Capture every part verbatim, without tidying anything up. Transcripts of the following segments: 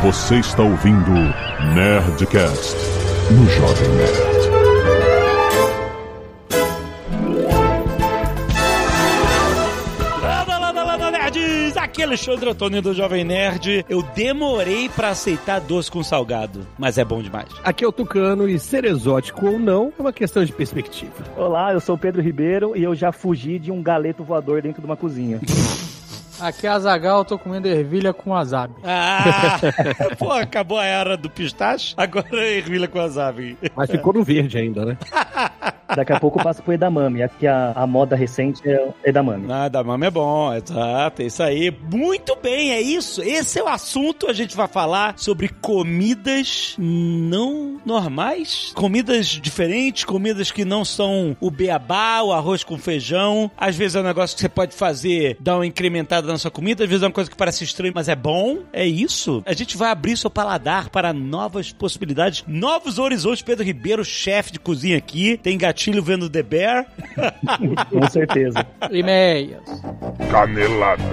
Você está ouvindo Nerdcast no Jovem Nerd. Lada, lada, lada, nerds! Aqui é Alexandre Antônio do Jovem Nerd. Eu demorei pra aceitar doce com salgado, mas é bom demais. Aqui é o Tucano e ser exótico ou não é uma questão de perspectiva. Olá, eu sou o Pedro Ribeiro e eu já fugi de um galeto voador dentro de uma cozinha. Aqui é a Azaghal, eu tô comendo ervilha com wasabi. Ah! Pô, acabou a era do pistache, agora é ervilha com wasabi. Mas ficou no verde ainda, né? Daqui a pouco eu passo pro edamame. Aqui a, a moda recente é o edamame. Ah, edamame é bom, exato, é isso aí. Muito bem, é isso. Esse é o assunto. A gente vai falar sobre comidas não normais, comidas diferentes, comidas que não são o beabá, o arroz com feijão. Às vezes é um negócio que você pode fazer, dar uma incrementada na sua comida, às vezes é uma coisa que parece estranha, mas é bom. É isso. A gente vai abrir seu paladar para novas possibilidades, novos horizontes. Pedro Ribeiro, chefe de cozinha aqui, tem gatinho vendo The Bear. Com certeza. E-mails. Canelada.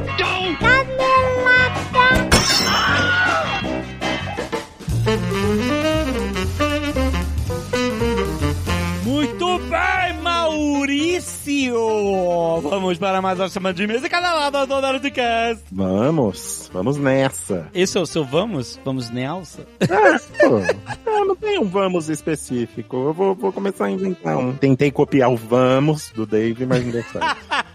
Muito bem, Maurício! Vamos para mais uma semana de mesa e canelada do Nerdcast. Vamos, vamos nessa. Esse é o seu vamos? Vamos Nelson? Ah, pô, eu não tenho um vamos específico. Eu vou, vou começar a inventar um. Tentei copiar o vamos do Dave, mas não deu certo.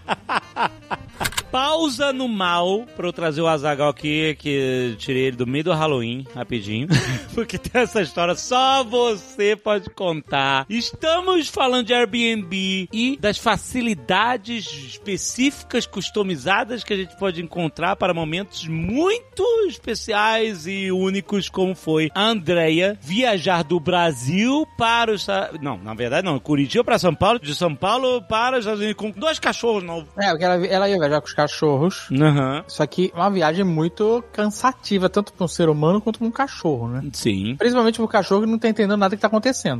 Pausa no mal pra eu trazer o Azaghal aqui, que tirei ele do meio do Halloween, rapidinho. Porque tem essa história, só você pode contar. Estamos falando de Airbnb e das facilidades específicas, customizadas que a gente pode encontrar para momentos muito especiais e únicos, como foi a Andrea viajar do Brasil para os... Não, na verdade não, Curitiba para São Paulo, de São Paulo para os Estados Unidos com dois cachorros novos. É, porque ela, ela ia viajar com os cachorros. Uhum. Isso aqui é uma viagem muito cansativa, tanto para um ser humano quanto para um cachorro, né? Sim. Principalmente pro cachorro que não tá entendendo nada que tá acontecendo.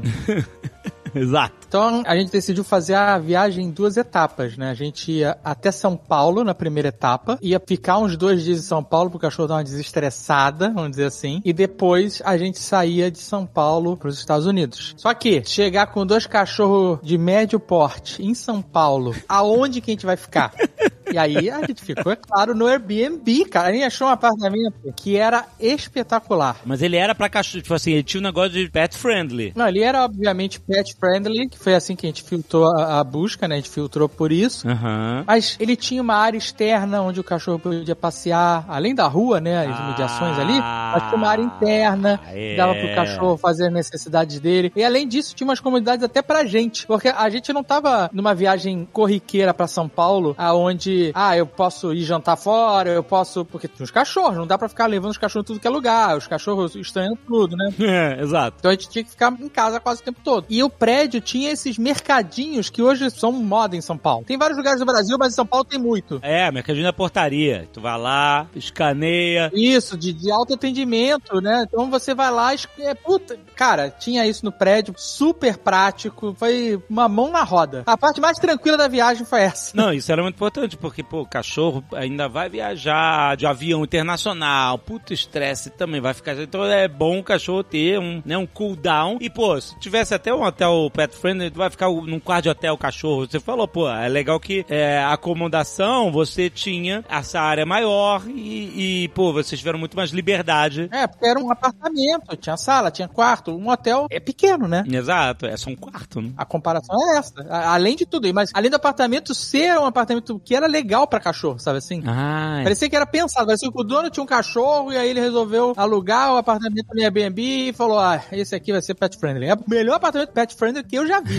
Exato. Então, a gente decidiu fazer a viagem em duas etapas, né? A gente ia até São Paulo na primeira etapa, ia ficar uns dois dias em São Paulo pro cachorro dar uma desestressada, vamos dizer assim, e depois a gente saía de São Paulo pros Estados Unidos. Só que, chegar com dois cachorros de médio porte em São Paulo, aonde que a gente vai ficar? E aí a gente ficou, é claro, no Airbnb, cara. A gente achou um apartamento que era espetacular. Mas ele era pra cachorro, tipo assim, ele tinha um negócio de pet friendly. Não, ele era obviamente pet friendly, que foi assim que a gente filtrou a, a busca, né? A gente filtrou por isso. Uhum. Mas ele tinha uma área externa onde o cachorro podia passear, além da rua, né? As imediações ah, ali. Mas tinha uma área interna, é. dava pro cachorro fazer as necessidades dele. E além disso, tinha umas comunidades até pra gente. Porque a gente não tava numa viagem corriqueira pra São Paulo, aonde, ah, eu posso ir jantar fora, eu posso... Porque tem os cachorros, não dá pra ficar levando os cachorros em tudo que é lugar. Os cachorros estranhando tudo, né? É, exato. Então a gente tinha que ficar em casa quase o tempo todo. E o prédio tinha esses mercadinhos que hoje são moda em São Paulo. Tem vários lugares do Brasil, mas em São Paulo tem muito. É, mercadinho da portaria. Tu vai lá, escaneia. Isso, de, de autoatendimento, né? Então você vai lá, é, puta, cara, tinha isso no prédio, super prático, foi uma mão na roda. A parte mais tranquila da viagem foi essa. Não, isso era muito importante, porque, pô, o cachorro ainda vai viajar de avião internacional, puta estresse também vai ficar. Então é bom o cachorro ter um, né, um cool down. E, pô, se tivesse até um hotel pet friendly, tu vai ficar num quarto de hotel cachorro. Você falou, pô, é legal que é, a acomodação você tinha essa área maior e, e, pô, vocês tiveram muito mais liberdade. É, porque era um apartamento, tinha sala, tinha quarto. Um hotel é pequeno, né? Exato, é só um quarto, né? A comparação é essa. A, além de tudo, mas além do apartamento ser um apartamento que era legal pra cachorro, sabe assim? Ah, parecia que era pensado, parecia que o dono tinha um cachorro e aí ele resolveu alugar o apartamento no Airbnb e falou, ah, esse aqui vai ser pet friendly. É o melhor apartamento pet friendly que eu já vi.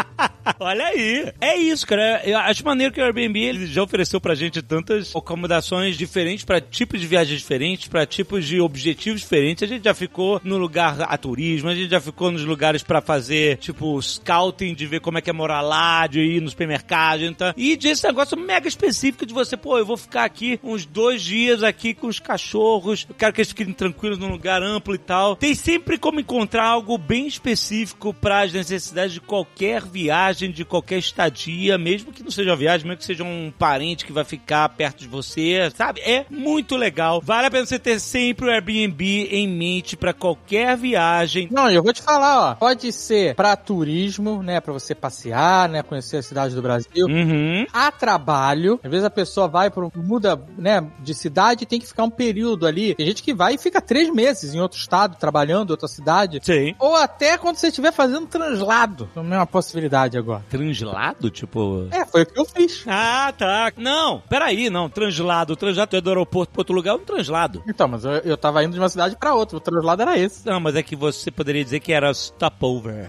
Olha aí. É isso, cara. Eu acho maneiro que o Airbnb ele já ofereceu pra gente tantas acomodações diferentes pra tipos de viagens diferentes, pra tipos de objetivos diferentes. A gente já ficou no lugar a turismo, a gente já ficou nos lugares pra fazer, tipo, scouting, de ver como é que é morar lá, de ir no supermercado, então. E desse negócio mega específico de você, pô, eu vou ficar aqui uns dois dias aqui com os cachorros, eu quero que eles fiquem tranquilos num lugar amplo e tal. Tem sempre como encontrar algo bem específico pras necessidades de qualquer qualquer viagem, de qualquer estadia, mesmo que não seja uma viagem, mesmo que seja um parente que vai ficar perto de você, sabe? É muito legal. Vale a pena você ter sempre o Airbnb em mente pra qualquer viagem. Não, eu vou te falar, ó, pode ser pra turismo, né, pra você passear, né, conhecer a cidade do Brasil, Uhum. a trabalho. Às vezes a pessoa vai, pro, muda, né, de cidade e tem que ficar um período ali. Tem gente que vai e fica três meses em outro estado, trabalhando em outra cidade. Sim. Ou até quando você estiver fazendo translado. Também é uma possibilidade agora. Translado? Tipo... É, foi o que eu fiz. Ah, tá. Não, peraí, não. Translado. Translado é do aeroporto pro outro lugar, é um translado. Então, mas eu, eu tava indo de uma cidade pra outra. O translado era esse. Não, mas é que você poderia dizer que era stopover.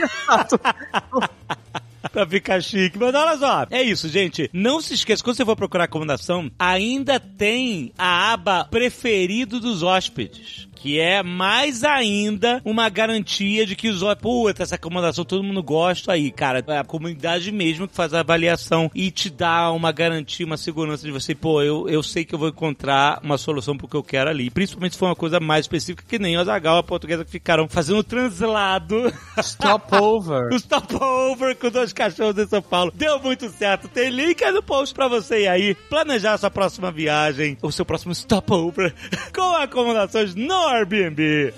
Pra ficar chique. Mas olha só, é isso, gente. Não se esqueça, quando você for procurar acomodação, ainda tem a aba preferido dos hóspedes, que é mais ainda uma garantia de que os hóspedes, puta, essa acomodação todo mundo gosta aí, cara. É a comunidade mesmo que faz a avaliação e te dá uma garantia, uma segurança de você, pô, eu, eu sei que eu vou encontrar uma solução pro que eu quero ali. Principalmente se for uma coisa mais específica, que nem o Azaghal, a portuguesa, que ficaram fazendo translado. Stopover. O stopover com dois cachorros em São Paulo. Deu muito certo. Tem link aí no post pra você ir aí planejar a sua próxima viagem, o seu próximo stopover com acomodações no Airbnb.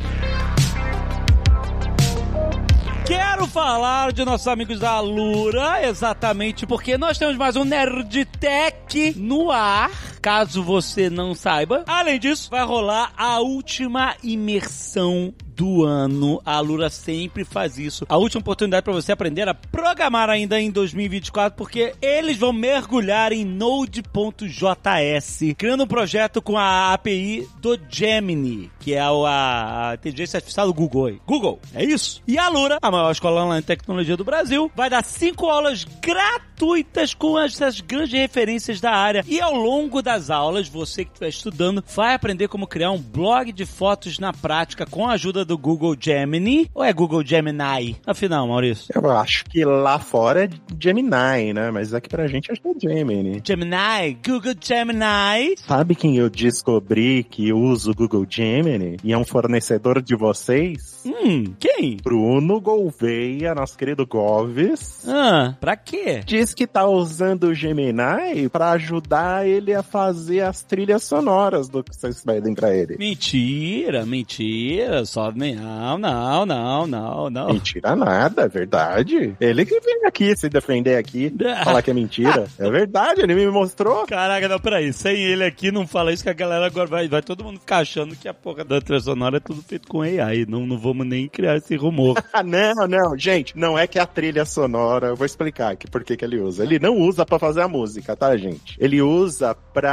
Quero falar de nossos amigos da Alura, exatamente porque nós temos mais um Nerdtech no ar, caso você não saiba. Além disso, vai rolar a última imersão do ano. A Alura sempre faz isso. A última oportunidade para você aprender a programar ainda em dois mil e vinte e quatro, porque eles vão mergulhar em Node ponto J S, criando um projeto com a A P I do Gemini, que é a, a inteligência artificial do Google. Google, é isso? E a Alura, a maior escola online de tecnologia do Brasil, vai dar cinco aulas gratuitas com essas grandes referências da área. E ao longo das aulas, você que estiver estudando, vai aprender como criar um blog de fotos na prática com a ajuda do Google Gemini, ou é Google Gemini? Afinal, Maurício. Eu acho que lá fora é Gemini, né? Mas aqui pra gente acho que é Gemini. Gemini, Google Gemini. Sabe quem eu descobri que usa o Google Gemini e é um fornecedor de vocês? Hum, quem? Bruno Gouveia, nosso querido Goves. Ah, pra quê? Diz que tá usando o Gemini pra ajudar ele a fazer as trilhas sonoras do que vocês pedem pra ele. Mentira, mentira, só não, não, não, não, não. Mentira nada, é verdade. Ele que vem aqui se defender aqui, falar que é mentira. É verdade, ele me mostrou. Caraca, não, peraí, sem ele aqui não fala isso que a galera agora vai, vai todo mundo ficar achando que a porra da trilha sonora é tudo feito com A I, não, não vamos nem criar esse rumor. Não, não, gente, não é que a trilha sonora, eu vou explicar aqui por que que ele usa. Ele não usa pra fazer a música, tá, gente? Ele usa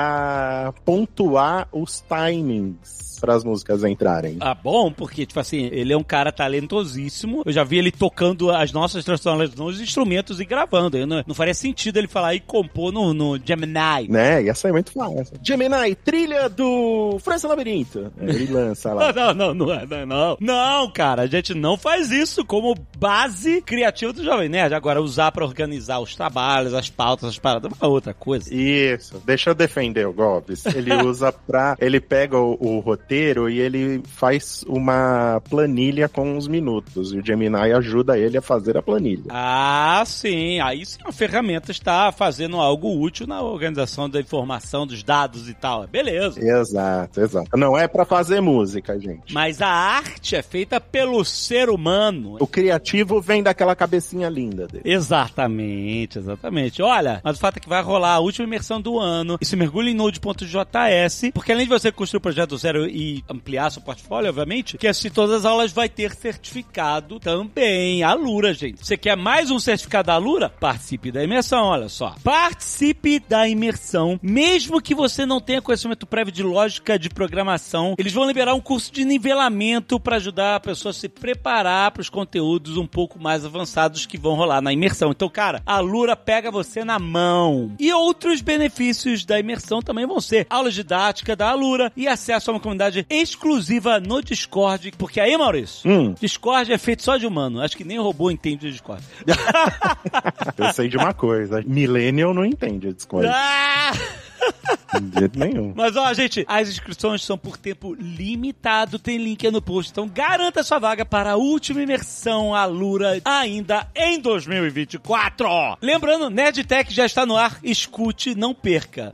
pra pontuar os timings para as músicas entrarem. Ah, bom, porque, tipo assim, ele é um cara talentosíssimo. Eu já vi ele tocando as nossas transformações nos instrumentos e gravando. Eu não, não faria sentido ele falar e compor no, no Gemini. Né? Ia sair muito fácil. Gemini, trilha do França Labirinto. Ele lança lá. Não, não, não, não, não, não. Não, cara, a gente não faz isso como base criativa do Jovem Nerd. Agora, usar pra organizar os trabalhos, as pautas, as paradas, é uma outra coisa. Isso. Deixa eu defender o Gobbs. Ele usa pra... Ele pega o, o roteiro e ele faz uma planilha com os minutos. E o Gemini ajuda ele a fazer a planilha. Ah, sim. Aí sim a ferramenta está fazendo algo útil na organização da informação, dos dados e tal. Beleza. Exato, exato. Não é pra fazer música, gente. Mas a arte é feita pelo ser humano. O criativo vem daquela cabecinha linda dele. Exatamente, exatamente. Olha, mas o fato é que vai rolar a última imersão do ano. E se mergulha em Node ponto J S, porque além de você construir o projeto do zero e ampliar seu portfólio, obviamente, que assistir todas as aulas vai ter certificado também. A Alura, gente. Você quer mais um certificado da Alura? Participe da imersão, olha só. Participe da imersão, mesmo que você não tenha conhecimento prévio de lógica de programação. Eles vão liberar um curso de nivelamento para ajudar a pessoa a se preparar para os conteúdos um pouco mais avançados que vão rolar na imersão. Então, cara, a Alura pega você na mão. E outros benefícios da imersão também vão ser aulas didáticas da Alura e acesso a uma comunidade exclusiva no Discord, porque aí, Maurício, hum. Discord é feito só de humano. Acho que nem o robô entende o Discord. Eu sei de uma coisa, Millennial não entende Discord. Ah! De jeito nenhum. Mas, ó, gente, as inscrições são por tempo limitado, tem link aí no post, então garanta sua vaga para a última imersão Alura ainda em dois mil e vinte e quatro. Lembrando, Nerdtech já está no ar, escute, não perca.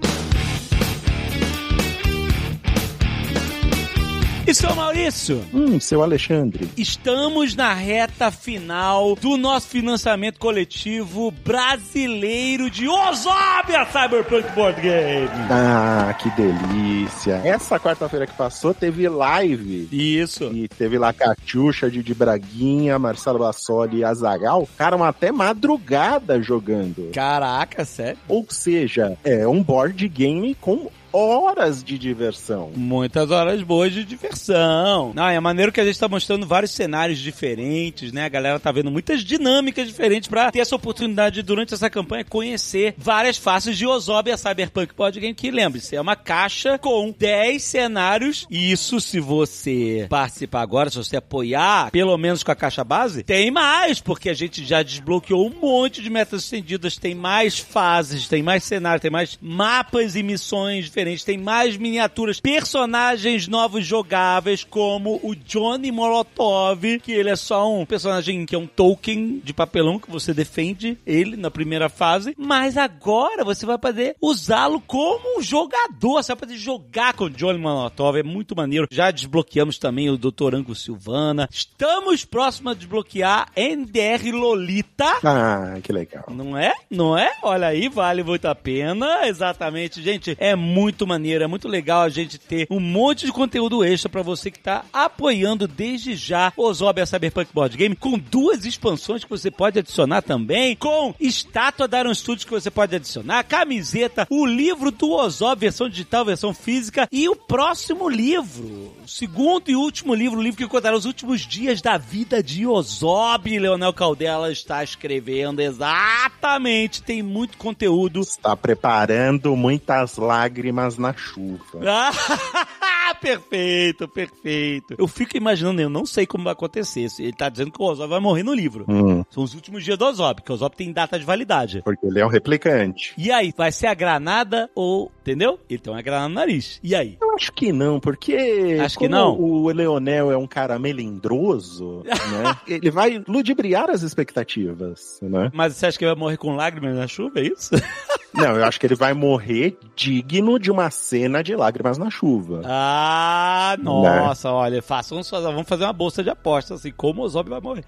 E seu Maurício? Hum, seu Alexandre. Estamos na reta final do nosso financiamento coletivo brasileiro de Ozobia Cyberpunk Board Game. Ah, que delícia. Essa quarta-feira que passou teve live. Isso. E teve lá Catiuxa, Didi Braguinha, Marcelo Bassoli e Azaghal. Ficaram até madrugada jogando. Caraca, sério? Ou seja, é um board game com horas de diversão. Muitas horas boas de diversão. Não, é maneiro que a gente tá mostrando vários cenários diferentes, né? A galera tá vendo muitas dinâmicas diferentes pra ter essa oportunidade de, durante essa campanha, conhecer várias faces de Ozobia Cyberpunk Board Game, que, lembre-se, é uma caixa com dez cenários. E isso, se você participar agora, se você apoiar, pelo menos com a caixa base, tem mais, porque a gente já desbloqueou um monte de metas estendidas, tem mais fases, tem mais cenários, tem mais mapas e missões diferentes, tem mais miniaturas, personagens novos jogáveis, como o Johnny Molotov, que ele é só um personagem que é um token de papelão que você defende ele na primeira fase, mas agora você vai poder usá-lo como um jogador, você vai poder jogar com o Johnny Molotov, é muito maneiro. Já desbloqueamos também o doutor Ango Silvana, estamos próximos a desbloquear N D R Lolita. Ah, que legal. Não é? Não é? Olha aí, vale muito a pena, exatamente, gente, é muito muito maneiro, é muito legal a gente ter um monte de conteúdo extra pra você que tá apoiando desde já o Ozobia Cyberpunk Board Game, com duas expansões que você pode adicionar também, com estátua da Iron Studios que você pode adicionar, camiseta, o livro do Ozobia, versão digital, versão física, e o próximo livro, o segundo e último livro, o livro que contará os últimos dias da vida de Ozobia. Leonel Caldela está escrevendo, exatamente, tem muito conteúdo. Está preparando muitas lágrimas na chuva. Ah, perfeito, perfeito. Eu fico imaginando, eu não sei como vai acontecer. Ele tá dizendo que o Ozobia vai morrer no livro. Hum. São os últimos dias do Ozobia, porque o Ozobia tem data de validade. Porque ele é um replicante. E aí, vai ser a granada ou... Entendeu? Ele tem uma granada no nariz. E aí? Eu acho que não, porque... Acho que não. O Leonel é um cara melindroso, né? Ele vai ludibriar as expectativas, né? Mas você acha que ele vai morrer com lágrimas na chuva, é isso? Não, eu acho que ele vai morrer digno de uma cena de lágrimas na chuva. Ah, nossa, né? Olha, façam, vamos fazer uma bolsa de apostas, assim, como o Ozobia vai morrer.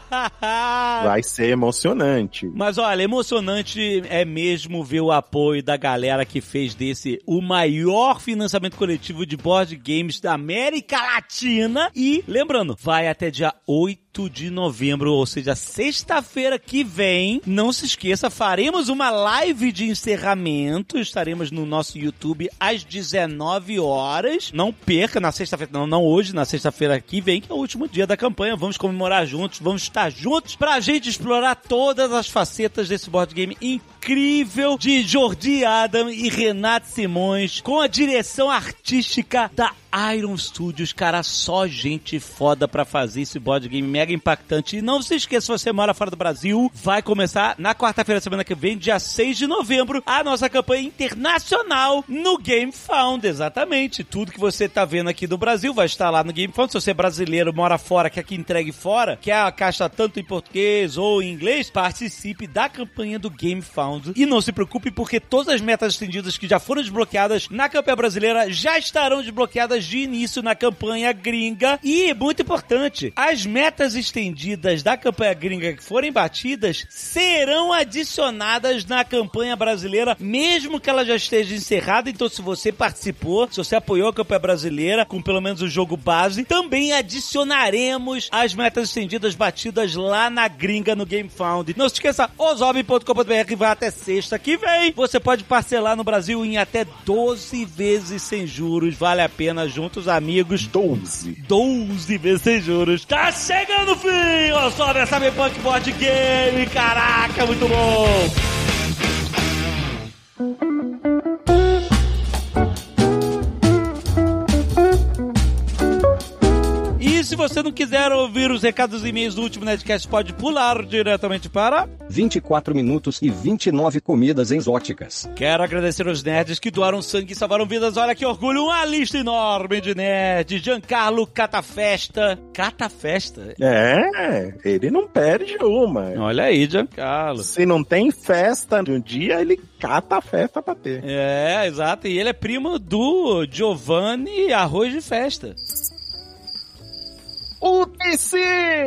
Vai ser emocionante. Mas olha, emocionante é mesmo ver o apoio da galera que fez desse o maior financiamento coletivo de board games da América Latina. E, lembrando, vai até dia oito de novembro, ou seja, sexta-feira que vem. Não se esqueça, faremos uma live de encerramento, estaremos no nosso YouTube às dezenove horas. Não perca, na sexta-feira, não, não hoje, na sexta-feira que vem, que é o último dia da campanha. Vamos comemorar juntos, vamos estar juntos pra gente explorar todas as facetas desse board game incrível de Jordi Adam e Renato Simões, com a direção artística da Iron Studios. Cara, só gente foda pra fazer esse board game mega impactante. E não se esqueça, se você mora fora do Brasil, vai começar na quarta-feira, semana que vem, dia seis de novembro, a nossa campanha internacional no GameFound. Exatamente. Tudo que você tá vendo aqui do Brasil vai estar lá no GameFound. Se você é brasileiro, mora fora, quer que entregue fora, quer a caixa tanto em português ou em inglês, participe da campanha do GameFound. E não se preocupe, porque todas as metas estendidas que já foram desbloqueadas na campanha brasileira já estarão desbloqueadas de início na campanha gringa. E, muito importante, as metas estendidas da campanha gringa que forem batidas serão adicionadas na campanha brasileira, mesmo que ela já esteja encerrada. Então, se você participou, se você apoiou a campanha brasileira com pelo menos o jogo base, também adicionaremos as metas estendidas batidas lá na gringa no GameFound. Não se esqueça, ozobia ponto com ponto b r vai até sexta que vem. Você pode parcelar no Brasil em até doze vezes sem juros. Vale a pena, juntos, amigos. doze. doze vezes sem juros. Tá chegando o fim! Ozobia Cyberpunk Board Game. Caraca, muito bom! se você não quiser ouvir os recados e e-mails do último Nerdcast, pode pular diretamente para... vinte e quatro minutos e vinte e nove comidas exóticas. Quero agradecer aos nerds que doaram sangue e salvaram vidas. Olha que orgulho, uma lista enorme de nerds. Giancarlo Catafesta. Catafesta? É, ele não perde uma. Olha aí, Giancarlo. Se não tem festa de um dia, ele cata a festa pra ter. É, exato. E ele é primo do Giovanni Arroz de Festa. O T C!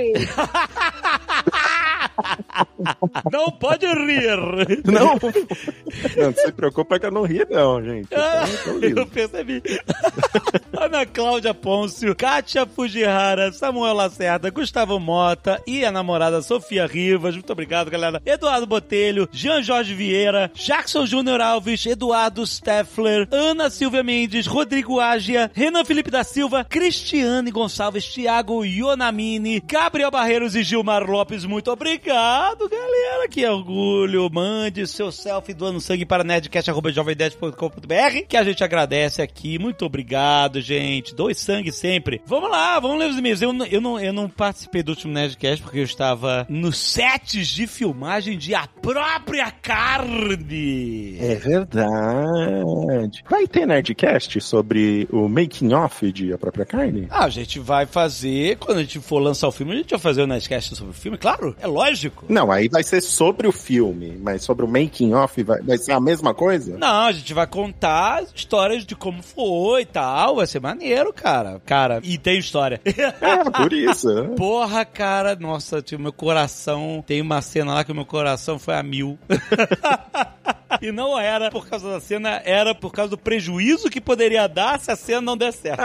Não pode rir. Não, não, não se preocupa que eu não ri não, gente. Eu, eu percebi. Ana Cláudia Pôncio, Kátia Fujihara, Samuel Lacerda, Gustavo Mota e a namorada Sofia Rivas. Muito obrigado, galera. Eduardo Botelho, Jean Jorge Vieira, Jackson Júnior Alves, Eduardo Steffler, Ana Silvia Mendes, Rodrigo Ágia, Renan Felipe da Silva, Cristiane Gonçalves, Thiago Ionamini, Gabriel Barreiros e Gilmar Lopes. Muito obrigado, galera. Que orgulho. Mande seu selfie doando sangue para nerdcast arroba jovem nerd ponto com ponto b r, que a gente agradece aqui. Muito obrigado, gente. Doe sangue sempre. Vamos lá, vamos ler os e-mails. Eu, eu, não, eu não participei do último Nerdcast porque eu estava nos sets de filmagem de A Própria Carne. É verdade. Vai ter Nerdcast sobre o making off de A Própria Carne? Ah, a gente vai fazer, quando a gente for lançar o filme, a gente vai fazer o Nerdcast sobre o filme, claro, é lógico. Não, aí vai ser sobre o filme, mas sobre o making off vai, vai ser a mesma coisa? Não, a gente vai contar histórias de como foi e tal, vai ser maneiro, cara. Cara, e tem história. É, por isso. Porra, cara, nossa, tio, meu coração, tem uma cena lá que o meu coração foi a mil. E não era por causa da cena, era por causa do prejuízo que poderia dar se a cena não der certo.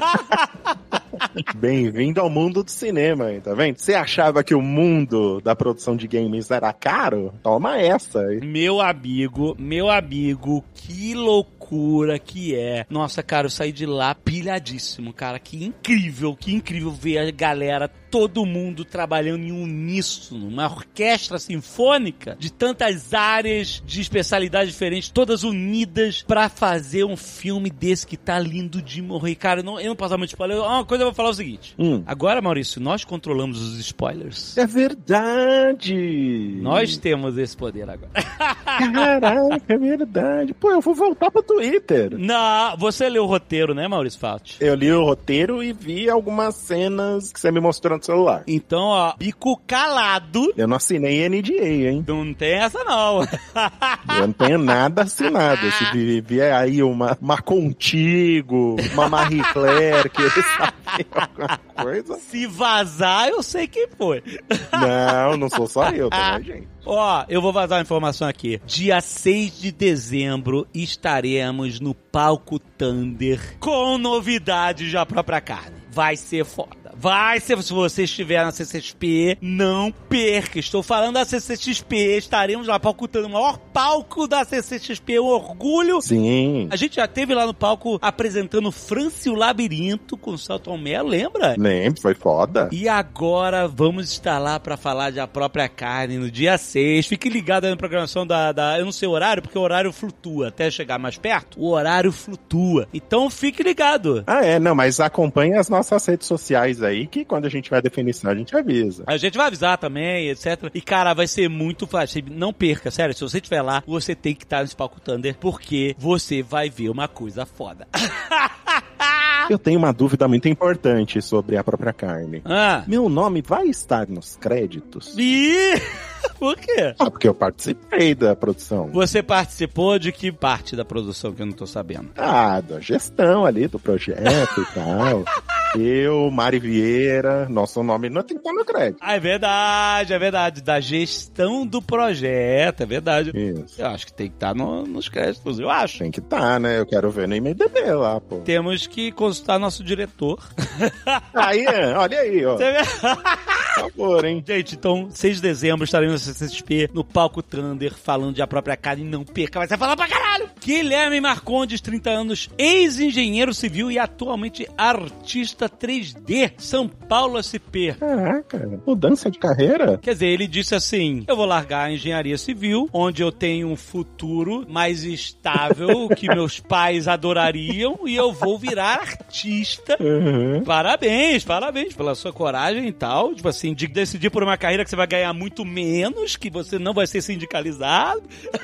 Bem-vindo ao mundo do cinema, hein, tá vendo? Você achava que o mundo da produção de games era caro? Toma essa. Hein? Meu amigo, meu amigo, que loucura que é. Nossa, cara, eu saí de lá pilhadíssimo, cara. Que incrível, que incrível ver a galera, todo mundo trabalhando em uníssono, uma orquestra sinfônica de tantas áreas de especialidade diferentes, todas unidas pra fazer um filme desse que tá lindo de morrer. Cara, eu não, eu não posso dar muito spoiler. Uma coisa eu vou falar o seguinte. Hum. Agora, Maurício, nós controlamos os spoilers. É verdade! Nós temos esse poder agora. Caraca, é verdade. Pô, eu vou voltar pro Twitter. Não, você leu o roteiro, né, Maurício Fauci? Eu li o roteiro e vi algumas cenas que você me mostrou no celular. Então, ó, bico calado. Eu não assinei N D A, hein? Não tem essa, não. Eu não tenho nada assinado. Se vier aí uma, uma Contigo, uma Marie Claire, que eles sabem alguma coisa. Se vazar, eu sei quem foi. Não, não sou só eu, tá, gente? Ó, eu vou vazar uma informação aqui. Dia seis de dezembro estaremos no Palco Thunder com novidades da própria carne. Vai ser foda. Vai ser, se você estiver na C C X P, não perca. Estou falando da C C X P, estaremos lá palcutando o maior palco da C C X P, um orgulho. Sim. A gente já teve lá no palco apresentando França e o Labirinto com o Celton Mello, lembra? Lembro, foi foda. E agora vamos estar lá pra falar de A Própria Carne no dia seis. Fique ligado aí na programação da, da... Eu não sei o horário, porque o horário flutua. Até chegar mais perto, o horário flutua. Então fique ligado. Ah, é, não, mas acompanhe as nossas redes sociais aí, que quando a gente vai definição, a gente avisa. A gente vai avisar também, etcétera. E, cara, vai ser muito fácil. Não perca, sério, se você estiver lá, você tem que estar nesse Palco Thunder, porque você vai ver uma coisa foda. Eu tenho uma dúvida muito importante sobre A Própria Carne. Ah. Meu nome vai estar nos créditos? Ih! Por quê? Ah, porque eu participei da produção. Você participou de que parte da produção que eu não tô sabendo? Ah, da gestão ali do projeto e tal. Eu, Mari Vieira, nosso nome não tem que estar no crédito. Ah, é verdade, é verdade. Da gestão do projeto, é verdade. Isso. Eu acho que tem que estar no, nos créditos, eu acho. Tem que estar, né? Eu quero ver no I M D B lá, pô. Temos que consultar nosso diretor. Aí, olha aí, ó. Você vê? Por favor, hein? Gente, então, seis de dezembro estaremos no C C X P, no palco Thunder, falando de A Própria Cara e não perca, vai ser falar pra caralho! Guilherme Marcondes, trinta anos, ex-engenheiro civil e atualmente artista três D, São Paulo S P. Caraca, mudança de carreira? Quer dizer, ele disse assim, eu vou largar a engenharia civil, onde eu tenho um futuro mais estável, que meus pais adorariam, e eu vou virar artista. Uhum. Parabéns, parabéns pela sua coragem e tal, tipo assim, de decidir por uma carreira que você vai ganhar muito menos, que você não vai ser sindicalizado.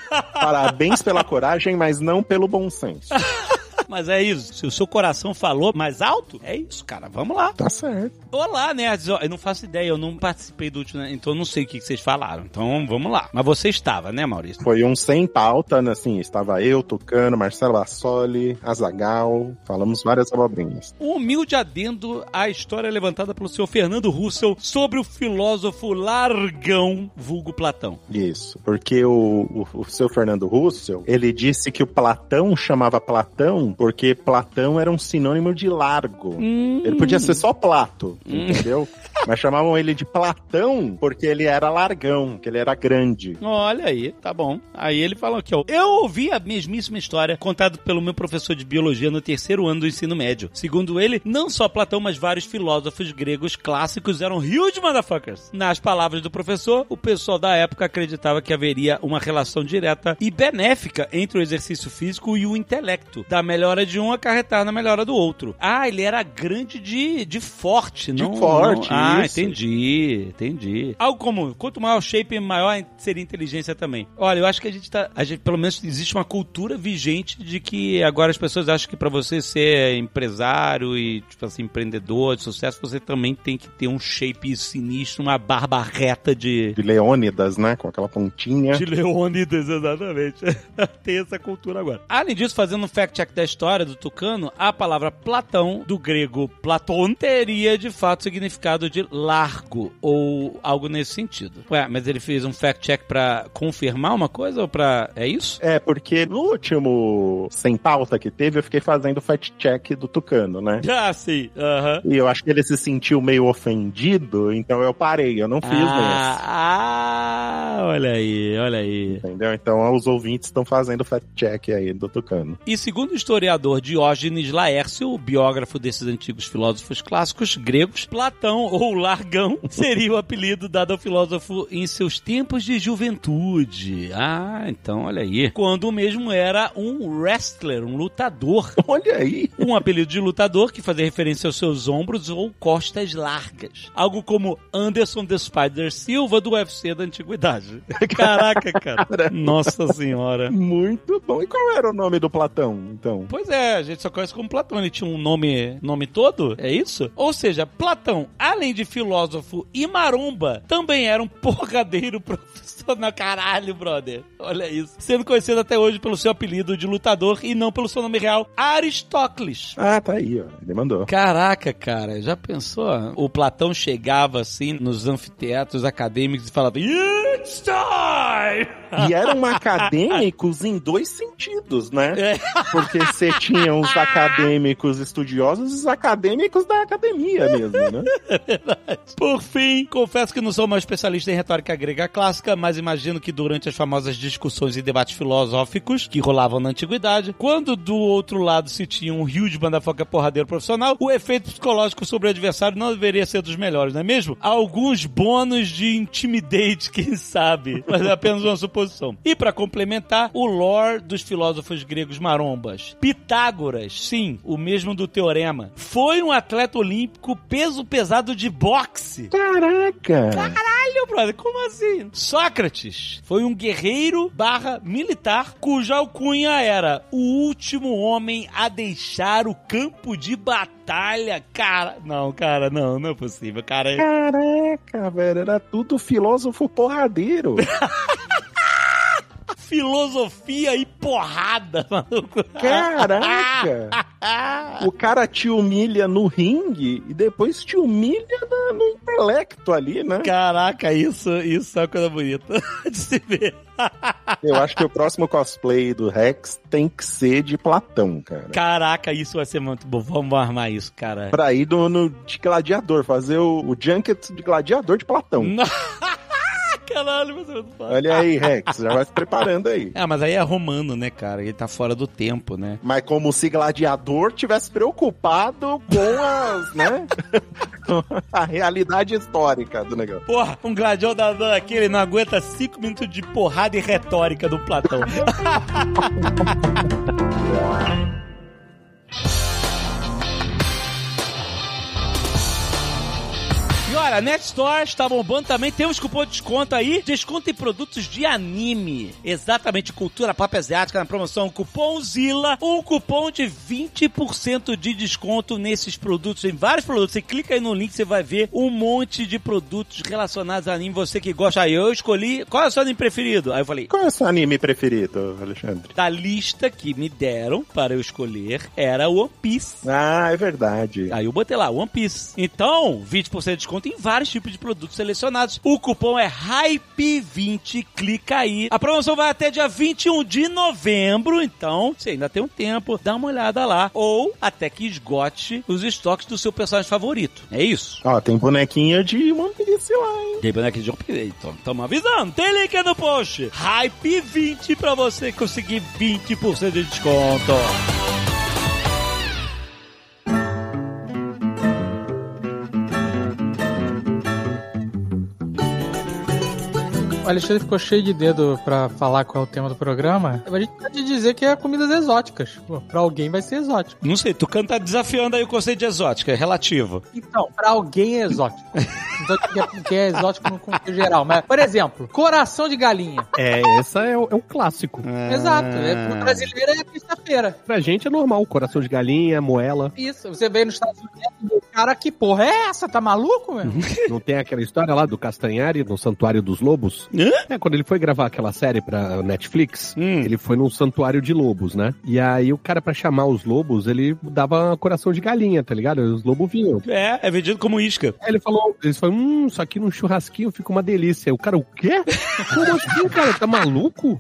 Parabéns pela coragem, mas não pelo bom senso. Mas é isso, se o seu coração falou mais alto, é isso, cara, vamos lá. Tá certo. Olá, nerds, eu não faço ideia, eu não participei do último, né? Então eu não sei o que vocês falaram, então vamos lá. Mas você estava, né, Maurício? Foi um sem pauta, né? Assim, estava eu, Tucano, Marcelo Bassoli, Azaghal, falamos várias abobrinhas. Um humilde adendo à história levantada pelo senhor Fernando Russell sobre o filósofo Largão, vulgo Platão. Isso, porque o, o, o seu Fernando Russell, ele disse que o Platão chamava Platão porque Platão era um sinônimo de largo. Hum. Ele podia ser só Plato, Hum. entendeu? Mas chamavam ele de Platão porque ele era largão, que ele era grande. Olha aí, tá bom. Aí ele falou aqui, ó. Eu ouvi a mesmíssima história contada pelo meu professor de biologia no terceiro ano do ensino médio. Segundo ele, não só Platão, mas vários filósofos gregos clássicos eram huge motherfuckers. Nas palavras do professor, o pessoal da época acreditava que haveria uma relação direta e benéfica entre o exercício físico e o intelecto. Da melhora de um acarretar na melhora do outro. Ah, ele era grande de, de forte, De não... forte, não... Ah, isso. entendi, entendi. Algo comum. Quanto maior o shape, maior seria a inteligência também. Olha, eu acho que a gente tá... A gente, pelo menos existe uma cultura vigente de que agora as pessoas acham que pra você ser empresário e, tipo assim, empreendedor de sucesso, você também tem que ter um shape sinistro, uma barba reta de... De Leônidas, né? Com aquela pontinha. De Leônidas, exatamente. Tem essa cultura agora. Além disso, fazendo um fact-check da história do Tucano, a palavra Platão, do grego Platon, teria de fato significado de largo, ou algo nesse sentido. Ué, mas ele fez um fact-check pra confirmar uma coisa, ou pra... É isso? É, porque no último sem pauta que teve, eu fiquei fazendo fact-check do Tucano, né? Ah, sim. Aham. E eu acho que ele se sentiu meio ofendido, então eu parei, eu não fiz Ah, nesse. ah, olha aí, olha aí. Entendeu? Então os ouvintes estão fazendo fact-check aí do Tucano. E segundo o historiador Diógenes Laércio, o biógrafo desses antigos filósofos clássicos gregos, Platão, ou Largão, seria o apelido dado ao filósofo em seus tempos de juventude. Ah, então olha aí. Quando o mesmo era um wrestler, um lutador. Olha aí. Um apelido de lutador que fazia referência aos seus ombros ou costas largas. Algo como Anderson the Spider Silva do U F C da antiguidade. Caraca, cara. Nossa senhora. Muito bom. E qual era o nome do Platão, então? Pois é, a gente só conhece como Platão. Ele tinha um nome, nome todo? É isso? Ou seja, Platão, além de filósofo e maromba, também era um porradeiro profissional. Caralho, brother. Olha isso. Sendo conhecido até hoje pelo seu apelido de lutador e não pelo seu nome real, Aristócles. Ah, tá aí, ó. Ele mandou. Caraca, cara. Já pensou? O Platão chegava assim nos anfiteatros acadêmicos e falava It's time! E eram acadêmicos em dois sentidos, né? É. Porque você tinha os acadêmicos estudiosos e os acadêmicos da academia mesmo, né? É verdade. Por fim, confesso que não sou uma especialista em retórica grega clássica, mas imagino que durante as famosas discussões e debates filosóficos que rolavam na antiguidade, quando do outro lado se tinha um rio de bandafoca porradeiro profissional, o efeito psicológico sobre o adversário não deveria ser dos melhores, não é mesmo? Alguns bônus de intimidate, quem sabe? Mas é apenas uma suposição. E para complementar, o lore dos filósofos gregos marombas. Pitágoras, sim, o mesmo do teorema, foi um atleta olímpico peso pesado de boxe. Caraca! Caralho, brother, como assim? Sócrates foi um guerreiro barra militar cuja alcunha era o último homem a deixar o campo de batalha. Cara, não, cara, não, não é possível, cara. Caraca, velho, era tudo filósofo porradeiro. filosofia e porrada, maluco. Caraca! O cara te humilha no ringue e depois te humilha no, no intelecto ali, né? Caraca, isso, isso é uma coisa bonita de se ver. Eu acho que o próximo cosplay do Rex tem que ser de Platão, cara. Caraca, isso vai ser muito bom. Vamos armar isso, cara. Pra ir no, no, de gladiador, fazer o, o junket de gladiador de Platão. Caralho, você é muito fácil. Olha aí, Rex, já vai se preparando aí. Ah, mas aí é romano, né, cara? Ele tá fora do tempo, né? Mas como se gladiador tivesse preocupado com as, né? A realidade histórica do negócio. Porra, um gladiador aqui, ele não aguenta cinco minutos de porrada e retórica do Platão. E olha, a NetStore está bombando também. Temos cupom de desconto aí. Desconto em produtos de anime. Exatamente, cultura pop asiática na promoção. Cupom Zilla. Um cupom de vinte por cento de desconto nesses produtos. Em vários produtos. Você clica aí no link, você vai ver um monte de produtos relacionados a anime. Você que gosta. Aí eu escolhi. Qual é o seu anime preferido? Aí eu falei. Qual é o seu anime preferido, Alexandre? Da lista que me deram para eu escolher era One Piece. Ah, é verdade. Aí eu botei lá, One Piece. Então, vinte por cento de desconto em vários tipos de produtos selecionados. O cupom é hype vinte. Clica aí. A promoção vai até dia vinte e um de novembro. Então, você ainda tem um tempo. Dá uma olhada lá. Ou até que esgote os estoques do seu personagem favorito. É isso. Ó, tem bonequinha de One Piece lá, hein? Tem bonequinha de One Piece. Então, estamos avisando. Tem link aí no post. hype vinte pra você conseguir vinte por cento de desconto. O Alexandre ficou cheio de dedo pra falar qual é o tema do programa. A gente pode dizer que é comidas exóticas. Pô, pra alguém vai ser exótico. Não sei, tu tá desafiando aí o conceito de exótica, é relativo. Então, pra alguém é exótico. Exótico é, que é exótico no contexto geral. Mas, por exemplo, coração de galinha. É, essa é o, é o clássico. Ah. Exato. É, pro brasileiro é quinta-feira. Pra gente é normal, coração de galinha, moela. Isso. Você vê nos Estados Unidos, o cara, que porra é essa? Tá maluco, meu? Não tem aquela história lá do Castanhari, no Santuário dos Lobos? Hã? É, quando ele foi gravar aquela série pra Netflix, Hum. ele foi num santuário de lobos, né? E aí o cara, pra chamar os lobos, ele dava coração de galinha, tá ligado? Os lobos vinham. É, é vendido como isca. Aí ele falou, eles falaram, hum, isso aqui num churrasquinho fica uma delícia. O cara, o quê? Como assim, cara? Tá maluco?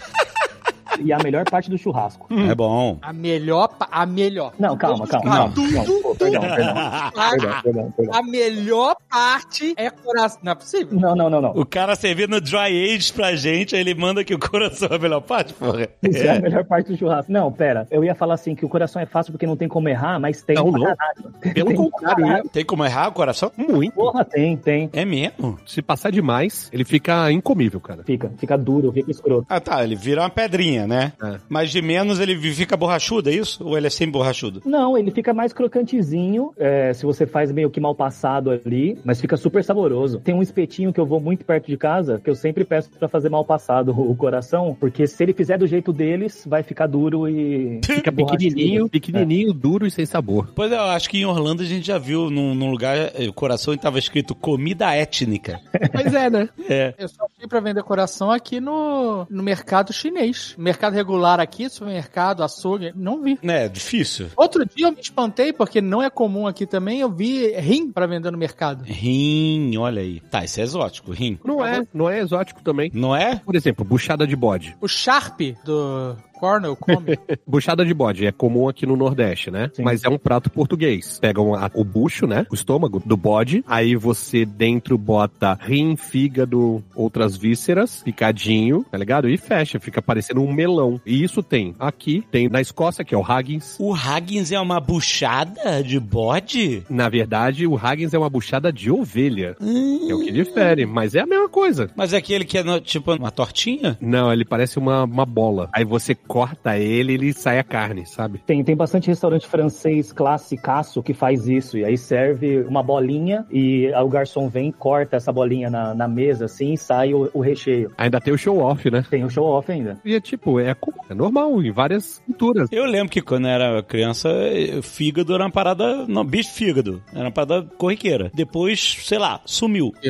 E a melhor parte do churrasco. É bom. A melhor... pa- A melhor. Não, calma, calma. Não. Não, não, pô, perdão, perdão. Perdão, perdão, perdão. A melhor parte é coração. Não é possível? Não, não, não, não. O cara servindo dry age pra gente, aí ele manda que o coração é a melhor parte, porra. Isso é a melhor parte do churrasco. Não, pera. Eu ia falar assim que o coração é fácil porque não tem como errar, mas tem Não, pra não. caralho. Pelo Tem contrário, pra caralho. Tem como errar o coração? muito. Porra, tem, tem. É mesmo? Se passar demais, ele fica incomível, cara. Fica, fica duro, fica escroto. Ah, tá, ele vira uma pedrinha, né? É. Mas de menos ele fica borrachudo, é isso? Ou ele é sem borrachudo? Não, ele fica mais crocantezinho, é, se você faz meio que mal passado ali, mas fica super saboroso. Tem um espetinho que eu vou muito perto de casa, que eu sempre peço pra fazer mal passado o coração, porque se ele fizer do jeito deles, vai ficar duro e... Fica pequenininho, pequenininho, duro e sem sabor. Pois é, eu acho que em Orlando a gente já viu num, num lugar, o coração estava escrito comida étnica. Mas é, né? É. Eu só fui pra vender coração aqui no, no mercado chinês. Mercado regular aqui, supermercado, açougue, não vi. É, difícil. Outro dia eu me espantei, porque não é comum aqui também, eu vi rim pra vender no mercado. Rim, olha aí. Tá, isso é exótico, rim. Não é, não é exótico também. Não é? Por exemplo, buchada de bode. O Sharp do Cornell come. Buchada de bode é comum aqui no Nordeste, né? Sim. Mas é um prato português. Pegam a- o bucho, né? O estômago do bode. Aí você dentro bota rim, fígado, outras vísceras, picadinho, tá ligado? E fecha, fica parecendo um melão. E isso tem aqui, tem na Escócia, que é o haggis. O Haggins é uma buchada de bode? Na verdade, o haggis é uma buchada de ovelha. É o que difere, mas é a mesma coisa. Mas é aquele que é no- tipo uma tortinha? Não, ele parece uma, uma bola. Aí você corta ele e ele sai a carne, sabe? Tem, tem bastante restaurante francês classicaço que faz isso, e aí serve uma bolinha e aí o garçom vem, corta essa bolinha na, na mesa, assim, e sai o, o recheio. Ainda tem o show-off, né? Tem o show-off ainda. E é tipo, é, comum, é normal em várias culturas. Eu lembro que quando eu era criança, eh, fígado era uma parada... Não, bicho fígado. Era uma parada corriqueira. Depois, sei lá, sumiu. É bom.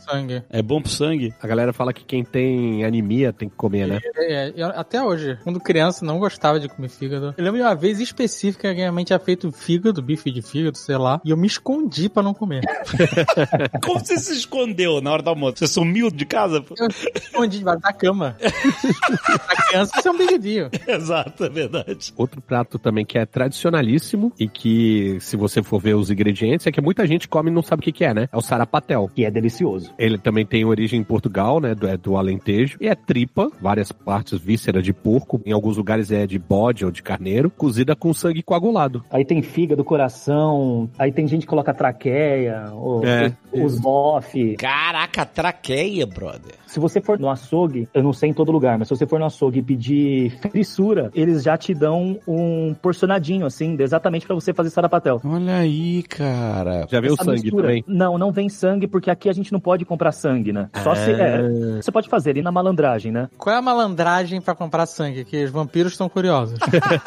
sangue. É bom pro sangue? A galera fala que quem tem anemia tem que comer, né? É, é, eu, até hoje, quando criança, não gostava de comer fígado. Eu lembro de uma vez específica que a minha mãe tinha feito fígado, bife de fígado, sei lá, e eu me escondi pra não comer. Como você se escondeu na hora do almoço? Você sumiu de casa? Eu me escondi debaixo da cama. A criança, isso é um big deal. Exato, é verdade. Outro prato também que é tradicionalíssimo e que, se você for ver os ingredientes, é que muita gente come e não sabe o que que é, né? É o sarapatel. Que é delicioso. Ele também tem origem em Portugal, né? Do, é do Alentejo. E é tripa, várias partes, víscera de porco. Em alguns lugares é de bode ou de carneiro, cozida com sangue coagulado. Aí tem fígado, coração, aí tem gente que coloca traqueia, ou É. os bofe. Caraca, traqueia, brother. Se você for no açougue, eu não sei em todo lugar, mas se você for no açougue e pedir frissura, eles já te dão um porcionadinho, assim, exatamente pra você fazer sarapatel. Olha aí, cara. Já veio o Essa sangue mistura- também? Não, não vem sangue, porque aqui a gente não pode comprar sangue, né? Só se... É, você pode fazer ali na malandragem, né? Qual é a malandragem pra comprar sangue? Que os vampiros estão curiosos.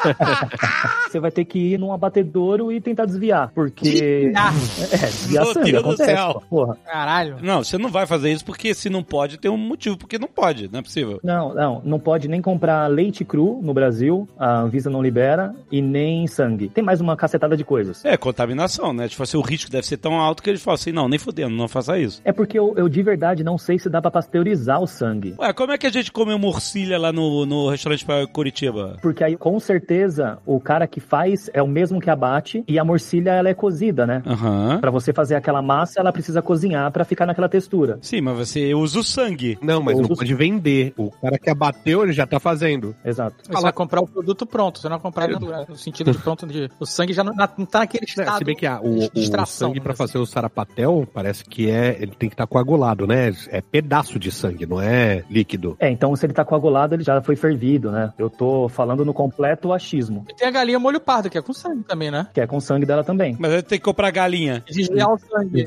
Você vai ter que ir num abatedouro e tentar desviar, porque... Ah, É, desviar Meu sangue, Deus do acontece, céu. pô, porra. caralho. Não, você não vai fazer isso porque se não pode, tem um motivo porque não pode, não é possível. Não, não, não pode nem comprar leite cru no Brasil, a Anvisa não libera, e nem sangue. Tem mais uma cacetada de coisas. É, contaminação, né? Tipo assim, o risco deve ser tão alto que eles falam assim, não, nem fudendo, não faça isso. É porque eu, eu de verdade não sei se dá pra pasteurizar o sangue. Ué, como é que a gente come morcilha lá no, no restaurante pra Curitiba? Porque aí, com certeza, o cara que faz é o mesmo que abate, e a morcilha, ela é cozida, né? Aham. Pra você fazer aquela massa, ela precisa cozinhar pra ficar naquela textura. Sim, mas você usa o sangue. Não, mas Eu não uso- pode vender. O cara que abateu, ele já tá fazendo. Exato. Você vai comprar o produto pronto, você não vai comprar no, no sentido de pronto de... O sangue já não, não tá naquele estado Se bem que a, o, de o extração, sangue pra né? fazer o sarapatel, parece que é, ele tem que estar coagulado, né? É pedaço de sangue, não é líquido. É, então se ele tá coagulado, ele já foi fervido, né? Eu tô falando no completo achismo, E tem a galinha molho pardo, que é com sangue também, né? que é com sangue dela também. Mas aí tem que comprar galinha. Desviar o sangue.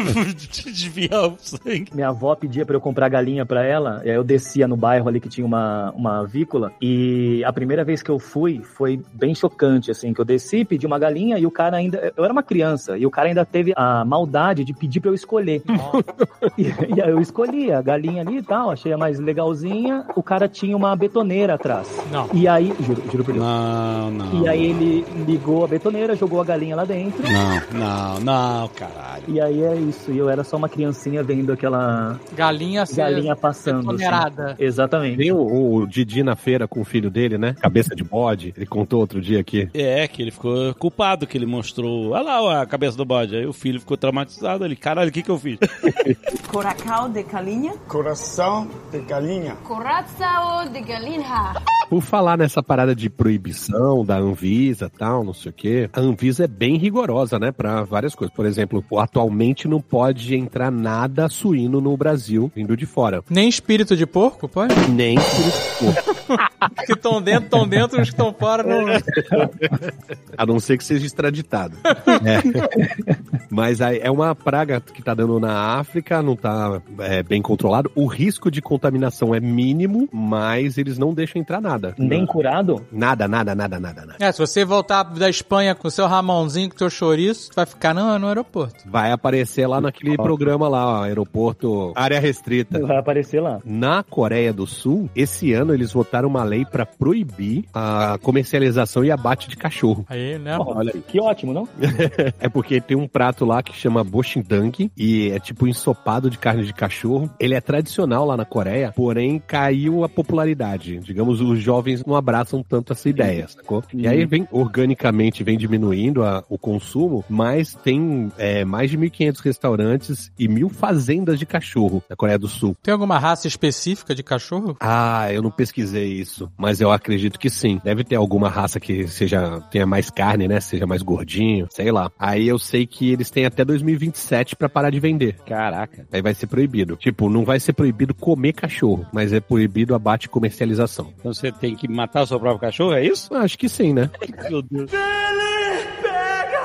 Desviar o sangue. Minha avó pedia pra eu comprar galinha pra ela, e aí eu descia no bairro ali que tinha uma, uma avícola, e a primeira vez que eu fui foi bem chocante, assim, que eu desci, pedi uma galinha e o cara ainda... Eu era uma criança, e o cara ainda teve a maldade de pedir pra eu escolher. e, e aí eu escolhi a galinha ali e tal, achei a mais legalzinha, o cara tinha uma betoneira atrás. Não. E aí, juro, juro por Deus. Não, não. E aí ele ligou a betoneira, jogou a galinha lá dentro, Não, não, não, caralho. e aí é isso, e eu era só uma criancinha vendo aquela Galinha ser galinha passando. assim. betoneirada. Exatamente. Tem o, o Didi na feira com o filho dele, né? Cabeça de bode. Ele contou outro dia aqui. É, que ele ficou culpado, que ele mostrou, olha lá ó, a cabeça do bode. Aí o filho ficou traumatizado ali. Caralho, o que que eu fiz? Coração de galinha. Coração de galinha. Coração de galinha. Por falar nessa parada de proibição da Anvisa e tal, não sei o quê, a Anvisa é bem rigorosa, né? Pra várias coisas. Por exemplo, atualmente não pode entrar nada suíno no Brasil, vindo de fora. Nem espírito de porco, pode? Nem por Que estão dentro, estão dentro, os que estão fora não... a não ser que seja extraditado. É. Mas aí é uma praga que tá dando na África, não tá é, bem controlado. O risco de contaminação é mínimo, mas eles não deixam entrar nada. Nem curado? Nada, nada, nada, nada, nada. É, se você voltar da Espanha com o seu Ramonzinho, com o seu chouriço, vai ficar no, no aeroporto. Vai aparecer lá naquele programa lá, ó, aeroporto, área restrita. Vai aparecer lá. Na Coreia do Sul, esse ano eles votaram uma lei pra proibir a comercialização e abate de cachorro. Aí, né? Ó, olha aí. Que ótimo, não? É porque tem um prato lá que chama boshindang e é tipo um ensopado de carne de cachorro. Ele é tradicional lá na Coreia, porém caiu a popularidade. Digamos, os jovens não abraçam tanto essa ideia, sacou? E aí vem, organicamente, vem diminuindo a- o consumo, mas tem é, mais de mil e quinhentos restaurantes e mil fazendas de cachorro na Coreia do Sul. Tem alguma raça específica de cachorro? Ah, eu não pesquisei isso, mas eu acredito que sim. Deve ter alguma raça que seja tenha mais carne, né? Seja mais gordinho, sei lá. Aí eu sei que eles têm até dois mil e vinte e sete pra parar de vender. Caraca. Aí vai ser proibido. Tipo, não vai ser proibido comer cachorro, mas é proibido abate e comercialização. Então você tem que matar o seu próprio cachorro, é isso? Acho que sim, né? Meu Deus.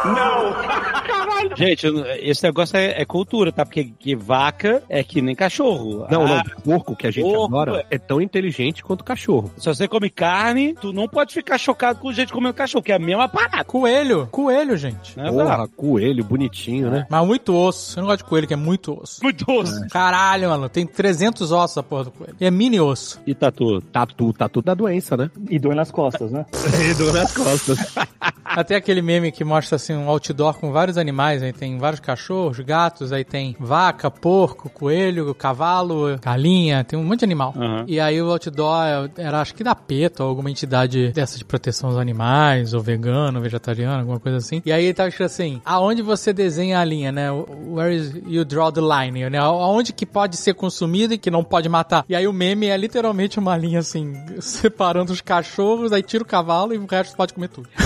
Gente, esse negócio é, é cultura, tá? Porque que vaca é que nem cachorro. Não, Ah, não, porco que a gente porco, adora é tão inteligente quanto cachorro. Se você come carne, tu não pode ficar chocado com gente comendo cachorro, que é a mesma parada. Coelho. Coelho, gente. Né, Porra, Zé? coelho, bonitinho, né? Mas muito osso. Eu não gosto de coelho, que é muito osso. Muito osso. Caralho, mano. Tem trezentos ossos a porra do coelho. E é mini osso. E tatu? Tatu, tatu da doença, né? E dor nas costas, né? E dor nas costas. Até aquele meme que mostra assim um outdoor com vários animais. Aí tem vários cachorros, gatos, aí tem vaca, porco, coelho, cavalo, galinha, tem um monte de animal. Uhum. E aí o outdoor era acho que da PETA ou alguma entidade dessa de proteção aos animais, ou vegano, ou vegetariano, alguma coisa assim. E aí ele tava escrito assim, aonde você desenha a linha, né? Where is you draw the line, né? Aonde que pode ser consumido e que não pode matar. E aí o meme é literalmente uma linha assim, separando os cachorros, aí tira o cavalo e o resto pode comer tudo.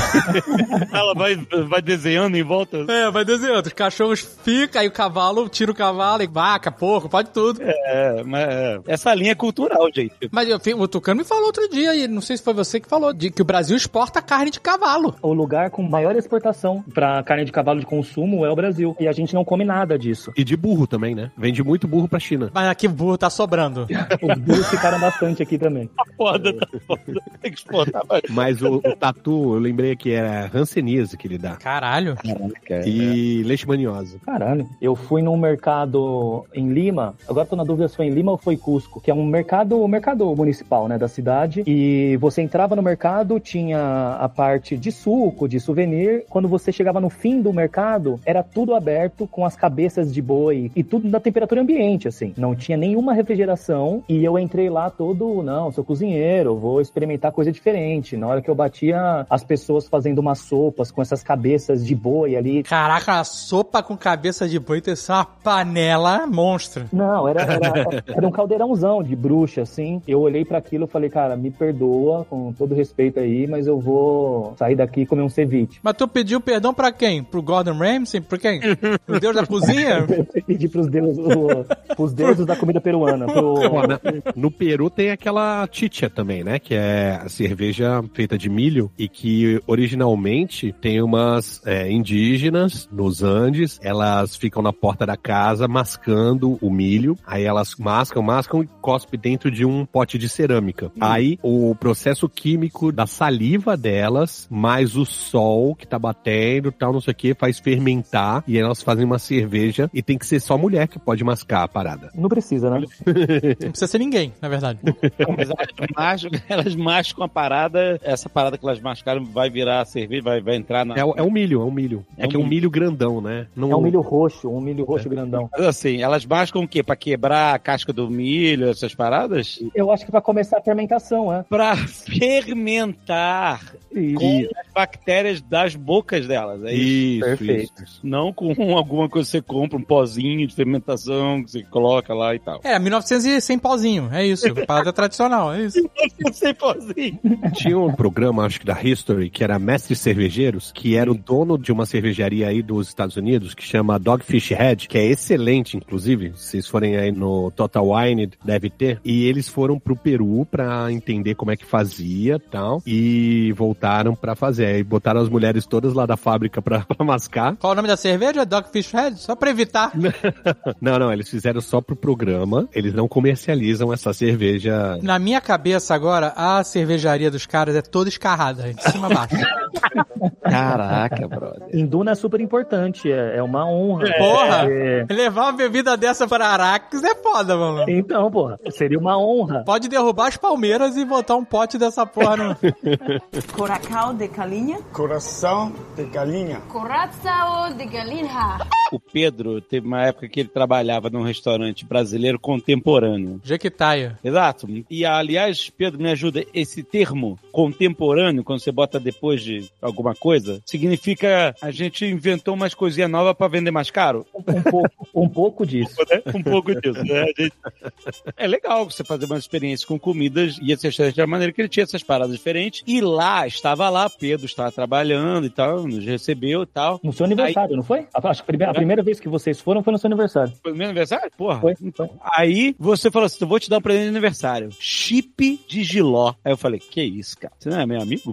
Ela vai, vai desenhando em volta? É, vai desenhando. Os cachorros ficam, aí o cavalo, tira o cavalo, e vaca, porco, pode tudo. É, mas é, essa linha é cultural, gente. Mas eu, o Tucano me falou outro dia, e não sei se foi você que falou, de que o Brasil exporta carne de cavalo. O lugar com maior exportação pra carne de cavalo de consumo é o Brasil. E a gente não come nada disso. E de burro também, né? Vende muito burro pra China. Mas aqui o burro tá sobrando. Os burros ficaram bastante aqui também. Tá foda, tá foda. Tem que exportar mais. Mas o, o tatu, eu lembrei que era hanseníase que ele dá. Caralho. Caraca, E leishmaniose. Caralho. Eu fui num mercado em Lima, agora tô na dúvida se foi em Lima ou foi Cusco, que é um mercado, um mercado municipal, né, da cidade, e você entrava no mercado, tinha a parte de suco, de souvenir, quando você chegava no fim do mercado, era tudo aberto com as cabeças de boi e tudo na temperatura ambiente, assim, não tinha nenhuma refrigeração, e eu entrei lá todo, não, sou cozinheiro, vou experimentar coisa diferente. Na hora que eu batia, as pessoas fazendo umas sopas com essas cabeças de boi ali. Caraca, a sopa com cabeça de boi tem que ser uma panela monstra. Não, era, era, era um caldeirãozão de bruxa, assim. Eu olhei pra aquilo e falei, cara, me perdoa, com todo respeito aí, mas eu vou sair daqui e comer um ceviche. Mas tu pediu perdão pra quem? Pro Gordon Ramsay? Por quem? Pro deus da cozinha? Eu pedi pros deuses, o, pros deuses da comida peruana. Pro... Ó, na- no Peru tem aquela chicha também, né? Que é a cerveja feita de milho e que originalmente tem umas é, indígenas nos Andes, elas ficam na porta da casa mascando o milho, aí elas mascam, mascam e cospem dentro de um pote de cerâmica. Hum. Aí o processo químico da saliva delas, mais o sol que tá batendo, tal, não sei o que, faz fermentar e aí elas fazem uma cerveja e tem que ser só mulher que pode mascar a parada. Não precisa, né? Não precisa ser ninguém, na verdade. Mas elas mascam, elas mascam a parada, essa parada que elas mascaram vai virar cerveja, vai, vai entrar na... É, o- é um milho, é um milho. É, É que um é um milho grandão, né? Não... É um milho roxo, um milho roxo grandão. Mas assim, elas mascam o quê? Pra quebrar a casca do milho, essas paradas? Eu acho que vai começar a fermentação, é. Pra fermentar com as bactérias das bocas delas. É isso. Isso, Perfeito. isso. Não com alguma coisa que você compra, um pozinho de fermentação que você coloca lá e tal. É, mil e novecentos e sem pauzinho, é isso. Parada tradicional, é isso. Sem pozinho. Tinha um programa, acho que da History, que era Mestres Cervejeiros, que era o dono de uma cervejaria aí dos Estados Unidos, que chama Dogfish Head, que é excelente, inclusive. Se vocês forem aí no Total Wine, deve ter. E eles foram pro Peru pra entender como é que fazia e tal, e voltaram pra fazer. Aí botaram as mulheres todas lá da fábrica pra, pra mascar. Qual o nome da cerveja? Dogfish Head? Só pra evitar. Não, não, eles fizeram só pro programa, eles não comercializam essa cerveja. Na minha cabeça agora, a cervejaria dos caras é toda escarrada, de cima a baixo. Caraca, brother. Em Duna é super importante, é, é uma honra. Porra! É... Levar uma bebida dessa para Araques é foda, mano. Então, porra, seria uma honra. Pode derrubar as palmeiras e botar um pote dessa porra no... Coracal de galinha. Coração de galinha. Coração de galinha. O Pedro teve uma época que ele trabalhava num restaurante brasileiro contemporâneo. Jequitaia. Exato. E, aliás, Pedro, me ajuda, esse termo contemporâneo, quando você bota depois de alguma coisa, significa a gente inventou umas coisinhas novas pra vender mais caro? Um pouco, um pouco disso. Um pouco disso, né? A gente... É legal você fazer uma experiência com comidas, e esse restaurante da maneira que ele tinha essas paradas diferentes, e lá, estava lá, Pedro estava trabalhando e tal, nos recebeu e tal. No seu aniversário, Aí... não foi? Acho que a primeira, a primeira vez que vocês foram foi no seu aniversário. Foi no meu aniversário? Porra. Foi, então. foi. Aí você falou assim, eu vou te dar um presente de aniversário. Chip de Giló. Aí eu falei, que isso, cara? Você não é meu amigo?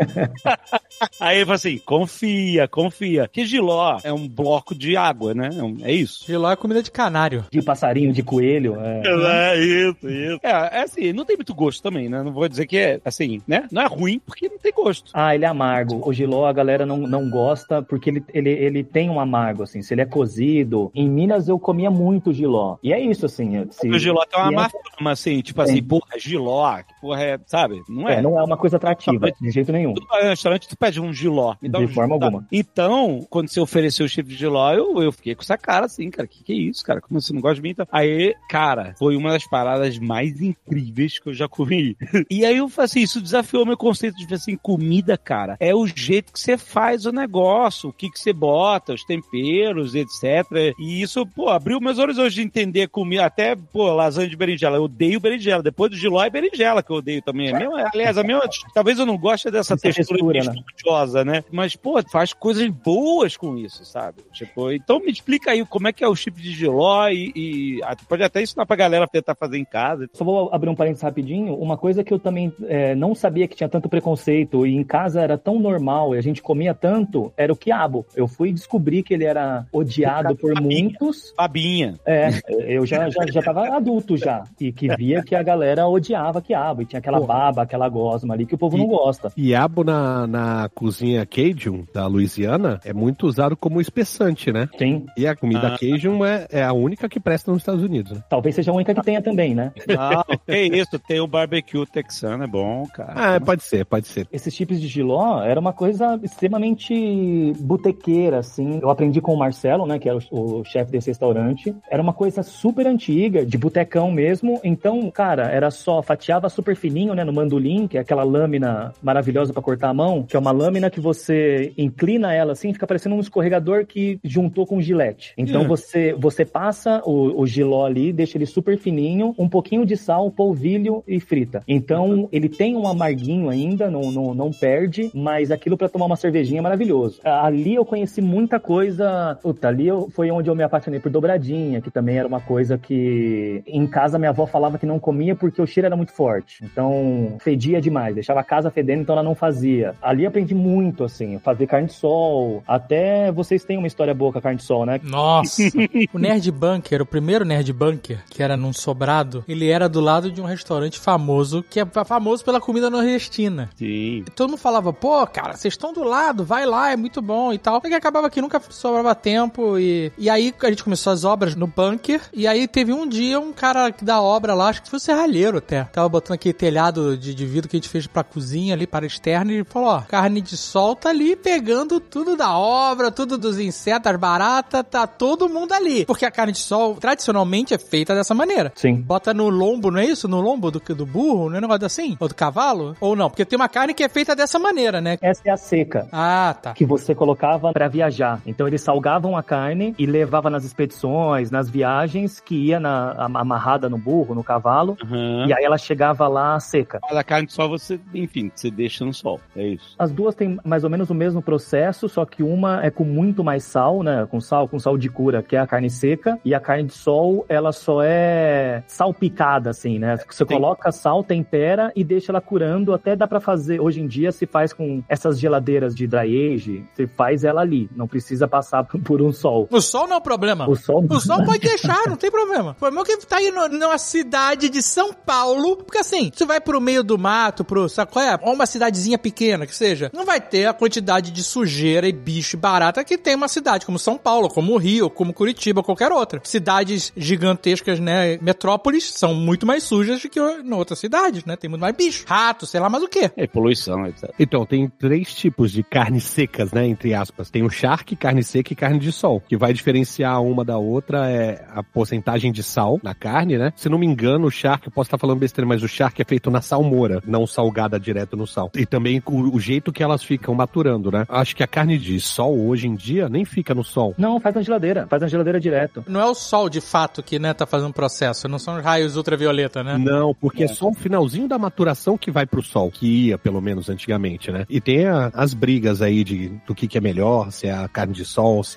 Aí ele falou assim, confia, confia. Que Giló é um bloco de água, né? É, um, é isso. Giló é comida de canário. De passarinho, de coelho. É, é isso, isso. É, é assim, não tem muito gosto também, né? Não vou dizer que é assim, né? Não é ruim porque não tem gosto. Ah, ele é amargo. O Giló a galera não, não gosta porque ele, ele, ele tem um amargo, assim. Se ele é cozido. Em Minas eu comia muito Giló. E é isso, assim. Se, o Giló tem uma é... má fama, assim, tipo assim, porra, Giló, que porra é, sabe? Não é. É, não é uma coisa atrativa, de jeito nenhum. No restaurante tu pede um Giló. Me dá de um forma Giló. alguma. Então, quando você ofereceu o chip de Giló, eu, eu fiquei com essa cara assim, cara, que que é isso, cara? Como você não gosta de mim? Então... Aí, cara, foi uma das paradas mais incríveis que eu já comi. E aí eu falei assim, isso desafiou meu conceito de, assim, comida, cara. É o jeito que você faz o negócio, o que que você bota, os temperos, etcétera. E isso, pô, abriu meus olhos hoje de entender comida, até, pô, lasanha de berinjela. Eu odeio berinjela. Depois do Giló é berinjela que eu odeio também. É mesmo, aliás, a minha, talvez eu não goste dessa Essa textura, textura esponjosa, né? Mas, pô, faz coisas boas com isso, sabe? Tipo, então me explica aí como é que é o chip de Giló e, e ah, pode até ensinar pra galera tentar fazer em casa. Só vou abrir um parênteses rapidinho. Uma coisa que eu também é, não sabia que tinha tanto preconceito e em casa era tão normal e a gente comia tanto, era o quiabo. Eu fui descobrir que ele era odiado por Babinha. muitos. Babinha. É, eu já, já, já tava adulto já. E que via que a galera odiava quiabo. E tinha aquela baba, aquela gosma ali que o povo e, não gosta. Quiabo na, na cozinha Cajun da Louisiana é muito usado como espessante, né? Sim. E a comida Ah. Cajun é, é a única que presta nos Estados Unidos, né? Talvez seja a única que tenha também, né? Não, que isso, tem o barbecue texano, é bom, cara. Ah, pode ser, pode ser. Esses chips de Giló era uma coisa extremamente botequeira, assim. Eu aprendi com o Marcelo, né, que era o, o chefe desse restaurante. Era uma coisa super antiga, de botecão mesmo. Então, cara, era só, fatiava super fininho, né, no mandolim, que é aquela lâmina maravilhosa pra cortar a mão, que é uma lâmina que você inclina ela assim, fica parecendo um escorregador que juntou com gilete. Então, Hum. você, você passa o, o Giló ali, deixa ele super fininho, um pouquinho de sal, polvilho e frita. Então, ele tem um amarguinho ainda, não, não, não perde, mas aquilo pra tomar uma cervejinha é maravilhoso. Ali eu conheci muita coisa. Puta, ali eu, foi onde eu me apaixonei por dobradinha, que também era uma coisa que em casa minha avó falava que não comia porque o cheiro era muito forte. Então, fedia demais, deixava a casa fedendo, então ela não fazia. Ali eu aprendi muito, assim, fazer carne de sol. Até vocês têm uma história boa com a carne de sol, né? Nossa! O Nerd Bunker, o primeiro Nerd Bunker, que era num sobrado, ele era do lado de um restaurante famoso, que é famoso pela comida nordestina. Sim. Todo mundo falava, pô, cara, vocês estão do lado, vai lá, é muito bom e tal. Só que acabava que nunca sobrava tempo e... E aí a gente começou as obras no bunker, e aí teve um dia um cara da obra lá, acho que foi o serralheiro até, tava botando aquele telhado de, de vidro que a gente fez pra cozinha ali, para externa, e ele falou, ó, carne de sol tá ali pegando tudo da obra, tudo dos insetos, as baratas, tá todo mundo ali. Porque a carne de sol, tradicionalmente, é feita dessa maneira. Sim. Bota no lombo, não é isso? No lombo do, do burro, não é um negócio assim? Ou do cavalo? Ou não? Porque tem uma carne que é feita dessa maneira, né? Essa é a seca. Ah, tá. Que você colocava pra viajar. Então eles salgavam a carne e levava nas expedições, nas viagens, que ia na, amarrada no burro, no cavalo, Uhum. e aí ela chegava lá seca. A carne de sol você, enfim, você deixa no sol, é isso. As duas têm mais ou menos o mesmo processo, só que uma é com muito mais sal, né? Com sal, com sal de cura, que é a carne seca, e a carne de sol, ela só é salpicada, assim, né? Você Sim. coloca sal, tempera e deixa ela curando, até dá pra fazer, hoje em dia se faz com essas geladeiras de dry age, você faz ela ali, não precisa passar por um sol. O sol não é o problema. O sol, O sol pode deixar, não tem problema. O problema é que tá aí no, numa cidade de São Paulo, porque assim, você vai pro meio do mato, pro, sabe qual é? Ou uma cidadezinha pequena, que seja, não vai ter a quantidade de sujeira e bicho e barata que tem uma cidade como São Paulo, como o Rio, como Curitiba, qualquer outra. Cidades gigantescas, né, metrópoles, são muito mais sujas do que em outras cidades, né? Tem muito mais bicho, rato, sei lá mais o quê. É poluição, etcétera. Então, tem três tipos de carnes secas, né, entre aspas. Tem o charque, carne seca e carne de sol. Que vai diferenciar uma da outra é a porcentagem de sal na carne, né? Se não me engano, o charque, eu posso estar falando besteira, mas o charque é feito na salmoura, não salgada direto no sal. E também o, o jeito que elas ficam maturando, né? Acho que a carne de sol, hoje em dia, nem fica no sol. Não, faz na geladeira, faz na geladeira direto. Não é o sol, de fato, que, né, tá fazendo o processo, não são os raios ultravioleta, né? Não, porque é. É. só o finalzinho da maturação que vai pro sol, que ia, pelo menos, antigamente, né? E tem a, as brigas aí de, do que, que é melhor, se é a carne de sol, se é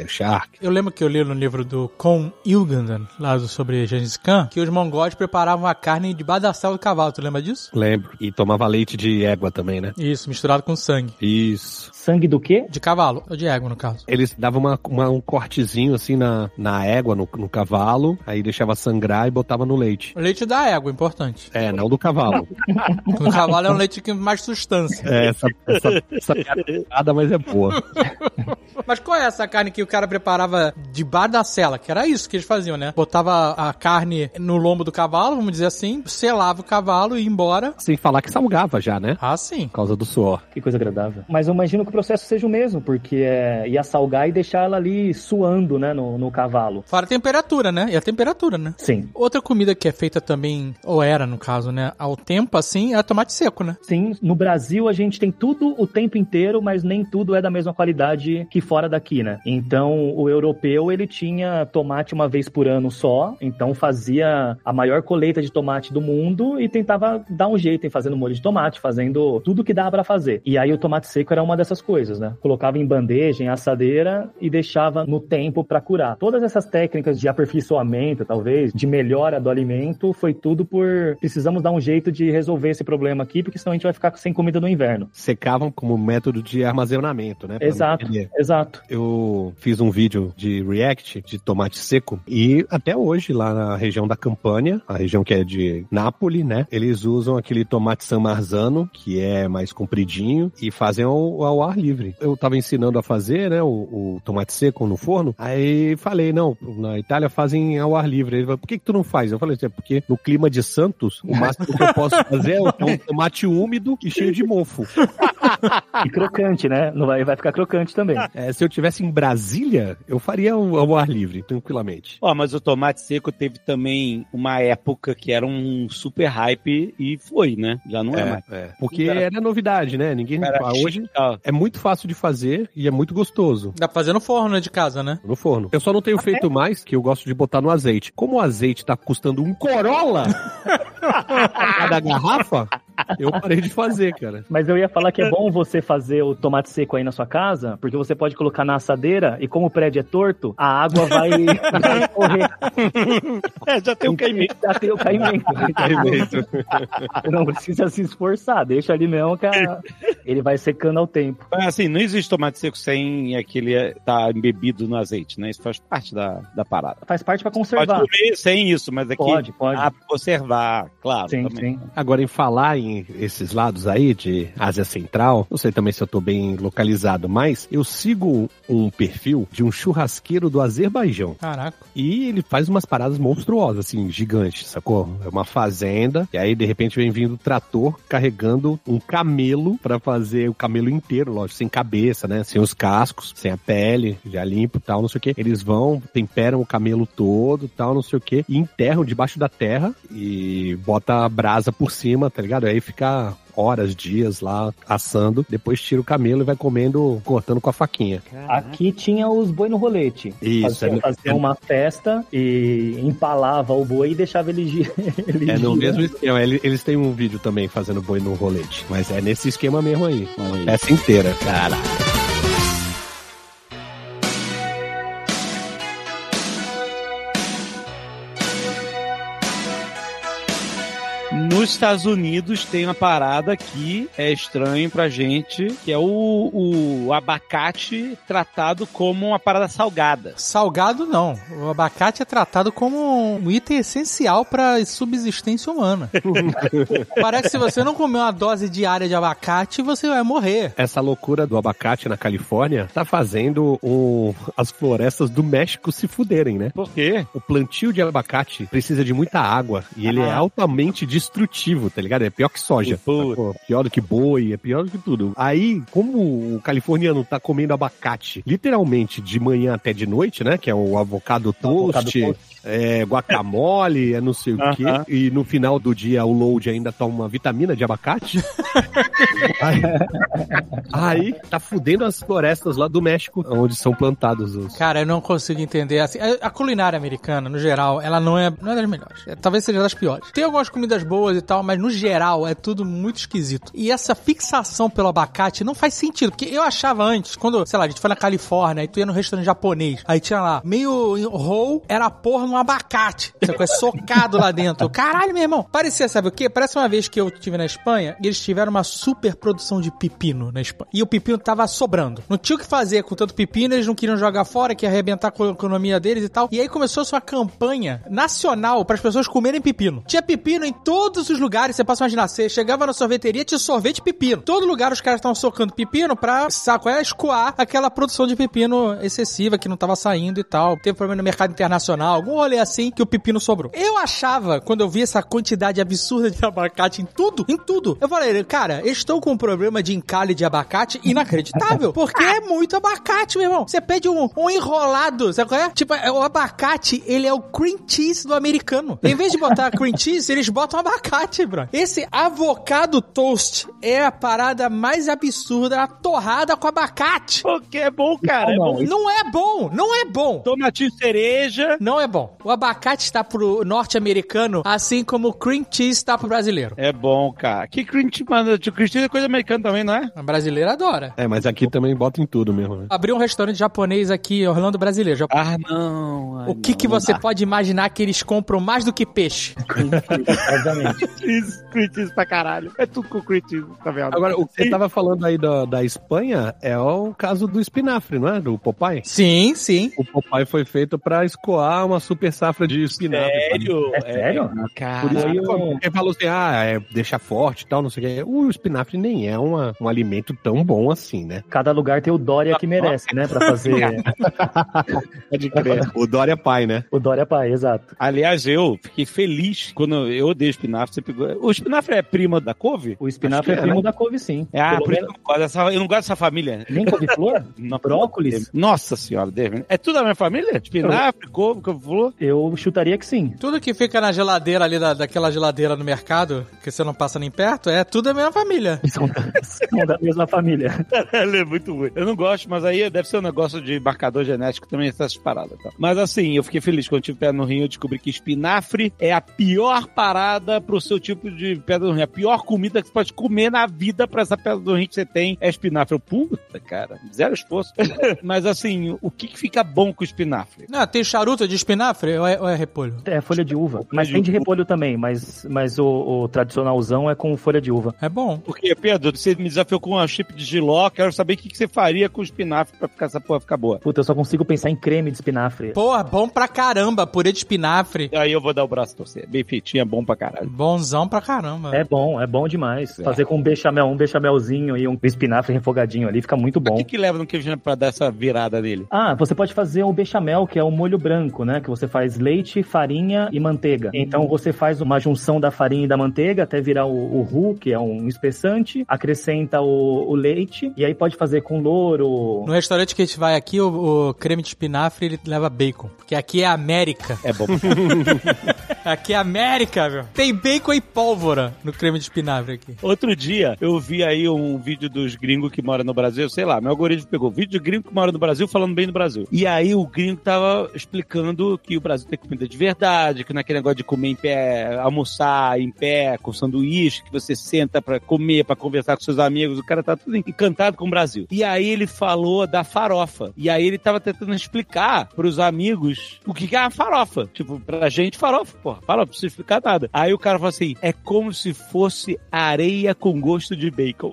Shark. Eu lembro que eu li no livro do Con Ilganden, lá do, sobre Gengis Khan, que os mongóis preparavam a carne de badacel do cavalo. Tu lembra disso? Lembro. E tomava leite de égua também, né? Isso, misturado com sangue. Isso. Sangue do quê? De cavalo, ou de égua, no caso. Eles davam uma, uma, um cortezinho assim na, na égua, no, no cavalo, aí deixava sangrar e botava no leite. O leite da égua, importante. É, não do cavalo. O cavalo é um leite com mais substância. É, essa, essa, essa piada, mas é boa. Mas qual é essa carne que o cara preparava de badacela? Que era isso que eles faziam, né? Botava a carne no lombo do cavalo, vamos dizer assim, selava o cavalo e ia embora. Sem falar que salgava já, né? Ah, sim. Por causa do suor. Que coisa agradável. Mas eu imagino que o processo seja o mesmo, porque é, ia salgar e deixar ela ali suando, né, no, no cavalo. Fora a temperatura, né? E a temperatura, né? Sim. Outra comida que é feita também, ou era no caso, né, ao tempo assim, é tomate seco, né? Sim, no Brasil a gente tem tudo o tempo inteiro, mas nem tudo é da mesma qualidade que fora daqui, né? Então, o europeu, ele tinha tomate uma vez por ano só, então fazia a maior colheita de tomate do mundo e tentava dar um jeito em fazendo molho de tomate, fazendo tudo que dava pra fazer. E aí o tomate seco era uma dessas coisas, né? Colocava em bandeja, em assadeira e deixava no tempo pra curar. Todas essas técnicas de aperfeiçoamento, talvez, de melhora do alimento, foi tudo por precisamos dar um jeito de resolver esse problema aqui, porque senão a gente vai ficar sem comida no inverno. Secavam como método de armazenamento, né? Exato, exato. Eu fiz um vídeo de react de tomate seco e até hoje lá na região da Campânia, a região que é de Nápoles, né? Eles usam aquele tomate San Marzano, que é mais compridinho, e fazem ao, ao ar livre. Eu tava ensinando a fazer, né, o, o tomate seco no forno, aí falei, não, na Itália fazem ao ar livre. Ele falou, por que que tu não faz? Eu falei, é porque no clima de Santos, o máximo que eu posso fazer é um tomate úmido e cheio de mofo. E crocante, né? Não vai, vai ficar crocante também. É, se eu tivesse em Brasília, eu faria ao, ao ar livre, tranquilamente. Ó, mas o tomate seco teve também uma época que era um super hype e foi, né? Já não é, é mais. É. Porque era... era novidade, né? Ninguém era hoje chique. É muito fácil de fazer e é muito gostoso. Dá pra fazer no forno, né, de casa, né? No forno. Eu só não tenho feito é. mais, que eu gosto de botar no azeite. Como o azeite tá custando um Corolla cada garrafa, eu parei de fazer, cara. Mas eu ia falar que é bom você fazer o tomate seco aí na sua casa, porque você pode colocar na assadeira e como o prédio é torto, a água vai, vai correr. É, já tem o caimento. Já tem o caimento. caimento. Não precisa se esforçar, deixa ali mesmo que a... ele vai secando ao tempo. Mas assim, não existe tomate seco sem aquele tá embebido no azeite, né? Isso faz parte da, da parada. Faz parte pra conservar. Pode comer sem isso, mas aqui pode, pode. dá pra conservar, claro. Sim, também. sim. Agora, em falar em esses lados aí de Ásia Central, não sei também se eu tô bem localizado, mas eu sigo um perfil de um churrasqueiro do Azerbaijão. Caraca. E ele faz umas paradas monstruosas, assim, gigantes, sacou? É uma fazenda, e aí de repente vem vindo o trator carregando um camelo pra fazer o camelo inteiro, lógico, sem cabeça, né? Sem os cascos, sem a pele, já limpo e tal, não sei o quê. Eles vão, temperam o camelo todo, tal, não sei o quê, e enterram debaixo da terra e bota a brasa por cima, tá ligado? Aí fica horas, dias lá assando, depois tira o camelo e vai comendo, cortando com a faquinha. Aqui tinha os boi no rolete. Isso. Fazia, é, fazia é, uma festa e empalava o boi e deixava ele girar. É no mesmo esquema. Eles têm um vídeo também fazendo boi no rolete, mas é nesse esquema mesmo aí. Essa inteira. Caraca. Nos Estados Unidos tem uma parada que é estranho pra gente, que é o, o abacate tratado como uma parada salgada. Salgado não. O abacate é tratado como um item essencial pra subsistência humana. Parece que se você não comer uma dose diária de abacate, você vai morrer. Essa loucura do abacate na Califórnia tá fazendo o, as florestas do México se fuderem, né? Por quê? O plantio de abacate precisa de muita água e ele ah. é altamente destrutivo, tá ligado? É pior que soja. Pô, pior do que boi, é pior do que tudo. Aí, como o californiano tá comendo abacate literalmente de manhã até de noite, né? Que é o avocado toast, é, guacamole, é não sei uh-huh. o quê. E no final do dia o load ainda toma uma vitamina de abacate. aí, aí tá fudendo as florestas lá do México, onde são plantados os... Cara, eu não consigo entender. Assim, a, a culinária americana, no geral, ela não é, não é das melhores. É, talvez seja das piores. Tem algumas comidas boas e tal, mas no geral é tudo muito esquisito. E essa fixação pelo abacate não faz sentido, porque eu achava antes, quando, sei lá, a gente foi na Califórnia, aí tu ia no restaurante japonês, aí tinha lá, meio roll, era porra no abacate, sabe, socado lá dentro. Caralho, meu irmão, parecia, sabe o quê? Parece uma vez que eu estive na Espanha, e eles tiveram uma super produção de pepino na Espanha, e o pepino tava sobrando. Não tinha o que fazer com tanto pepino, eles não queriam jogar fora, que ia arrebentar com a economia deles e tal, e aí começou uma campanha nacional para as pessoas comerem pepino. Tinha pepino em todos os lugares, você pode imaginar, você chegava na sorveteria, tinha sorvete pepino. Todo lugar os caras estavam socando pepino pra, saco, é, escoar aquela produção de pepino excessiva que não tava saindo e tal. Teve problema no mercado internacional, algum rolê assim que o pepino sobrou. Eu achava, quando eu vi essa quantidade absurda de abacate em tudo, em tudo, eu falei, cara, eu estou com um problema de encalhe de abacate inacreditável, porque é muito abacate, meu irmão. Você pede um, um enrolado, sabe qual é? Tipo, o abacate, ele é o cream cheese do americano. Em vez de botar cream cheese, eles botam abacate, bro. Esse avocado toast é a parada mais absurda, a torrada com abacate. Porque é bom, cara. É bom. Não é bom, não é bom. Tomatinho cereja. Não é bom. O abacate está pro norte-americano, assim como o cream cheese está pro brasileiro. É bom, cara. Que cream cheese, mano? Cream cheese é coisa americana também, não é? O brasileiro adora. É, mas aqui também bota em tudo mesmo, né? Abriu um restaurante japonês aqui, Orlando brasileiro. Já... Ah, não. Ai, o que não, que você ah. pode imaginar que eles compram mais do que peixe? Exatamente. Cream cheese pra caralho. É tudo com cream cheese, tá vendo? Agora, o que você tava falando aí da, da Espanha é o caso do espinafre, não é? Do Popeye? Sim, sim. O Popeye foi feito pra escoar uma super safra de espinafre. Sério? É sério? Por Cara. isso que eu... Ele falou assim, ah, é deixar forte e tal, não sei o que. O espinafre nem é uma, um alimento tão bom assim, né? Cada lugar tem o Dória que merece, né? Pra fazer... Pode crer. O Dória pai, né? O Dória pai, exato. Aliás, eu fiquei feliz quando eu odeio espinafre. Você pegou... O espinafre é prima da couve? O espinafre é, é primo né? da couve, sim. É, ah, por isso menos... eu, não gosto dessa, eu não gosto dessa família. Nem couve-flor? Brócolis? Nossa senhora, David. É tudo da minha família? Espinafre, couve, couve-flor? Eu chutaria que sim. Tudo que fica na geladeira ali, da, daquela geladeira no mercado, que você não passa nem perto, é tudo da mesma família. São da, são da mesma família. Ela é muito ruim. Eu não gosto, mas aí deve ser um negócio de marcador genético também, essas paradas. Tá? Mas assim, eu fiquei feliz quando eu tive pedra no rim, eu descobri que espinafre é a pior parada pro seu tipo de pedra no rim. A pior comida que você pode comer na vida pra essa pedra no rim que você tem é espinafre. Eu, puta, cara, zero esforço. Mas assim, o que, que fica bom com espinafre? Não, tem charuto de espinafre ou é, ou é repolho? É folha de uva. Mas tem de repolho também, mas, mas o, o tradicionalzão é com folha de uva. É bom. Porque, Pedro, você me desafiou com uma chip de jiló, quero saber o que, que você faria com espinafre pra ficar essa porra ficar boa. Puta, eu só consigo pensar em creme de espinafre. Porra, bom pra caramba, purê de espinafre. Aí eu vou dar o braço pra você. Bem feitinho, é bom pra caralho. Bonzão pra caramba. É bom, é bom demais. É. Fazer com um bechamel, um bechamelzinho e um espinafre refogadinho ali, fica muito bom. O que, que leva no queijo pra dar essa virada dele? Ah, você pode fazer o bechamel, que é o molho branco, né? Que você faz leite, farinha e manteiga. Então você faz uma junção da farinha e da manteiga até virar o, o roux, que é um espessante, acrescenta o, o leite e aí pode fazer com louro. No restaurante que a gente vai aqui, o, o creme de espinafre, ele leva bacon. Porque aqui é América. É bom. Aqui é América, meu. Tem bacon e pólvora no creme de espinafre aqui. Outro dia, eu vi aí um vídeo dos gringos que moram no Brasil, sei lá, meu algoritmo pegou vídeo de gringo que mora no Brasil falando bem do Brasil. E aí o gringo tava explicando que o Brasil tem comida de verdade, que não é aquele negócio de comer em pé, almoçar em pé, com sanduíche, que você senta pra comer, pra conversar com seus amigos, o cara tá tudo encantado com o Brasil. E aí ele falou da farofa. E aí ele tava tentando explicar pros amigos o que é a farofa. Tipo, pra gente, farofa, porra, farofa, não precisa explicar nada. Aí o cara falou assim, é como se fosse areia com gosto de bacon.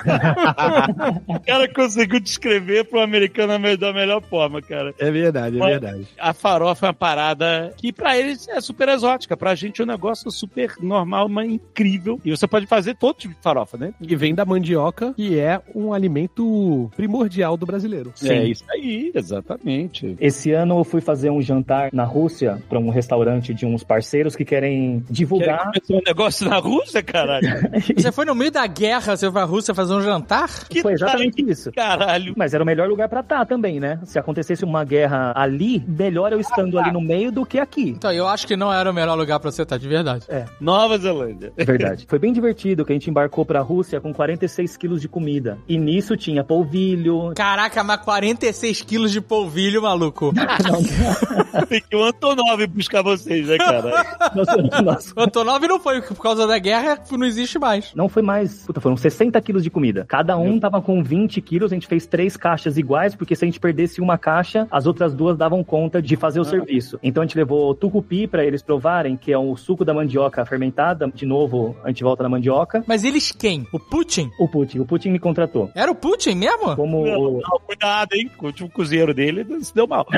O cara conseguiu descrever pro americano da melhor forma, cara. É verdade, é Mas verdade. A farofa é uma parada que pra eles é super exótica, pra gente é um negócio super normal, mas incrível. E você pode fazer todo tipo de farofa, né? E vem da mandioca, que é um alimento primordial do brasileiro. Sim. É isso aí, exatamente. Esse ano eu fui fazer um jantar na Rússia pra um restaurante de uns parceiros que querem divulgar... Quer começar um negócio na Rússia, caralho? Você foi no meio da guerra, você foi pra Rússia fazer um jantar? Que foi exatamente tá... isso. Caralho. Mas era o melhor lugar pra estar também, né? Se acontecesse uma guerra ali, melhor eu estando ah, ali no meio do que aqui. Então, eu acho que não era o melhor lugar pra você estar, de verdade. É. Nova Zelândia. Verdade. Foi bem divertido que a gente embarcou pra Rússia com quarenta e seis quilos de comida. E nisso tinha polvilho. Caraca, mas quarenta e seis quilos de polvilho, maluco. Tem que o Antonov buscar vocês, né, cara? nosso, nosso... O Antonov não foi, por causa da guerra não existe mais. Não foi mais, puta, foram sessenta quilos de comida. Cada um tava com vinte quilos, a gente fez três caixas iguais, porque se a gente perdesse uma caixa, as outras duas davam conta de fazer o ah. serviço. Então a gente levou tucupi pra eles provarem, que é o suco da mandioca fermentada. De novo, a gente volta na mandioca. Mas eles quem? O Putin? O Putin. O Putin me contratou. Era o Putin mesmo? Como não, o... não, cuidado, hein? O último cozinheiro dele se deu mal.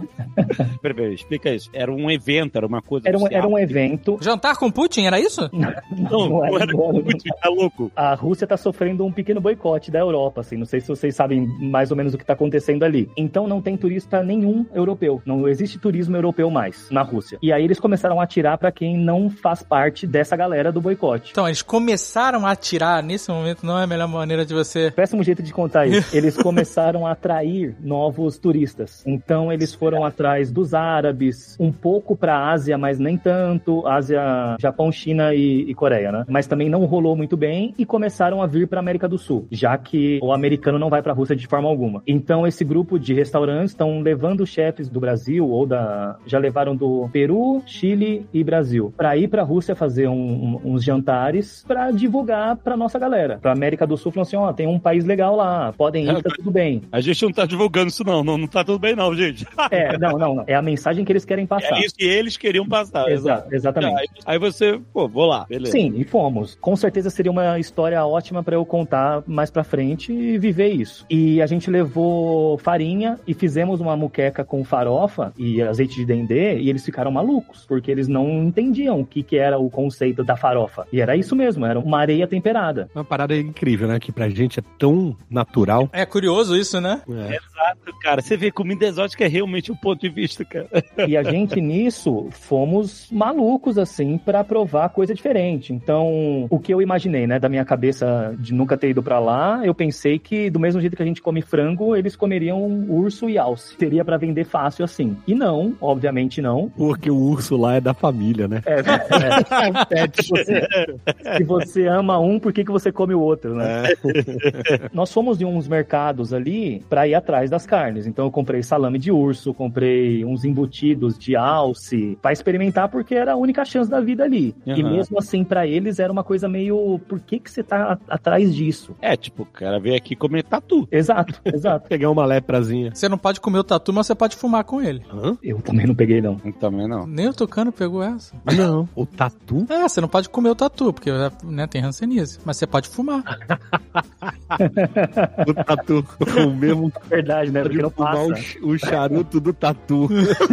Peraí, peraí, explica isso. Era um evento, era uma coisa... Era um, era um evento... Jantar com Putin, era isso? Não, não, não era, era com Putin, tá louco. A Rússia tá sofrendo um pequeno boicote da Europa, assim. Não sei se vocês sabem mais ou menos o que tá acontecendo ali. Então não tem turista nenhum europeu. Não existe turismo europeu mais na Rússia. E aí eles começaram a atirar pra quem não faz parte dessa galera do boicote. Então, eles começaram a atirar, nesse momento não é a melhor maneira de você... Péssimo jeito de contar isso. Eles começaram a atrair novos turistas. Então eles foram atrás dos árabes, um pouco pra Ásia, mas nem tanto. Ásia, Japão, China e, e Coreia, né? Mas também não rolou muito bem e começaram a vir pra América do Sul, já que o americano não vai pra Rússia de forma alguma. Então esse grupo de restaurantes estão levando chefes do Brasil ou da... já levaram do Peru, Chile e Brasil pra ir pra Rússia fazer um, um, uns jantares pra divulgar pra nossa galera. Pra América do Sul, falando assim, ó, oh, tem um país legal lá, podem ir, tá tudo bem. A gente não tá divulgando isso não, não, não tá tudo bem não, gente. É, não, não, não. É a mensagem que eles querem passar. É isso que eles queriam passar. Exato, exatamente. Aí, aí você, pô, vou lá, beleza. Sim, e fomos. Com certeza seria uma história ótima pra eu contar mais pra frente e viver isso. E a gente levou farinha e fizemos uma muqueca com farofa e azeite de dendê e eles ficaram malucos, porque eles não entendiam o que, que era o conceito da farofa. E era isso mesmo, era uma areia temperada. Uma parada incrível, né? Que pra gente é tão natural. É curioso isso, né? É. Exato, cara. Você vê, comida exótica é realmente um ponto de vista, cara. E a gente, nisso, fomos malucos, assim, pra provar coisa diferente. Então, o que eu imaginei, né, da minha cabeça de nunca ter ido pra lá, eu pensei que, do mesmo jeito que a gente come frango, eles comeriam urso e alce. Teria pra vender fácil, assim. E não, obviamente não. Porque o urso lá é da família, né? É, é. é se, você, se você ama um, por que, que você come o outro, né? É. Nós fomos de uns mercados ali pra ir atrás das carnes. Então eu comprei salame de urso, comprei uns embutidos de alce pra experimentar, porque era a única chance da vida ali. Uhum. E mesmo assim, pra eles era uma coisa meio, por que que você tá a- atrás disso? É, tipo, o cara veio aqui comer tatu. Exato, exato. Pegar uma leprazinha. Você não pode comer o tatu, mas você pode fumar com ele. Hã? Eu também não peguei, não. Eu também não. Nem o Tucano pegou essa. Não. O tatu? É, você não pode comer o tatu, porque né, tem hanseníase. Mas você pode fumar. O tatu. O mesmo... Verdade, né? Porque não passa. O, ch- o charuto do tatu.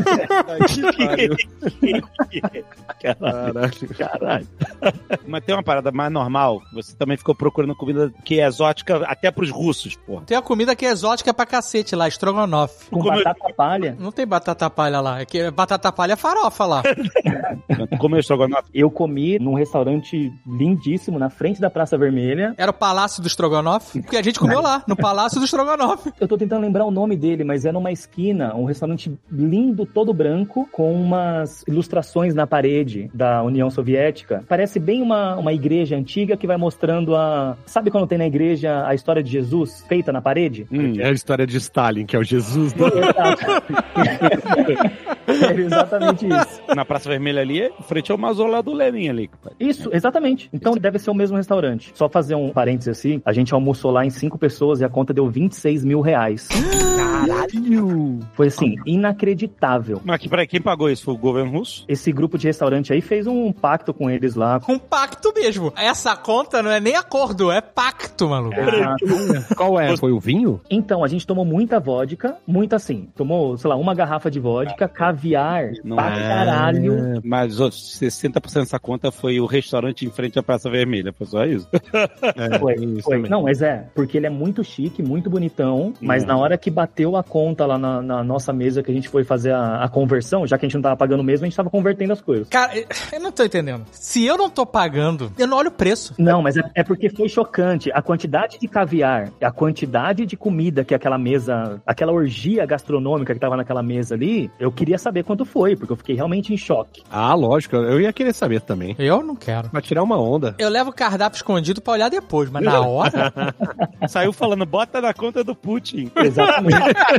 Caralho. Caralho. Mas tem uma parada mais normal. Você também ficou procurando comida que é exótica até pros russos, porra. Tem a comida que é exótica pra cacete lá, estrogonofe. Com Como- batata palha. Não tem batata palha lá. É que batata palha é farofa lá. Comeu estrogonofe? Eu comi num restaurante lindíssimo na frente da Praça Vermelha. Era o Palácio do Estrogonofe? Porque a gente comeu lá, no Palácio do Estrogonofe. Eu tô tentando lembrar o nome dele, mas é numa esquina, um restaurante lindo, todo branco, com umas ilustrações na parede da União Soviética. Parece bem uma, uma igreja antiga que vai mostrando a... Sabe quando tem na igreja a história de Jesus feita na parede? Hum, é a história de Stalin, que é o Jesus. Né? É exatamente isso. Na Praça Vermelha ali, em frente ao mausoléu do Lenin ali. Isso, exatamente. Então deve ser o mesmo restaurante. Só fazer um parênteses assim, a gente almoçou lá em cinco pessoas e a conta deu vinte e seis mil reais. Caralho! Foi assim, inacreditável. Mas que, peraí, quem pagou isso? Foi o governo russo? Esse grupo de restaurante aí fez um pacto com eles lá. Um pacto mesmo. Essa conta não é nem acordo, é pacto, maluco. Ah, Qual é? Foi o vinho? então, a gente tomou muita vodka, muita assim. Tomou, sei lá, uma garrafa de vodka, caviar, Não pra é. caralho. Mas os outros sessenta por cento dessa conta foi o restaurante em frente à Praça Vermelha. Foi só isso? É, Foi, isso foi. também. Não, mas é, porque ele é muito chique, muito bonitão, mas Hum. na hora que bateu a conta lá na, na nossa mesa, que a gente foi fazer a, a conversão, já que a gente não tava pagando mesmo, a gente tava convertendo as coisas. Cara, eu não tô entendendo. Se eu não tô pagando, eu não olho o preço. Não, mas é, é porque foi chocante. A quantidade de caviar, a quantidade de comida que aquela mesa, aquela orgia gastronômica que tava naquela mesa ali, eu queria saber saber quanto foi, porque eu fiquei realmente em choque. Ah, lógico, eu ia querer saber também. Eu não quero. Pra tirar uma onda. Eu levo o cardápio escondido pra olhar depois, mas na hora... Saiu falando, bota na conta do Putin. Exatamente.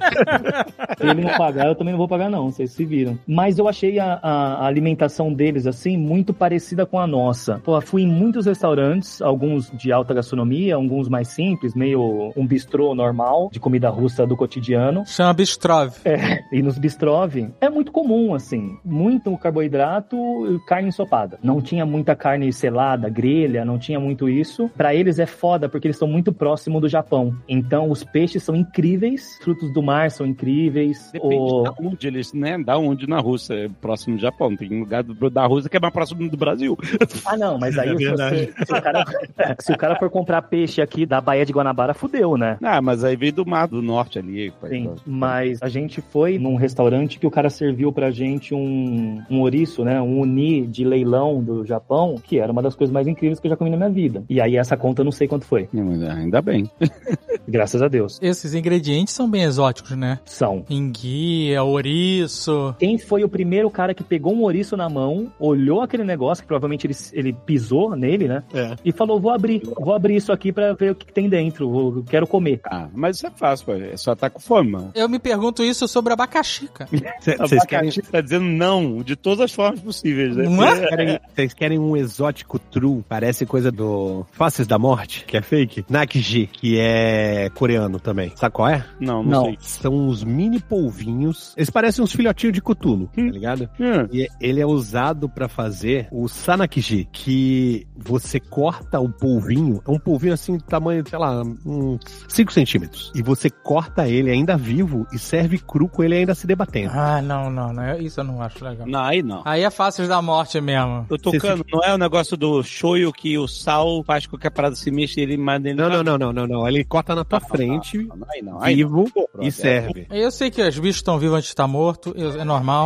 Se ele não pagar, eu também não vou pagar não, vocês se viram. Mas eu achei a, a, a alimentação deles, assim, muito parecida com a nossa. Pô, fui em muitos restaurantes, alguns de alta gastronomia, alguns mais simples, meio um bistrô normal, de comida russa do cotidiano. Chama bistrov. É, e nos bistrov é muito comum, assim, muito carboidrato e carne ensopada. Não tinha muita carne selada, grelha, não tinha muito isso. Pra eles é foda, porque eles estão muito próximos do Japão. Então, os peixes são incríveis, frutos do mar são incríveis. Depende o... da onde eles, né? Da onde na Rússia, é próximo do Japão. Tem lugar do, da Rússia que é mais próximo do Brasil. Ah, não, mas aí É se, verdade. você, se, o cara, se o cara for comprar peixe aqui da Baía de Guanabara, fudeu, né? Ah, mas aí veio do mar do norte ali. Sim, mas a gente foi num restaurante que o cara serviu pra gente um, um ouriço, né? Um uni de leilão do Japão, que era uma das coisas mais incríveis que eu já comi na minha vida. E aí essa conta eu não sei quanto foi. Não, mas ainda bem. Graças a Deus. Esses ingredientes são bem exóticos, né? São. Enguia, ouriço. Quem foi o primeiro cara que pegou um ouriço na mão, olhou aquele negócio, que provavelmente ele, ele pisou nele, né? É. E falou, vou abrir, vou abrir isso aqui pra ver o que tem dentro, vou, quero comer. Ah, mas isso é fácil, pô. É só tá com fome, mano. Eu me pergunto isso sobre abacaxi, cara. Vocês querem, Tá dizendo não, de todas as formas possíveis, né? Não é? vocês querem, vocês querem um exótico true? Parece coisa do Faces da Morte, que é fake. Nakji, que é coreano também. Sabe qual é? Não, não, Não. sei. São uns mini polvinhos. Eles parecem uns filhotinhos de Cthulhu, tá ligado? Hum. E ele é usado pra fazer o Sanakiji, que você corta o polvinho, é um polvinho assim, tamanho, sei lá, uns cinco centímetros. E você corta ele ainda vivo e serve cru com ele ainda se debatendo. Ah, não, não, não. Isso eu não acho legal. Não, aí não. Aí é fácil da morte mesmo. Eu tocando, não é o negócio do shoyu que o sal faz com que a parada se mexa e ele manda ele. Não, não, não, não, não, não. Ele corta na tua frente, Não, não, aí não. Aí vivo, não. e serve. Eu sei que os bichos estão vivos antes de estar morto, eu- é normal.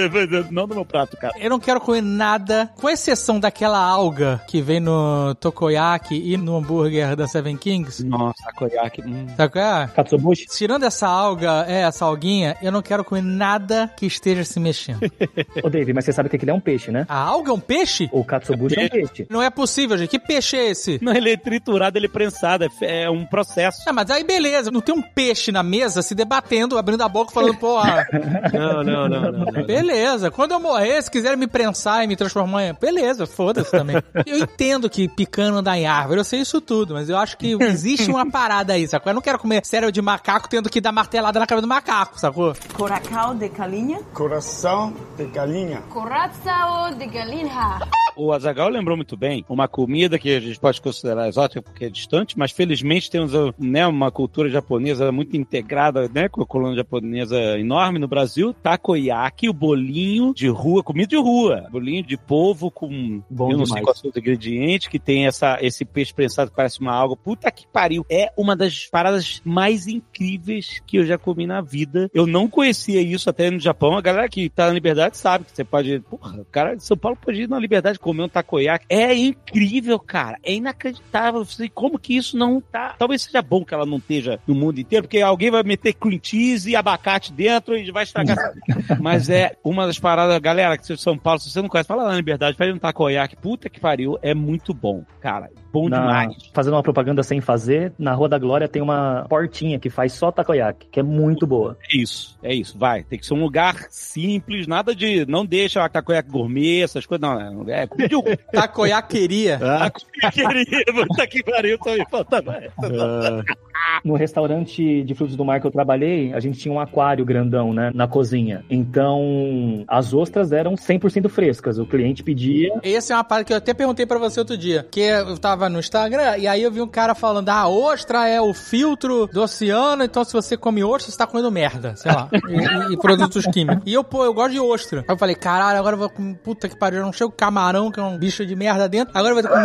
Não do meu prato, cara. Eu não quero comer nada, com exceção daquela alga que vem no Tokoyaki e no hambúrguer da Seven Kings. Nossa, takoyaki. Hum. Sabe qual é? Katsuobushi? Tirando essa alga, é, essa alguinha, eu não quero comer nada que esteja se mexendo. Ô, Dave, mas você sabe que aquele é um peixe, né? A alga é um peixe? O katsuobushi é um peixe. Não é possível, gente. Que peixe é esse? Não, ele é triturado, ele é prensado, é, fe- é um processo. Ah, mas aí beleza. Não tem um peixe na mesa se debatendo, abrindo a boca, falando, porra, Não, não, não, não, não. beleza. Quando eu morrer, se quiserem me prensar e me transformar em... Beleza, foda-se também. Eu entendo que picando dá em árvore, eu sei isso tudo, mas eu acho que existe uma parada aí, sacou? Eu não quero comer cérebro de macaco tendo que dar martelada na cabeça do macaco, sacou? Coracal de galinha. Coração de galinha. Coração de galinha. O Azaghal lembrou muito bem uma comida que a gente pode considerar exótica porque é distante, mas felizmente temos, né, uma cultura japonesa muito integrada, né, com a colônia japonesa enorme no Brasil. Takoyaki, o bolinho de rua, comida de rua. Bolinho de polvo com, Bom eu não demais. sei quais são os ingredientes, que tem essa, esse peixe prensado que parece uma alga. Puta que pariu. É uma das paradas mais incríveis que eu já comi na vida. Eu não conhecia isso até no Japão. A galera que tá na Liberdade sabe que você pode... Porra, o cara de São Paulo pode ir na Liberdade comer um takoyaki. É incrível, cara. É inacreditável. Eu sei como que isso não tá... Talvez seja bom que ela não esteja no mundo inteiro, porque alguém vai meter cream cheese e abacate dentro e vai estragar. Mas é uma das paradas... Galera, que você é de São Paulo, se você não conhece, fala lá na Liberdade, pede um takoyaki. Puta que pariu. É muito bom, cara. Bom Na- demais. Fazendo uma propaganda sem fazer, na Rua da Glória tem uma portinha que faz só takoyaki, que é muito boa. É isso, é isso, vai. Tem que ser um lugar simples, nada de... Não deixa a takoyaki gourmet, essas coisas, não. É comida de rua. Takoyakeria. Queria, puta que pariu, só me faltava essa. No restaurante de frutos do mar que eu trabalhei, a gente tinha um aquário grandão, né, na cozinha. Então, as ostras eram cem por cento frescas. O cliente pedia... Essa é uma parada que eu até perguntei pra você outro dia. Que eu tava no Instagram e aí eu vi um cara falando: ah, a ostra é o filtro do oceano, então se você come ostra, você tá comendo merda, sei lá. e, e- e produtos químicos. E eu, pô, eu gosto de ostra. Aí eu falei, caralho, agora eu vou comer. Puta que pariu, eu não chego camarão, que é um bicho de merda dentro. Agora eu vou comer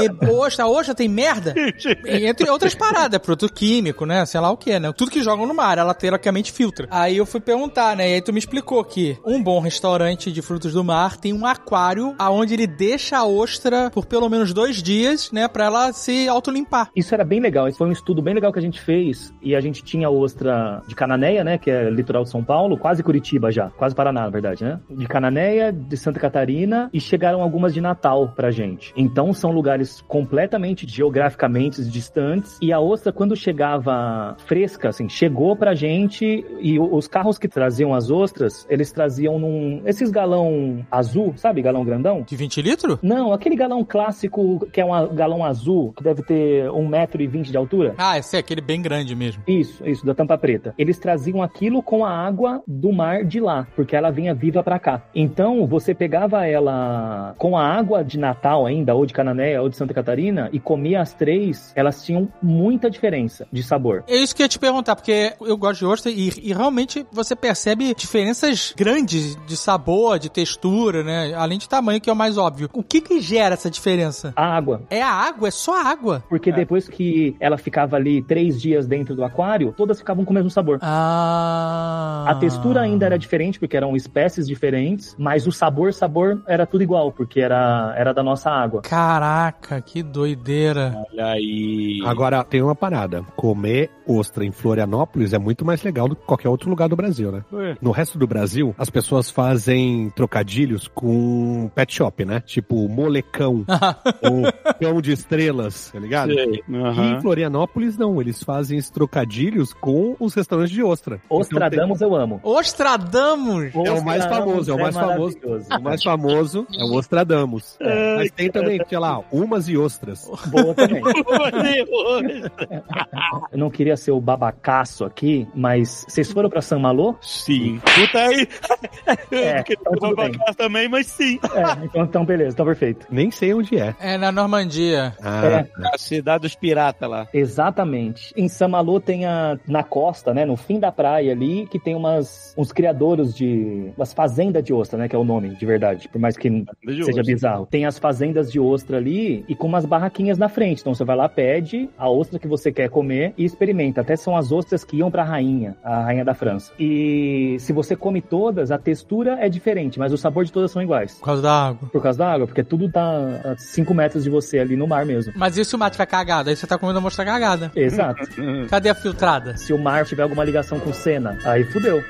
ostra, a ostra tem merda? E, entre outras paradas, produto químico, né? Sei lá o que, né? Tudo que jogam no mar, ela teoricamente filtra. Aí eu fui perguntar, né? E aí tu me explicou que um bom restaurante de frutos do mar tem um aquário aonde ele deixa a ostra por pelo menos dois dias, né? Pra ela se autolimpar. Isso era bem legal. Esse foi um estudo bem legal que a gente fez. E a gente tinha ostra de Cananéia, né? Que é litoral de São Paulo, quase Curitiba já. Quase Paraná, na verdade, né? De Cananéia, de Santa Catarina, e chegaram algumas de Natal pra gente. Então são lugares completamente geograficamente distantes. E a ostra, quando chegava fresca, assim, chegou pra gente, e os carros que traziam as ostras, eles traziam num... esses galão azul, sabe? Galão grandão? De vinte litros? Não, aquele galão clássico, que é um galão azul, que deve ter um metro e vinte de altura. Ah, esse é aquele bem grande mesmo. Isso, isso, da tampa preta. Eles traziam aquilo com a água do mar de lá, porque ela vinha viva pra cá. Então, você pegava ela com a água de Natal ainda, ou de Cananéia, ou de Santa Catarina, e comia as três, elas tinham muita diferença de sabor. É isso que eu ia te perguntar, porque eu gosto de ostra e, e realmente você percebe diferenças grandes de sabor, de textura, né? Além de tamanho, que é o mais óbvio. O que que gera essa diferença? A água. É a água? É só a água? Porque é. Depois que ela ficava ali três dias dentro do aquário, todas ficavam com o mesmo sabor. Ah. A textura ainda era diferente, porque eram espécies diferentes, mas o sabor, sabor era tudo igual, porque era, era da nossa água. Caraca, que doideira. Olha aí. Agora, tem uma parada. Comer ostra em Florianópolis é muito mais legal do que qualquer outro lugar do Brasil, né? Ué. No resto do Brasil, as pessoas fazem trocadilhos com pet shop, né? Tipo, molecão ou pão de estrelas, tá ligado? Sei. Uhum. E em Florianópolis, não. Eles fazem esses trocadilhos com os restaurantes de ostra. Ostradamus então, eu amo. Ostradamus! É o mais famoso, é o mais é famoso. O mais famoso é o Ostradamus. É. Mas tem também, sei lá, umas e ostras. Boa também. Eu não queria ser o babacaço aqui, mas vocês foram pra Saint-Malo? Sim. Puta aí. É, Porque então eu tudo bem. babacaço também, mas sim. É, então, então beleza, então perfeito. Nem sei onde é. É na Normandia. Ah, É. A cidade dos piratas lá. Exatamente. Em Saint-Malo tem a, na costa, né, no fim da praia ali, que tem umas, uns criadouros de, umas fazendas de ostra, né, que é o nome de verdade, por mais que De seja ostra. bizarro. Tem as fazendas de ostra ali e com umas barraquinhas na frente, então você vai lá, pede a ostra que você quer comer e experimenta. Até são as ostras que iam pra rainha, a rainha da França. E se você come todas, a textura é diferente, mas o sabor de todas são iguais. Por causa da água. Por causa da água, porque tudo tá a cinco metros de você ali no mar mesmo. Mas e se o mar tiver cagado? Aí você tá comendo a mostra cagada. Exato. Cadê a filtrada? Se o mar tiver alguma ligação com Senna, aí fudeu.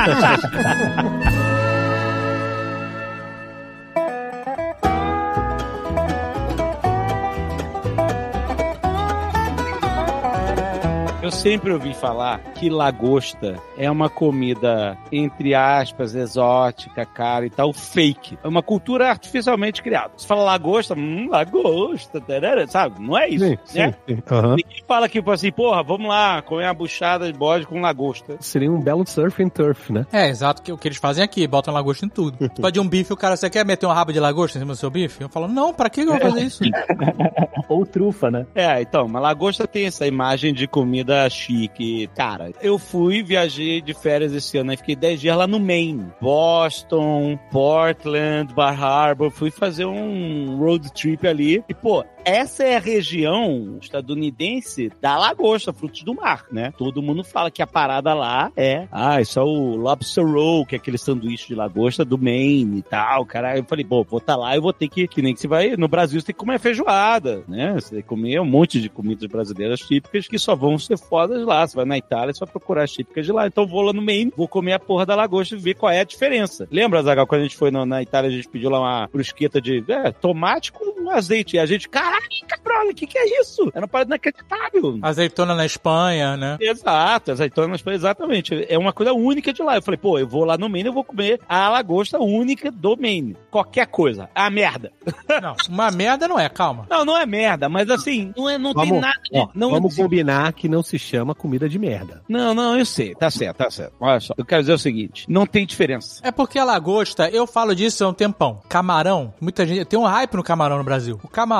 Eu sempre ouvi falar que lagosta é uma comida, entre aspas, exótica, cara e tal, fake. É uma cultura artificialmente criada. Você fala lagosta, hum, lagosta, tarara, sabe? Não é isso, sim, né? sim, sim. Uhum. Ninguém fala que, tipo assim, porra, vamos lá comer uma buchada de bode com lagosta. Seria um belo surf and turf, né? É, exato, que, o que eles fazem aqui, botam lagosta em tudo. Você pode um bife, o cara, você quer meter um rabo de lagosta em cima do seu bife? Eu falo, não, pra que eu vou fazer isso? Ou trufa, né? É, então, mas lagosta tem essa imagem de comida chique. Cara, eu fui, viajei de férias esse ano, aí fiquei dez dias lá no Maine. Boston, Portland, Bar Harbor, fui fazer um road trip ali. E, pô, essa é a região estadunidense da lagosta, frutos do mar, né? Todo mundo fala que a parada lá é, ah, isso é o lobster roll, que é aquele sanduíche de lagosta do Maine e tal, cara. Eu falei, pô, vou tá lá, eu vou ter que, que nem que você vai, no Brasil você tem que comer feijoada, né? Você tem que comer um monte de comidas brasileiras típicas que só vão ser fodas lá. Você vai na Itália, você vai procurar as típicas de lá. Então vou lá no Maine, vou comer a porra da lagosta e ver qual é a diferença. Lembra, Zagal, quando a gente foi no, na Itália, a gente pediu lá uma brusqueta de é, tomate com azeite. E a gente, caraca, cabrão, o que que é isso? Era uma parada inacreditável. Azeitona na Espanha, né? Exato, azeitona na Espanha, exatamente. É uma coisa única de lá. Eu falei, pô, eu vou lá no Maine, eu vou comer a lagosta única do Maine. Qualquer coisa. Ah, merda. Não, uma merda não é, calma. Não, não é merda, mas assim, não, é, não Vamos, tem nada de... ó, não vamos é... combinar que não se chama comida de merda. Não, não, eu sei. Tá certo, tá certo. Olha só, eu quero dizer o seguinte, não tem diferença. É porque a lagosta, eu falo disso há um tempão. Camarão, muita gente... Tem um hype no camarão no Brasil. O camarão,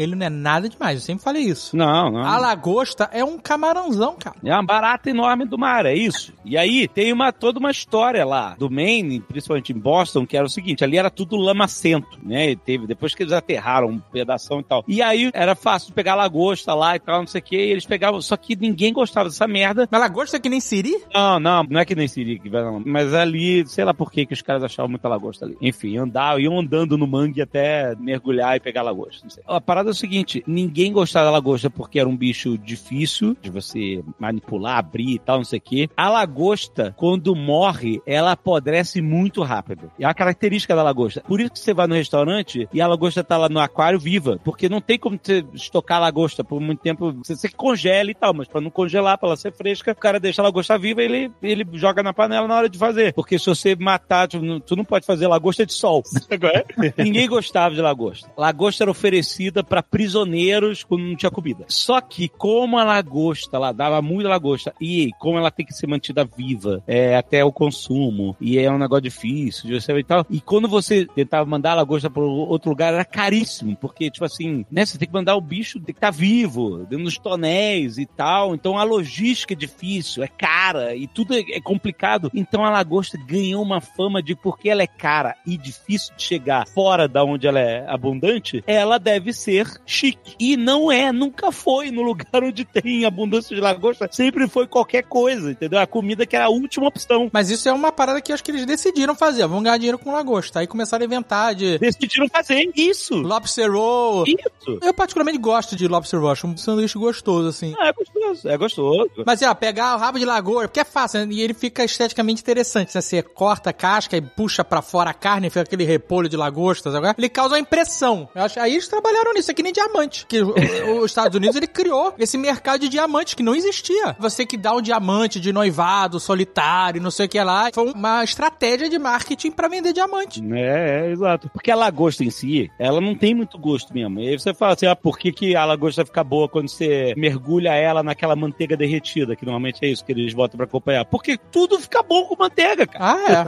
ele não é nada demais, eu sempre falei isso. Não, não. A lagosta é um camarãozão, cara. É uma barata enorme do mar, é isso. E aí, tem uma, toda uma história lá do Maine, principalmente em Boston, que era o seguinte, ali era tudo lamacento, né? E teve, depois que eles aterraram um pedação e tal. E aí, era fácil de pegar lagosta lá e tal, não sei o que, e eles pegavam, só que ninguém gostava dessa merda. Mas lagosta é que nem siri? Não, não, não é que nem siri, que vai não. Mas ali, sei lá por que que os caras achavam muita lagosta ali. Enfim, andavam, iam andando no mangue até mergulhar e pegar lagosta, não sei. A parada é o seguinte, ninguém gostava da lagosta porque era um bicho difícil de você manipular, abrir e tal, não sei o que. A lagosta, quando morre, ela apodrece muito rápido. É a característica da lagosta. Por isso que você vai no restaurante e a lagosta tá lá no aquário viva, porque não tem como você estocar a lagosta por muito tempo. Você, você congela e tal, mas pra não congelar, pra ela ser fresca, o cara deixa a lagosta viva e ele, ele joga na panela na hora de fazer. Porque se você matar, tu não, tu não pode fazer lagosta de sol. Ninguém gostava de lagosta. Lagosta era oferecida pra prisioneiros quando não tinha comida. Só que como a lagosta, ela dava muita lagosta, e como ela tem que ser mantida viva é, até o consumo, e é um negócio difícil de você e tal, e quando você tentava mandar a lagosta para outro lugar, era caríssimo, porque, tipo assim, né, você tem que mandar o bicho, tem que estar vivo, dentro dos tonéis e tal, então a logística é difícil, é cara, e tudo é, é complicado, então a lagosta ganhou uma fama de, porque ela é cara e difícil de chegar fora da onde ela é abundante, ela deve ser chique, e não é, nunca foi no lugar onde tem abundância de lagosta, sempre foi qualquer coisa, entendeu? A comida que era a última opção. Mas isso é uma parada que eu acho que eles decidiram fazer, vão ganhar dinheiro com lagosta, aí começaram a inventar de... Decidiram fazer isso. Lobster roll. Isso. Eu particularmente gosto de lobster roll, acho um sanduíche gostoso, assim. Ah, é gostoso, é gostoso. Mas, ó, pegar o rabo de lagosta, porque é fácil, né? E ele fica esteticamente interessante, né? Você corta a casca e puxa pra fora a carne, fica aquele repolho de lagosta, sabe? Ele causa uma impressão. Eu acho, aí eles trabalharam nisso, é que nem diamante. Que os Estados Unidos, ele criou esse mercado de diamantes que não existia. Você que dá um diamante de noivado, solitário, não sei o que lá, foi uma estratégia de marketing pra vender diamante. É, é, exato. Porque a lagosta em si, ela não tem muito gosto mesmo. E aí você fala assim, ah, por que, que a lagosta fica boa quando você mergulha ela naquela manteiga derretida, que normalmente é isso que eles botam pra acompanhar? Porque tudo fica bom com manteiga, cara.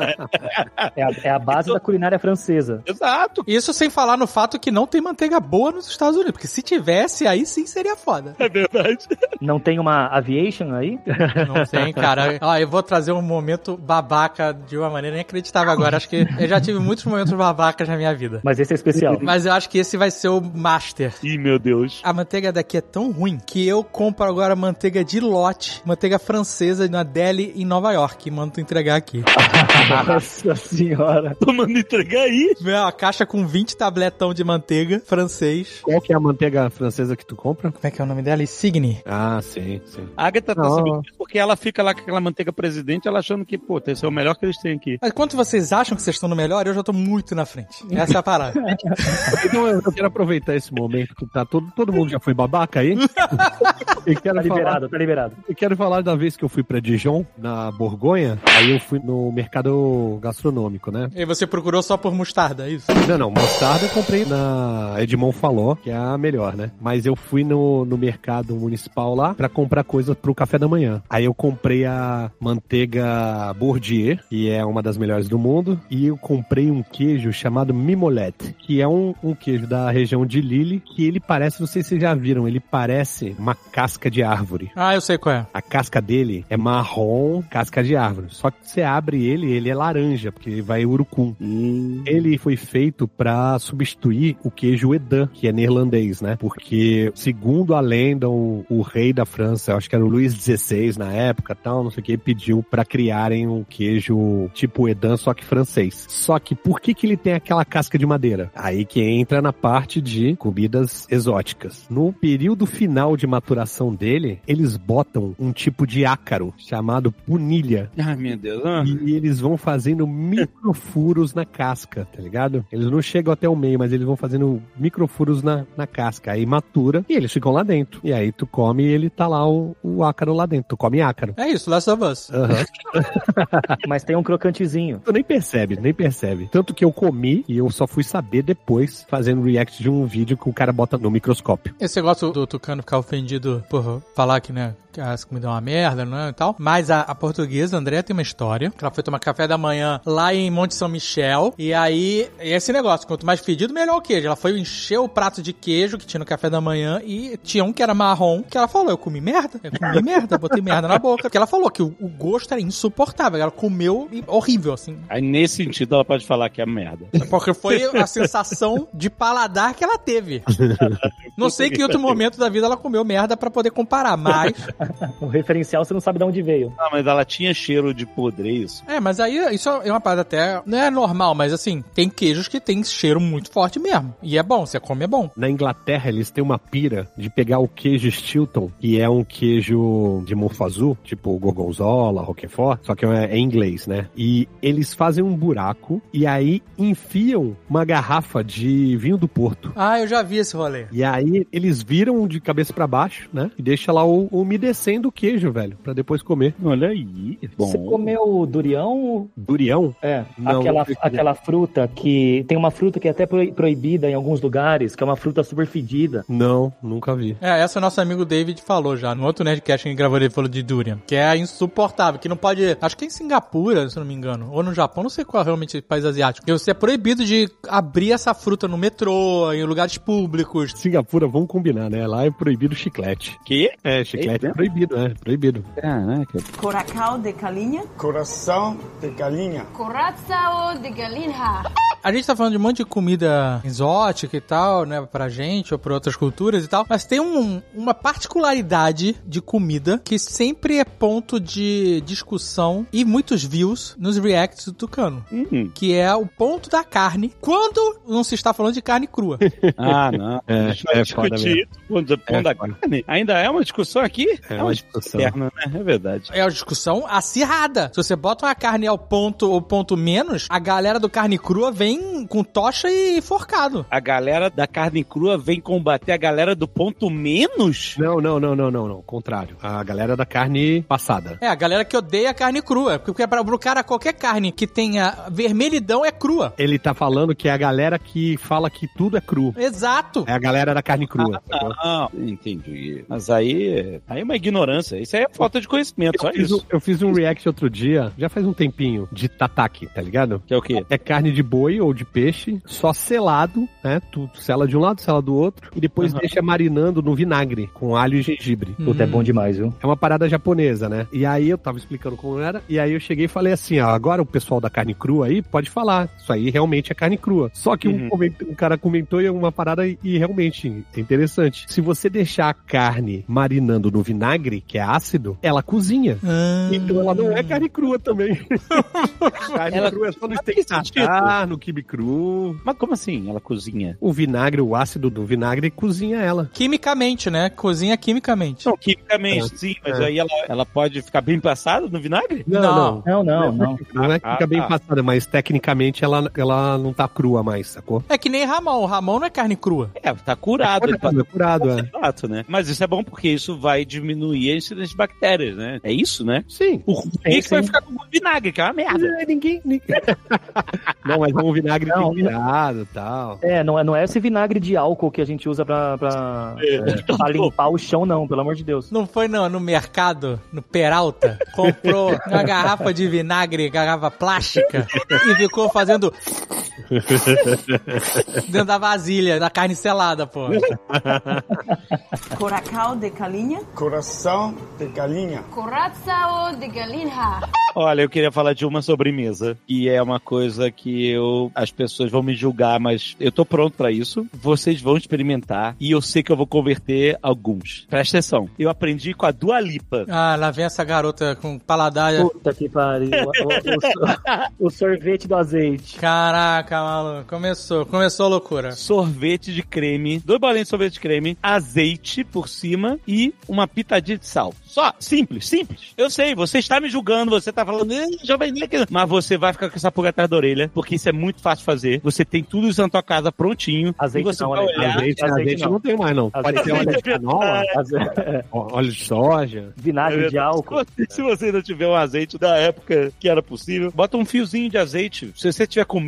Ah, é. é, a, é a base então, da culinária francesa. Exato. Isso sem falar no fato que não tem manteiga boa nos Estados Unidos, porque se tivesse, aí sim seria foda. É verdade. Não tem uma aviation aí? Não tem, cara. Ó, eu vou trazer um momento babaca de uma maneira inacreditável agora. Acho que eu já tive muitos momentos babacas na minha vida. Mas esse é especial. Mas eu acho que esse vai ser o master. Ih, meu Deus. A manteiga daqui é tão ruim que eu compro agora manteiga de lote, manteiga francesa na Deli em Nova York, e mando entregar aqui. Nossa senhora. Tô mandando entregar aí? Meu, a caixa com vinte tabletão de manteiga francês. Qual que é a manteiga francesa que tu compra? Como é que é o nome dela? Insigne. Ah, sim, sim. A Agatha tá sabendo disso porque ela fica lá com aquela manteiga presidente, ela achando que, pô, esse é o melhor que eles têm aqui. Mas quanto vocês acham que vocês estão no melhor, eu já tô muito na frente. Essa é a parada. Então eu quero aproveitar esse momento que tá todo, todo mundo já foi babaca aí. E quero tá liberado, falar, tá liberado. Eu quero falar da vez que eu fui pra Dijon, na Borgonha, aí eu fui no mercado gastronômico, né? E você procurou só por mostarda, é isso? Não, não, mostarda eu comprei na Edmond Falot, que é a melhor, né? Mas eu fui no, no mercado municipal lá pra comprar coisa pro café da manhã. Aí eu comprei a manteiga Bourdieu, que é uma das melhores do mundo, e eu comprei um queijo chamado Mimolette, que é um, um queijo da região de Lille, que ele parece, não sei se vocês já viram, ele parece uma casca de árvore. Ah, eu sei qual é. A casca dele é marrom, casca de árvore. Só que você abre ele, ele é laranja, porque vai urucum. Hum. Ele foi feito pra substituir o queijo Edam, que é neerlandês, né? Porque, segundo a lenda, o, o rei da França, acho que era o Luís dezesseis na época, tal, não sei o que, pediu pra criarem um queijo tipo Edam, só que francês. Só que por que que ele tem aquela casca de madeira? Aí que entra na parte de comidas exóticas. No período final de maturação dele, eles botam um tipo de ácaro chamado punilha. Ai, meu Deus. Ah. E eles vão fazendo microfuros na casca, tá ligado? Eles não chegam até o meio, mas eles vão fazendo microfuros na, na casca. Aí matura e eles ficam lá dentro. E aí tu come e ele tá lá o, o ácaro lá dentro. Tu come ácaro. É isso, Last of Us. Uhum. Mas tem um crocantezinho. Tu nem percebe, nem percebe. Tanto que eu comi e eu só fui saber depois, fazendo react de um vídeo que o cara bota no microscópio. Esse negócio do Tucano ficar ofendido por falar que, né, que essa comida é uma merda, né, e tal. Mas a, a portuguesa, a Andrea, tem uma história, que ela foi tomar café da manhã lá em Monte São Michel, e aí, esse negócio, quanto mais fedido, melhor o queijo. Ela foi encher o prato de queijo que tinha no café da manhã, e tinha um que era marrom, que ela falou, eu comi merda, eu comi merda, botei merda na boca. Porque ela falou que o, o gosto era insuportável, ela comeu e horrível, assim. Aí, nesse sentido, ela pode falar que é merda. Porque foi a sensação de paladar que ela teve. Não sei que outro momento da vida ela comeu merda pra poder comparar, mas... O referencial você não sabe de onde veio. Ah, mas ela tinha cheiro de podre, é isso? É, mas aí isso é uma parada até... Não é normal, mas assim, tem queijos que tem cheiro muito forte mesmo. E é bom, você come é bom. Na Inglaterra, eles têm uma pira de pegar o queijo Stilton, que é um queijo de mofo azul, tipo gorgonzola, roquefort, só que é em inglês, né? E eles fazem um buraco e aí enfiam uma garrafa de vinho do Porto. Ah, eu já vi esse rolê. E aí eles viram de cabeça pra baixo, né? E deixa lá o, umedecendo o queijo, velho, pra depois comer. Olha aí. Bom. Você comeu durião? Durião? É, Não, aquela, não aquela fruta que... Tem uma fruta que é até proibida em alguns lugares, que é uma fruta super fedida. Não, nunca vi. É, essa nosso amigo David falou já, no outro Nerdcast que ele gravou, ele falou de durian, que é insuportável, que não pode... Acho que é em Singapura, se não me engano, ou no Japão, não sei qual é realmente o país asiático, que você é proibido de abrir essa fruta no metrô, em lugares públicos. Singapura, vamos combinar, né? Lá é proibido chiclete. Que? É, chiclete é, é proibido, é proibido. Caraca. Coração de galinha. Coração de galinha. Coração de galinha. A gente tá falando de um monte de comida exótica e tal, né, pra gente ou pra outras culturas e tal, mas tem um, uma particularidade de comida que sempre é ponto de discussão e muitos views nos reacts do Tucano, Uhum. que é o ponto da carne, quando não se está falando de carne crua. Ah, não. É, Deixa eu é foda discutir o pão É da foda. carne. Ainda é uma discussão aqui? É uma discussão. Externa, né? É verdade. É uma discussão acirrada. Se você bota uma carne ao ponto ou ponto menos, a galera do carne crua vem com tocha e forcado. A galera da carne crua vem combater a galera do ponto menos? Não, não, não, não, não, não. Contrário. A galera da carne passada. É, a galera que odeia a carne crua. Porque pra, pro cara, qualquer carne que tenha vermelhidão é crua. Ele tá falando que é a galera que fala que tudo é cru. Exato. É a galera da carne crua. sacou? Ah, entendi. Mas aí, aí é uma ignorância. Isso aí é falta de conhecimento, só Eu fiz, um, isso. eu fiz um react outro dia, já faz um tempinho, de tataki, tá ligado? Que é o quê? É carne de boi ou de peixe, só selado, né? Tu sela de um lado, sela do outro, e depois Uhum. deixa marinando no vinagre, com alho e gengibre. Puta, é bom demais, viu? É uma parada japonesa, né? E aí eu tava explicando como era, e aí eu cheguei e falei assim, ó, agora o pessoal da carne crua aí pode falar, isso aí realmente é carne crua. Só que Uhum. um, coment- um cara comentou e uma parada e, e realmente é interessante. Se você deixar a carne marinando no vinagre, que é ácido, ela cozinha. Ah. Então ela não é carne crua também. carne Ela- crua é só no Mas steak faz sentido. tartar, no quibe cru. Mas como assim ela cozinha? O vinagre, o ácido do vinagre cozinha ela. Quimicamente, né? Cozinha quimicamente. Não, quimicamente, sim, mas É. aí ela, ela pode ficar bem passada no vinagre? Não. não. Não, não, não. Não é que Ah, fica bem tá. passada, mas tecnicamente ela, ela não tá crua mais, sacou? É que nem Ramon. O Ramon não é carne crua. É, tá curado. ele É curado, é. Exato, né? Mas isso é bom porque isso vai diminuir a incidência de bactérias, né? É isso, né? Sim. O ruim é que sim. vai ficar com vinagre, que é uma merda. É, ninguém, ninguém... não, mas é um vinagre Não, temperado e tal. É, não é, não é esse vinagre de álcool que a gente usa pra, pra, é, pra limpar o chão, não, pelo amor de Deus. Não foi no, no mercado, no Peralta, comprou uma garrafa de vinagre, garrafa plástica, e ficou fazendo dentro da vasilha, da carne selada, pô. Coração de galinha. Coração de galinha. Coração de galinha. Olha, eu queria falar de uma sobremesa, que é uma coisa que eu, as pessoas vão me julgar, mas eu tô pronto pra isso. Vocês vão experimentar e eu sei que eu vou converter alguns. Presta atenção. Eu aprendi com a Dua Lipa. Ah, lá vem essa garota com paladar. Puta que pariu. O, o- o sorvete do azeite. Caraca, maluco. Começou, começou a loucura. Sorvete de creme, dois bolinhos de sorvete de creme, azeite por cima e uma pitadinha de sal. Só, simples, simples. Eu sei, você está me julgando, você está falando, "Ih, jovem nerd", mas você vai ficar com essa pulga atrás da orelha, porque isso é muito fácil de fazer. Você tem tudo isso na tua casa prontinho. Azeite e você não, vai né? olhar. Azeite, azeite azeite não. não tem mais, não. Pode Azeite ter óleo de não. canola, Aze- é, óleo de soja. Vinagre de álcool. Se você ainda tiver um azeite da época que era possível, bota um fiozinho de azeite. Se você tiver com medo, se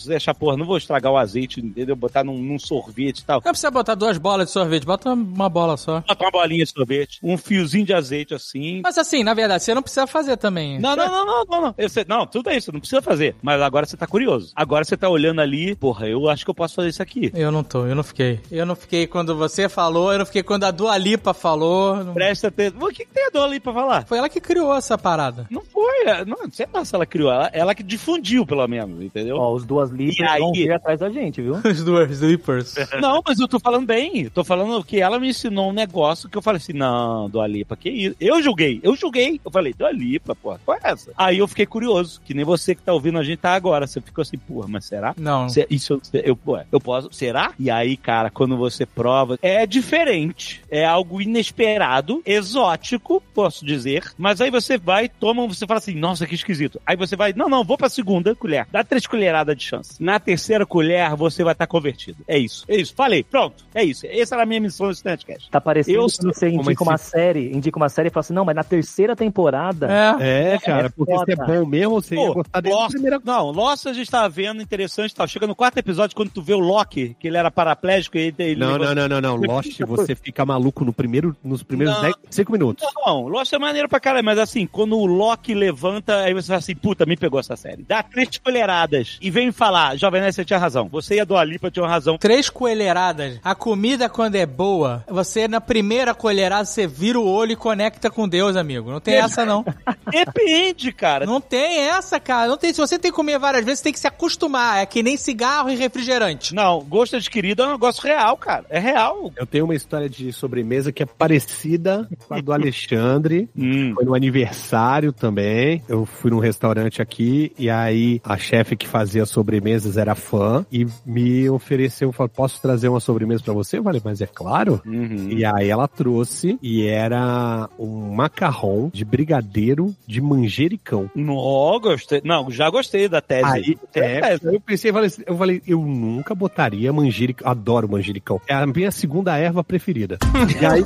você achar, porra, não vou estragar o azeite, entendeu? Botar num, num sorvete e tal. Não precisa botar duas bolas de sorvete, bota uma bola só. Bota uma bolinha de sorvete, um fiozinho de azeite assim. Mas assim, na verdade, você não precisa fazer também. Não, não, não, não, não. Não, Esse, não tudo é isso, não precisa fazer. Mas agora você tá curioso. Agora você tá olhando ali, porra, eu acho que eu posso fazer isso aqui. Eu não tô, eu não fiquei. Eu não fiquei quando você falou, eu não fiquei quando a Dua Lipa falou. Não... Presta atenção. O que, que tem a Dua Lipa pra falar? Foi ela que criou essa parada. Não foi, não, não sei lá se ela criou, ela, ela que difundiu, pelo menos, entendeu? Ó, os duas lipas aí... vão vir atrás da gente, viu? Os duas Lippers. Não, mas eu tô falando bem. Tô falando que ela me ensinou um negócio que eu falei assim, não, Dua Lipa, que isso? Eu julguei, eu julguei. Eu falei, Dua Lipa, pô, qual é essa? Aí eu fiquei curioso, que nem você que tá ouvindo a gente tá agora. Você ficou assim, porra, mas será? Não. Cê, isso, eu, eu, pô, eu posso, será? E aí, cara, quando você prova, é diferente. É algo inesperado, exótico, posso dizer. Mas aí você vai, toma, você fala assim, nossa, que esquisito. Aí você vai, não, não, vou pra segunda colher. Dá três colheradas de chance. Na terceira colher, você vai estar convertido. É isso, é isso. Falei, pronto, é isso. Essa era a minha missão nesse Nerdcast. Tá parecendo eu, que você indica uma série, indica uma série e fala assim, não, mas na terceira temporada... É, é cara, é porque se é bom mesmo, você Pô, ia gostar dele na Lost, primeira... Não, Lost a gente tava vendo, interessante e tal. Chega no quarto episódio, quando tu vê o Loki, que ele era paraplégico e ele... Não, ele não, não, não, não. Lost, você fica maluco no primeiro, nos primeiros dez, cinco minutos. Não, Lost é maneiro pra caralho, mas assim, quando o Loki levanta, aí você fala assim, puta, me pegou essa série. Dá três colheradas e vem falar, Jovem Nerd, você tinha razão. Você e a Dua Lipa tinham razão. Três colheradas. A comida, quando é boa, você na primeira colherada, você vira o olho e conecta com Deus, amigo. Não tem essa, não. Depende, cara. Não tem essa, cara. Não tem. Se você tem que comer várias vezes, você tem que se acostumar. É que nem cigarro e refrigerante. Não, gosto adquirido é um negócio real, cara. É real. Eu tenho uma história de sobremesa que é parecida com a do Alexandre. Hum. Foi no aniversário também. Eu fui num restaurante aqui e aí a chefe que fazia sobremesas era fã e me ofereceu, falou, posso trazer uma sobremesa pra você? Eu falei, mas é claro. Uhum. E aí ela trouxe e era um macarrão de brigadeiro de manjericão. Não, gostei. Não, já gostei da tese. Aí, é, eu pensei, eu falei, eu falei, eu nunca botaria manjericão. Adoro manjericão. É a minha segunda erva preferida. E aí,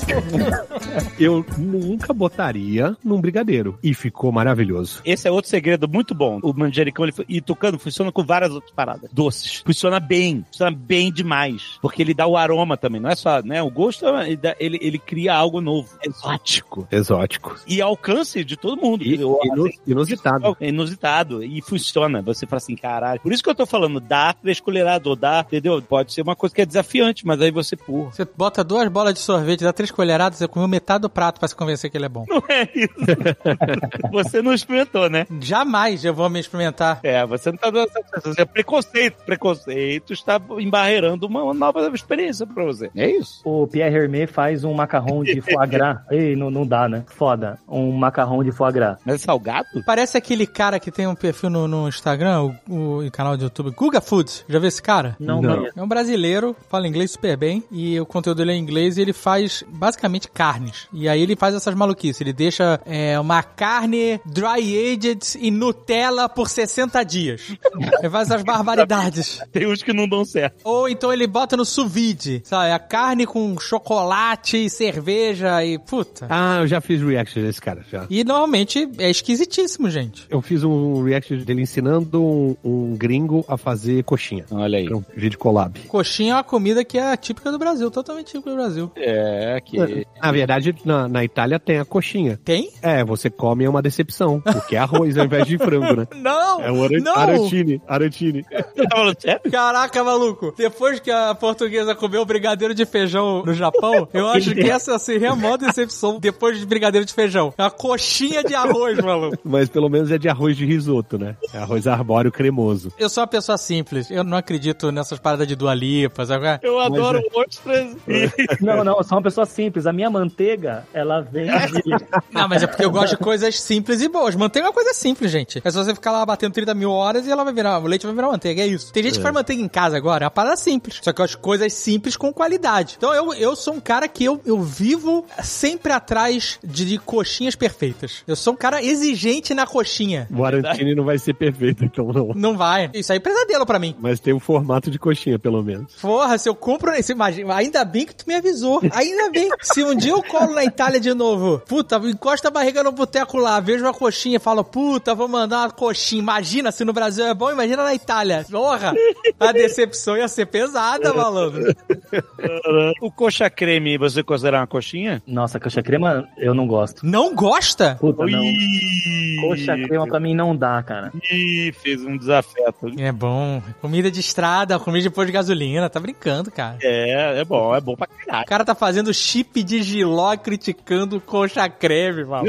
eu nunca botaria num brigadeiro. E ficou maravilhoso. Esse é outro segredo muito bom. O manjericão, ele, e tucano, funciona com várias outras paradas. Doces. Funciona bem. Funciona bem demais. Porque ele dá o aroma também. Não é só, né? O gosto, ele, dá, ele, ele cria algo novo. Exótico. Exótico. E alcance de todo mundo. E, assim, inusitado. É inusitado. E funciona. Você fala assim, caralho. Por isso que eu tô falando, dá três colheradas, ou dá, entendeu? Pode ser uma coisa que é desafiante, mas aí você, porra. Você bota duas bolas de sorvete, dá três colheradas, você comeu metade do prato pra se convencer que ele é bom. Não é isso. Você não experimentou, né? Jamais eu vou me experimentar. É, você não tá dando essa você é preconceito. Preconceito está embarreirando uma nova experiência pra você. É isso. O Pierre Hermé faz um macarrão de foie gras. Ei, não, não dá, né? Foda. Um macarrão de foie gras. Mas é salgado? Parece aquele cara que tem um perfil no, no Instagram, o, o canal de YouTube, Guga Foods. Já viu esse cara? Não, não. É um brasileiro, fala inglês super bem, e o conteúdo dele é em inglês, e ele faz basicamente carnes. E aí ele faz essas maluquices. Ele deixa é, uma carne dry-aged em Nutella por sessenta dias. Ele faz essas barbaridades. Tem uns que não dão certo. Ou então ele bota no sous vide, sabe? A carne com chocolate e cerveja e puta. Ah, eu já fiz reaction desse cara, já. E normalmente é esquisitíssimo, gente. Eu fiz um reaction dele ensinando um, um gringo a fazer coxinha. Olha aí. É um vídeo collab. Coxinha é uma comida que é típica do Brasil, totalmente típica do Brasil. É, que... Na verdade, na, na Itália tem a coxinha. Tem? É, você come é uma decepção, porque é arroz ao invés de frango, né? Não! É o aran- não. arantine, arantine. Tá falando sério? Caraca, maluco. Depois que a portuguesa comeu brigadeiro de feijão no Japão, eu acho que essa seria a maior decepção depois de brigadeiro de feijão. É uma coxinha de arroz, maluco. Mas pelo menos é de arroz de risoto, né? É arroz arbóreo cremoso. Eu sou uma pessoa simples. Eu não acredito nessas paradas de Dua Lipa, sabe? Eu adoro é... ostras. Não, não, eu sou uma pessoa simples. A minha manteiga, ela vem de... Não, mas é porque eu gosto de coisas simples e boas. Manteiga é uma coisa simples, gente. É só você ficar lá batendo trinta mil horas e ela vai virar, o leite vai virar manteiga, é isso. Tem gente que faz manteiga em casa agora, é uma parada simples. Só que eu acho coisas simples com qualidade. Então eu, eu sou um cara que eu, eu vivo sempre atrás de, de coxinhas perfeitas. Eu sou um cara exigente na coxinha. O arantine não vai ser perfeito, então não. Não vai. Isso aí é pesadelo pra mim. Mas tem um formato de coxinha, pelo menos. Porra, se eu compro... Você imagina, ainda bem que tu me avisou. Ainda bem. Se um dia eu colo na Itália de novo, puta, encosta a barriga no boteco lá, vejo uma coxinha e fala, puta, vou mandar uma coxinha. Imagina se no Brasil é bom, imagina na Itália. Porra, a decepção ia ser pesada, malandro. O coxa creme, você considera uma coxinha? Nossa, coxa crema eu não gosto. Não gosta? Puta, não. Ih, Coxa crema pra mim não dá, cara. Ih, fez um desafeto. É bom. Comida de estrada, comida de posto de gasolina. Tá brincando, cara. É, é bom, é bom pra caralho. O cara tá fazendo chip de giló criticando coxa creme, mano.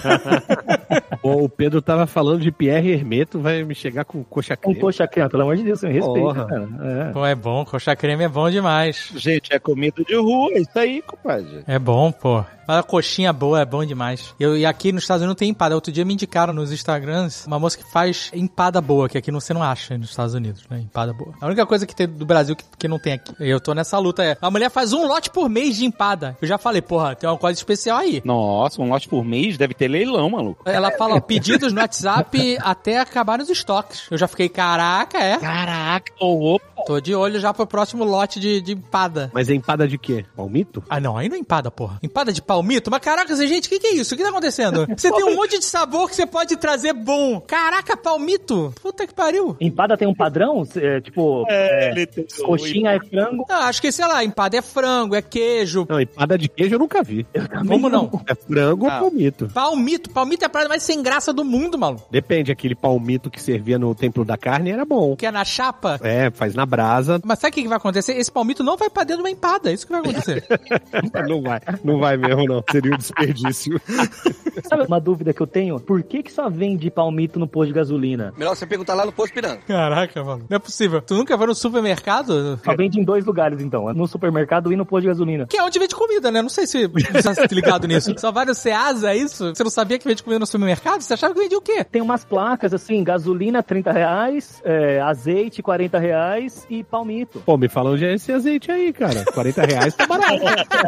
Pô, o Pedro tava falando de Pierre Hermeto, vai me chegar com coxa Com creme. coxa crema, pelo amor de Deus, me respeita, Porra. cara. É. Pô, é bom. Coxa creme é bom demais. Gente, é comida de rua, é isso aí, compadre. É bom, pô. Mas a coxinha boa é bom demais. Eu, e aqui nos Estados Unidos não tem empada. Outro dia me indicaram nos Instagrams uma moça que faz empada boa, que aqui você não acha nos Estados Unidos, né? Empada boa. A única coisa que tem do Brasil que, que não tem aqui. Eu tô nessa luta. É, a mulher faz um lote por mês de empada. Eu já falei, porra, tem uma coisa especial aí. Nossa, um lote por mês deve ter leilão, maluco. Ela fala, ó, pedidos no WhatsApp até acabar os estoques. Eu já fiquei, caraca, é? Caraca, opa. Tô de olho já pro próximo lote de, de empada. Mas é empada de quê? Palmito? Ah, não, aí não é empada, porra. Empada de palmito? Mas caraca, gente, o que, que é isso? O que tá acontecendo? Você tem um monte de sabor que você pode trazer bom. Caraca, palmito? Puta que pariu. Empada tem um padrão? É, tipo, É, é, ele tem- coxinha é frango. Ah, acho que, sei lá, empada é frango, é queijo. Não, empada de queijo eu nunca vi. Como não? É frango Ah. ou palmito? Palmito. Palmito é a parada mais sem graça do mundo, maluco. Depende, aquele palmito que servia no Templo da Carne era bom. Que é na chapa. É, faz na brasa. Mas sabe o que, que vai acontecer? Esse palmito não vai pra dentro de uma empada. É isso que vai acontecer. Não vai, não vai mesmo não. Seria um desperdício. Sabe uma dúvida que eu tenho? Por que que só vende palmito no posto de gasolina? Melhor você perguntar lá no posto Piranga. Caraca, mano. Não é possível. Tu nunca foi no supermercado? Só vende em dois lugares, então. No supermercado e no posto de gasolina. Que é onde vende comida, né? Não sei se você tá ligado nisso. Só vai no Ceasa, é isso? Você não sabia que vende comida no supermercado? Você achava que vendia o quê? Tem umas placas assim, gasolina trinta reais, é, azeite quarenta reais e palmito. Pô, me fala onde é esse azeite aí, cara. quarenta reais tá barato.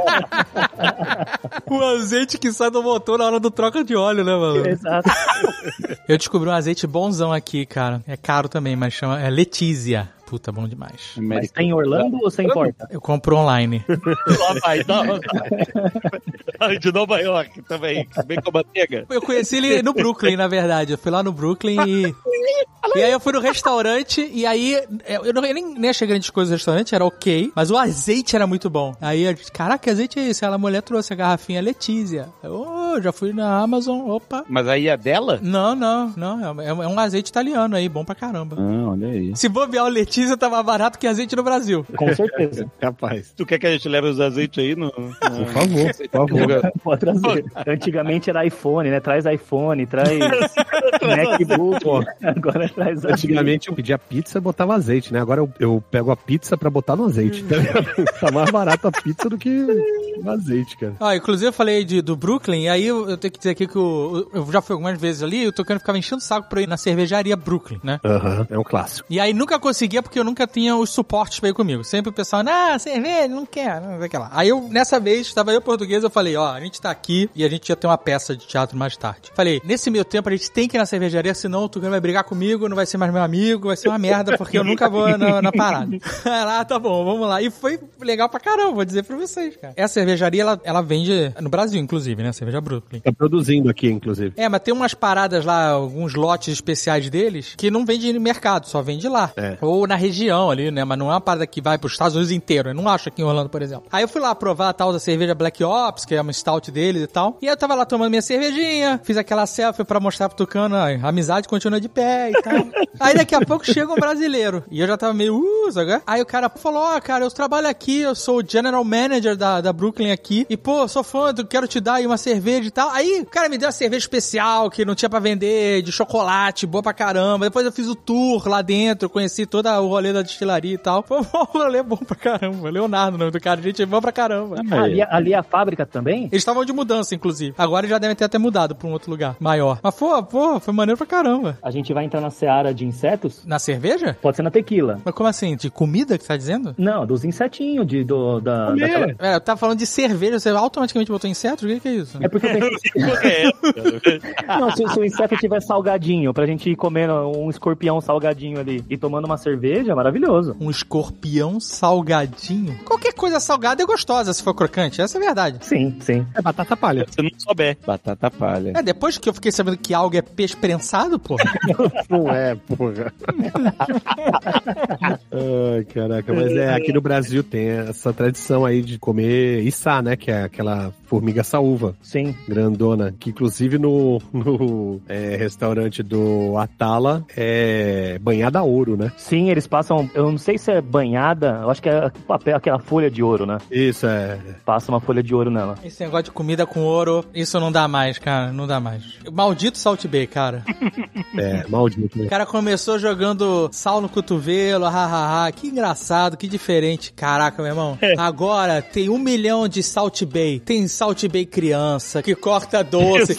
O azeite que sai do motor na hora do troca de óleo, né, mano? Exato. Eu descobri um azeite bonzão aqui, cara. É caro também, mas chama... É Letícia. Puta, bom demais. Mas tem em Orlando ou você importa? Eu compro online. Lá vai, não. De Nova York também, bem com a manteiga. Eu conheci ele no Brooklyn, na verdade. Eu fui lá no Brooklyn e... E aí eu fui no restaurante e aí... Eu, não, eu nem, nem achei grandes coisas no restaurante, era ok. Mas o azeite era muito bom. Aí eu disse, caraca, que azeite é esse? Ela, a mulher trouxe a garrafinha Letícia. Eu oh, já fui na Amazon, opa. Mas aí é dela? Não, não, não. É, é um azeite italiano aí, bom pra caramba. Ah, olha aí. Se bobear o Letícia, tá mais barato que azeite no Brasil. Com certeza. Capaz. Tu quer que a gente leve os azeites aí? No, no... Por favor, por favor. Pode trazer. Antigamente era iPhone, né? Traz iPhone, traz MacBook. Agora traz azeite. Antigamente eu pedia pizza e botava azeite, né? Agora eu, eu pego a pizza pra botar no azeite. Tá, tá mais barato a pizza do que o azeite, cara. Ah, inclusive eu falei de, do Brooklyn, e aí eu, eu tenho que dizer aqui que eu, eu já fui algumas vezes ali, o Tucano ficava enchendo o saco pra ir na cervejaria Brooklyn, né? Aham, uhum, é um clássico. E aí nunca conseguia porque eu nunca tinha os suportes pra ir comigo. Sempre o pessoal, ah, cerveja, não quer, não sei o que lá. Aí eu, nessa vez, estava eu português, eu falei, ó, a gente tá aqui e a gente ia ter uma peça de teatro mais tarde. Falei, nesse meio tempo a gente tem que ir na cervejaria, senão o Tucano vai brigar comigo, não vai ser mais meu amigo, vai ser uma merda, porque eu nunca vou na, na parada. Ah, tá bom, vamos lá. E foi legal pra caramba, vou dizer pra vocês, cara. Essa cervejaria, ela, ela vende no Brasil, inclusive, né? A cerveja Brooklyn. Tá produzindo aqui, inclusive. É, mas tem umas paradas lá, alguns lotes especiais deles, que não vende no mercado, só vende lá. É. Ou na região ali, né? Mas não é uma parada que vai pros Estados Unidos inteiro. Eu não acho aqui em Orlando, por exemplo. Aí eu fui lá provar a tal da cerveja Black Ops, que é uma stout deles e tal. E aí eu tava lá tomando minha cervejinha, fiz aquela selfie pra mostrar pro Tucano, a amizade continua de pé e tal. Aí daqui a pouco chega um brasileiro. E eu já tava meio, uh, sabe? Aí o cara falou, ó, oh, cara, eu trabalho aqui, eu sou o general manager da, da Brooklyn aqui. E, pô, sou fã, eu quero te dar aí uma cerveja e tal. Aí o cara me deu uma cerveja especial, que não tinha pra vender, de chocolate, boa pra caramba. Depois eu fiz o tour lá dentro, conheci todo o rolê da destilaria e tal. Foi um rolê bom pra caramba. Leonardo, o nome do cara, gente, é bom pra caramba. Ah, ali, ali é a fábrica também? Eles estavam de mudança, inclusive. Agora já devem ter até mudado pra um outro lugar maior. Mas, pô, pô, foi maneiro pra caramba. A gente vai entrar na seara de insetos? Na cerveja? Pode ser na tequila. Mas como assim? De comida que você tá dizendo? Não, dos insetinhos, de, do, da, daquela... É, eu tava falando de cerveja, você automaticamente botou insetos? O que, que é isso? É porque eu pensei... Não, se, se o inseto tiver salgadinho, pra gente ir comendo um escorpião salgadinho ali e tomando uma cerveja, maravilhoso. Um escorpião salgadinho? Qualquer coisa salgada é gostosa se for crocante, essa é a verdade. Sim, sim. É batata palha. Se não souber. Batata palha. É, depois que eu fiquei sabendo que algo é peixe prensado, porra. Não é, porra. Ai, caraca, mas é, aqui no Brasil tem essa tradição aí de comer içá, né, que é aquela formiga saúva. Sim. Grandona, que inclusive no, no é, restaurante do Atala é banhada a ouro, né? Sim, eles passam, eu não sei se é banhada, eu acho que é papel, aquela folha de ouro, né? Isso, é. Passa uma folha de ouro nela. Esse negócio de comida com ouro, isso não dá mais, cara, não dá mais. Maldito Salt Bay, cara. É, maldito. O cara começou jogando sal no cotovelo, hahaha, que engraçado, que diferente. Caraca, meu irmão. Agora tem um milhão de Salt Bay. Tem Salt Bay criança, que corta doce.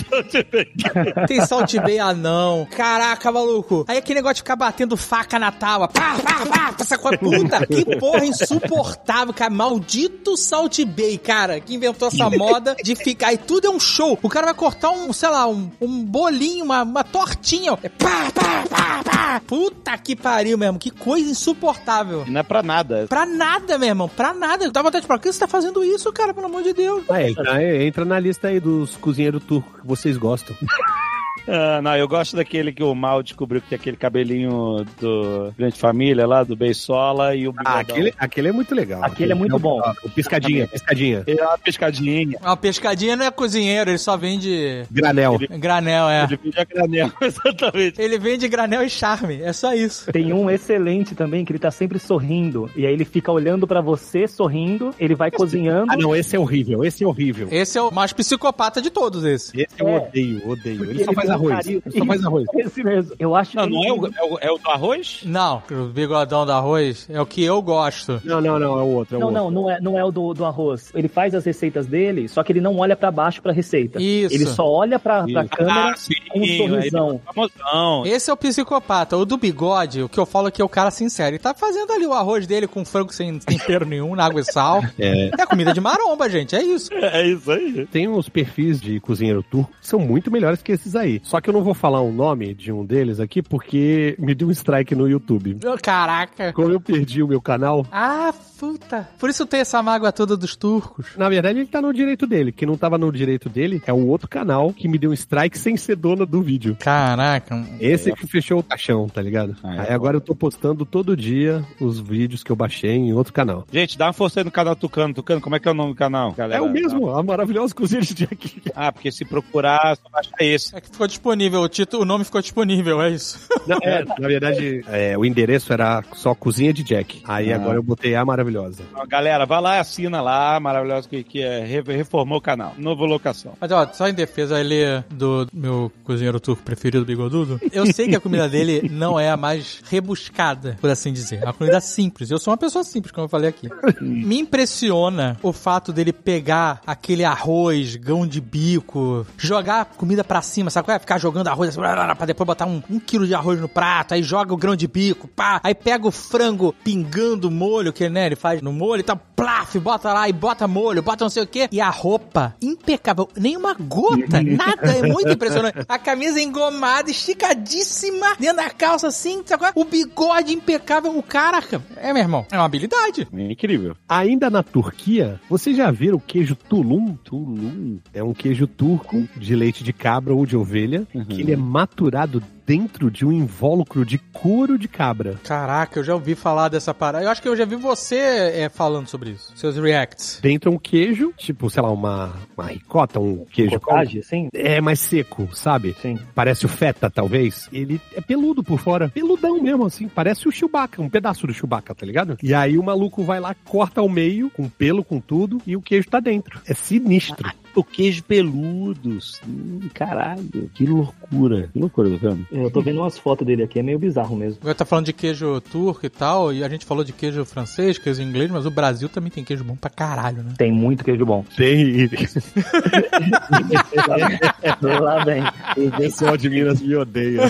Tem Salt Bay anão. Caraca, maluco. Aí aquele negócio de ficar batendo faca na tábua. Pá, pá, pá, essa coisa. Puta, que porra insuportável, cara. Maldito Salt Bay, cara, que inventou essa moda de ficar... E tudo é um show. O cara vai cortar um, sei lá, um, um bolinho, uma, uma tortinha. É pá, pá, pá, pá. Puta que pariu, mesmo. Que coisa insuportável. Não é pra nada. Pra nada, meu irmão. Pra nada. Dá vontade de falar, por que você tá fazendo isso, cara? Pelo amor de Deus. Ah, entra, entra na lista aí dos cozinheiros turcos que vocês gostam. Ah, não, eu gosto daquele que o Mal descobriu que tem aquele cabelinho do Grande Família lá, do Beisola e o bigodão. Ah, aquele, aquele é muito legal. Aquele é muito bom. O piscadinha, piscadinha. É uma pescadinha. Uma pescadinha não é cozinheiro, ele só vende... Granel. Granel, é. Ele vende a granel, exatamente. Ele vende granel e charme, é só isso. Tem um excelente também, que ele tá sempre sorrindo, e aí ele fica olhando pra você, sorrindo, ele vai cozinhando... Ah, não, esse é horrível, esse é horrível. Esse é o mais psicopata de todos, esse. Esse eu É. odeio, odeio. Ele, Ele só faz tem um arroz. carinho- Ele só faz arroz. Esse mesmo. Eu acho Não, que não ele- é o, é, o, é o do arroz? Não, o bigodão do arroz é o que eu gosto. Não, não, não, é o outro. É o Não, outro. não, não é, não é o do, do arroz. Ele faz as receitas dele, só que ele não olha pra baixo pra receita. Isso. Ele só olha pra, pra Isso. câmera Ah, sim, com um sorrisão. aí é famosão. Esse é o psicopata. O do bigode, o que eu falo aqui é o cara sincero. Ele tá fazendo ali o arroz dele com frango sem tempero nenhum, na água e sal. É. É comida de maromba, gente, é isso. É isso aí. Tem uns perfis de cozinheiro turco que são muito melhores que esses aí. Só que eu não vou falar o nome de um deles aqui porque me deu um strike no YouTube. Caraca. Como eu perdi o meu canal, Ah, puta. Por isso tem essa mágoa toda dos turcos. na verdade ele tá no direito dele. Quem não tava no direito dele é o outro canal que me deu um strike sem ser dono do vídeo. Caraca. Esse que fechou o caixão, tá ligado? Ah, é. Aí agora eu tô postando todo dia os vídeos que eu baixei em outro canal. Gente, dá uma força aí no canal Tucano. Tucano, como é que é o nome do canal, galera? É o mesmo, a maravilhosa cozinha de Jack. Ah, porque se procurar, só baixa esse. É que ficou disponível, o título, o nome ficou disponível, é isso. Não, é, na verdade, é, o endereço era só cozinha de Jack. Aí Ah. agora eu botei a maravilhosa. Então, galera, vai lá e assina lá, maravilhoso, que, que é, re- reformou o canal. Nova locação. Mas ó, só em defesa ele do meu cozinheiro turco preferido, bigodudo, eu sei que a comida dele não é a mais rebuscada, por assim dizer. É uma comida simples. Eu sou uma pessoa simples, como eu falei aqui. Me impressiona o fato dele pegar aquele arroz, grão de bico, jogar comida pra cima, sabe qual é? Ficar jogando arroz assim, blá, blá, blá, pra depois botar um, um quilo de arroz no prato, aí joga o grão de bico, pá, aí pega o frango pingando o molho, que né, ele faz no molho e tá, plaf, bota lá e bota molho, bota não sei o que, e a roupa impecável, nem uma gota, nada, é muito impressionante. A camisa engomada, esticadíssima, dentro da calça assim, sabe qual é? O bigode impecável, o cara, é meu irmão, é uma habilidade. É incrível. Ainda na Turquia, vocês já viram o queijo tulum? Tulum é um queijo turco de leite de cabra ou de ovelha, que ele é maturado dentro de um invólucro de couro de cabra. Caraca, eu já ouvi falar dessa parada. Eu acho que eu já vi você é, falando sobre isso. Seus reacts. Dentro é um queijo, tipo, sei lá, uma, uma ricota, um queijo... Cottage, assim? É mais seco, sabe? Sim. Parece o feta, talvez. Ele é peludo por fora. Peludão mesmo, assim. Parece o Chewbacca, um pedaço do Chewbacca, tá ligado? E aí o maluco vai lá, corta ao meio, com pelo, com tudo, e o queijo tá dentro. É sinistro. O queijo peludo. Sim, caralho. Que loucura. Que loucura, tá vendo? Eu tô vendo umas fotos dele aqui, é meio bizarro mesmo. Agora tá falando de queijo turco e tal, e a gente falou de queijo francês, queijo inglês, mas o Brasil também tem queijo bom pra caralho, né? Tem muito queijo bom. Tem. Lá vem. O pessoal de Minas me odeia.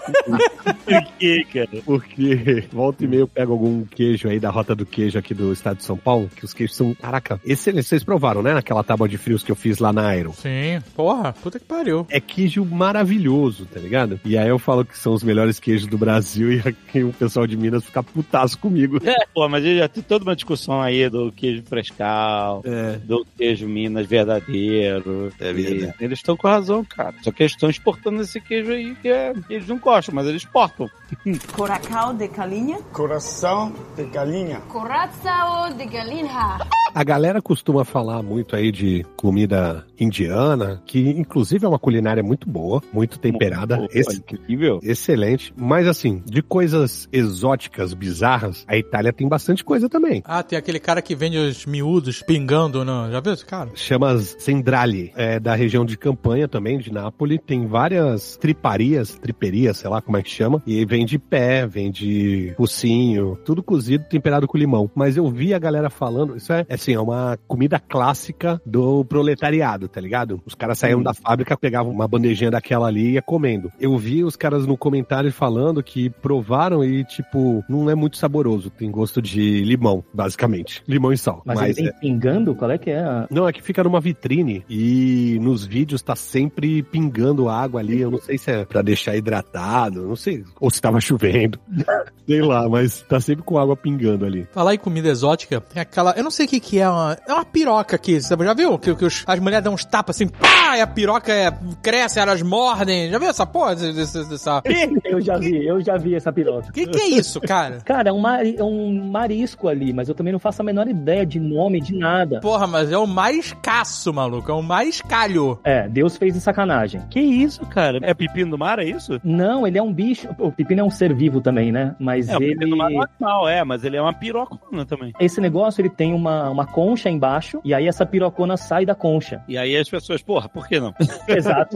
Por quê, cara? Porque volta e meia eu pego algum queijo aí da rota do queijo aqui do estado de São Paulo, que os queijos são, caraca, excelentes. Vocês provaram, né? Naquela tábua de frios que eu fiz lá na Aero. Sim. Porra, puta que pariu. É queijo maravilhoso, tá ligado? E aí eu falo que são os melhores queijos do Brasil e aqui o pessoal de Minas fica putaço comigo. É, pô, mas já tem toda uma discussão aí do queijo frescal, É. do queijo Minas verdadeiro. É verdade. E eles estão com razão, cara. Só que eles estão exportando esse queijo aí que, é, que eles não gostam, mas eles exportam. Coração de galinha. Coração de galinha. Coração de galinha. A galera costuma falar muito aí de comida indiana, que inclusive é uma culinária muito boa, muito temperada, Pô, ex- incrível. excelente. Mas assim, de coisas exóticas, bizarras, a Itália tem bastante coisa também. Ah, tem aquele cara que vende os miúdos pingando, não? Já viu esse cara? Chama Zendrali, é da região de Campanha também, de Nápoles. Tem várias triparias, triperias, sei lá como é que chama. E vende pé, vende focinho, tudo cozido, temperado com limão. Mas eu vi a galera falando, isso é, assim, é uma comida clássica do proletariado, tá ligado? Os caras saíam hum. da fábrica, pegavam uma bandejinha daquela ali e ia comendo. Eu vi os caras no comentário falando que provaram e, tipo, não é muito saboroso. Tem gosto de limão, basicamente. Limão e sal. Mas, Mas ele é... tem pingando? Qual é que é? A... Não, é que fica numa vitrine e nos vídeos tá sempre pingando água ali. Eu não sei se é pra deixar hidratado, não sei. Ou se tava chovendo. Sei lá, mas tá sempre com água pingando ali. Falar em comida exótica, tem aquela... Eu não sei o que que é, uma, é uma piroca aqui. Você já viu? Que, que os, as mulheres dão uns tapas assim, pá, e a piroca é, cresce, elas mordem. Já viu essa porra? Dessa, dessa... Eu já vi, eu já vi essa piroca. O que, que é isso, cara? Cara, é um, mari, é um marisco ali, mas eu também não faço a menor ideia de nome, de nada. Porra, mas é o mariscaço, maluco. É o mariscalho. É, Deus fez de sacanagem. Que isso, cara? É pepino do mar, é isso? Não, ele é um bicho. O pepino é um ser vivo também, né? Mas é, ele... o pepino do mar é um animal, é, mas ele é uma pirocona também. Esse negócio, ele tem uma, uma concha embaixo, e aí essa pirocona sai da concha. E aí as pessoas, porra, por que não? Exato.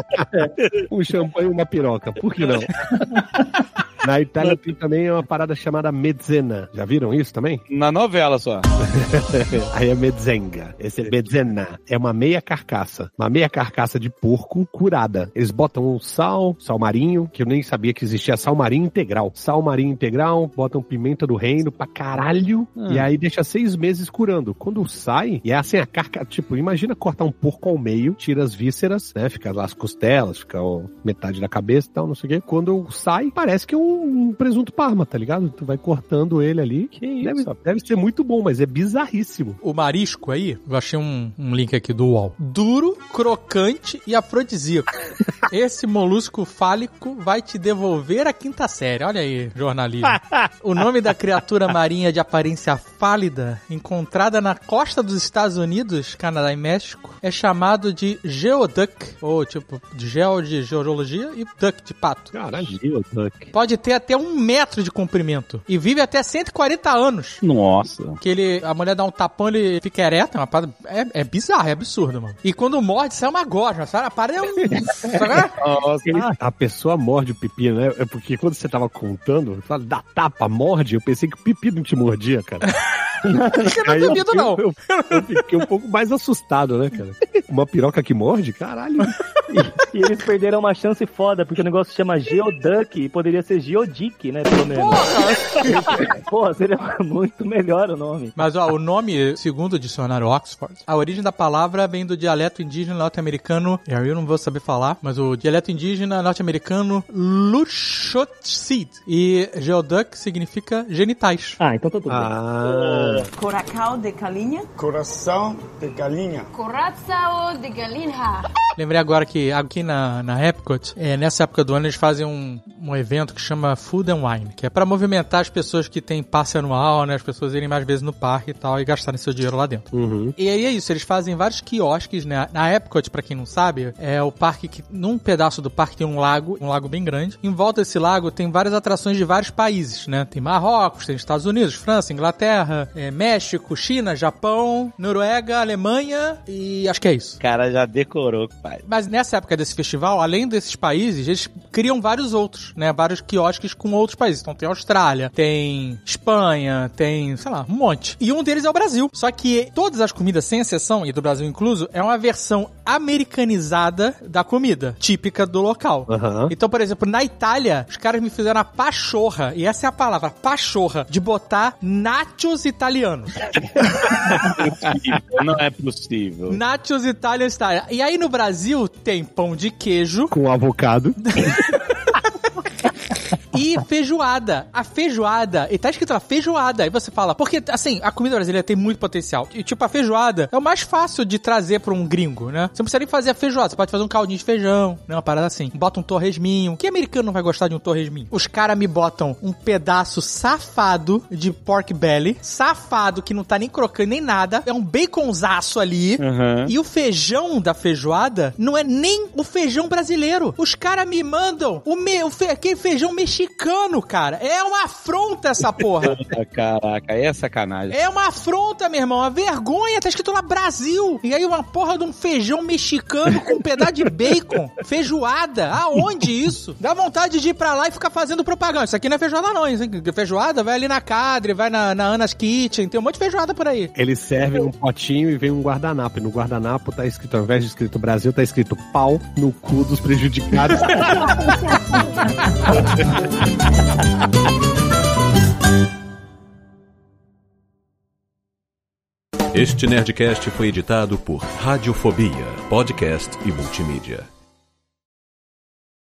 Um champanhe e uma piroca, por que não? Na Itália tem também uma parada chamada mezzena. Já viram isso também? Na novela só. Aí é mezzenga. Esse é mezzena. É uma meia carcaça. Uma meia carcaça de porco curada. Eles botam sal, sal marinho, que eu nem sabia que existia sal marinho integral. Sal marinho integral, botam pimenta do reino pra caralho. Hum. E aí deixa seis meses curando. Quando sai, e é assim a carcaça, tipo, imagina cortar um porco ao meio, tira as vísceras, né? Fica lá as costelas, fica ó, metade da cabeça e tal, não sei o quê. Quando sai, parece que é um um presunto parma, tá ligado? Tu vai cortando ele ali. Que isso? Deve, deve ser muito bom, mas é bizarríssimo. O marisco aí, eu achei um, um link aqui do U O L. Duro, crocante e afrodisíaco. Esse molusco fálico vai te devolver a quinta série. Olha aí, jornalismo. O nome da criatura marinha de aparência pálida, encontrada na costa dos Estados Unidos, Canadá e México, é chamado de geoduck, ou tipo, de geo de geologia e duck de pato. Caralho, geoduck. Pode ter até um metro de comprimento. E vive até cento e quarenta anos. Nossa. Que ele, a mulher dá um tapão, ele fica ereto. É, uma parada, é, é bizarro, é absurdo, mano. E quando morde, sai uma gosma, sabe? A parada é um... Nossa, ele, a pessoa morde o pepino, né? É porque quando você tava contando, fala, dá tapa, morde, eu pensei que o pepino te mordia, cara. Eu não duvido, eu, não. Eu, eu, eu fiquei um pouco mais assustado, né, cara? Uma piroca que morde? Caralho. E, e eles perderam uma chance foda, porque o negócio chama Geoduck e poderia ser Geodick, né, pelo menos. Porra! Porra, seria muito melhor o nome. Mas, ó, o nome, segundo o dicionário Oxford, a origem da palavra vem do dialeto indígena norte-americano, eu não vou saber falar, mas o dialeto indígena norte-americano Lushootseed. E Geoduck significa genitais. Ah, então tá tudo ah. bem. Coração de galinha. Coração de galinha. Coração de galinha. Lembrei agora que aqui na, na Epcot, é, nessa época do ano, eles fazem um, um evento que chama Food and Wine, que é pra movimentar as pessoas que têm passe anual, né? As pessoas irem mais vezes no parque e tal, e gastarem seu dinheiro lá dentro. Uhum. E aí é isso, eles fazem vários quiosques, né? Na Epcot, pra quem não sabe, é o parque que, num pedaço do parque tem um lago, um lago bem grande. Em volta desse lago tem várias atrações de vários países, né? Tem Marrocos, tem Estados Unidos, França, Inglaterra, é, México, China, Japão, Noruega, Alemanha e acho que é isso. O cara já decorou, pai. Mas nessa época desse festival, além desses países, eles criam vários outros, né? Vários quiosques com outros países. Então tem Austrália, tem Espanha, tem, sei lá, um monte. E um deles é o Brasil. Só que todas as comidas, sem exceção, e do Brasil incluso, é uma versão americanizada da comida, típica do local. Uhum. Então, por exemplo, na Itália, os caras me fizeram a pachorra, e essa é a palavra, pachorra, de botar nachos italianos. Não é possível. Nachos italianos. E aí no Brasil tem pão de queijo com avocado. E feijoada. A feijoada, e tá escrito lá, feijoada. Aí você fala, porque, assim, a comida brasileira tem muito potencial. E, tipo, a feijoada é o mais fácil de trazer pra um gringo, né? Você não precisa nem fazer a feijoada, você pode fazer um caldinho de feijão, né? Uma parada assim. Bota um torresminho. Que americano não vai gostar de um torresminho? Os caras me botam um pedaço safado de pork belly, safado, que não tá nem crocante nem nada. É um baconzaço ali. Uhum. E o feijão da feijoada não é nem o feijão brasileiro. Os caras me mandam o me, o fe, aquele feijão mexicano. Mexicano, cara. É uma afronta essa porra. Caraca, aí é sacanagem. É uma afronta, meu irmão. Uma vergonha. Tá escrito lá Brasil. E aí uma porra de um feijão mexicano com um pedaço de bacon. Feijoada. Aonde isso? Dá vontade de ir pra lá e ficar fazendo propaganda. Isso aqui não é feijoada não, hein? Feijoada vai ali na Cadre, vai na, na Ana's Kitchen. Tem um monte de feijoada por aí. Eles servem um potinho e vem um guardanapo. E no guardanapo tá escrito, ao invés de escrito Brasil, tá escrito pau no cu dos prejudicados. Este Nerdcast foi editado por Radiofobia, podcast e multimídia.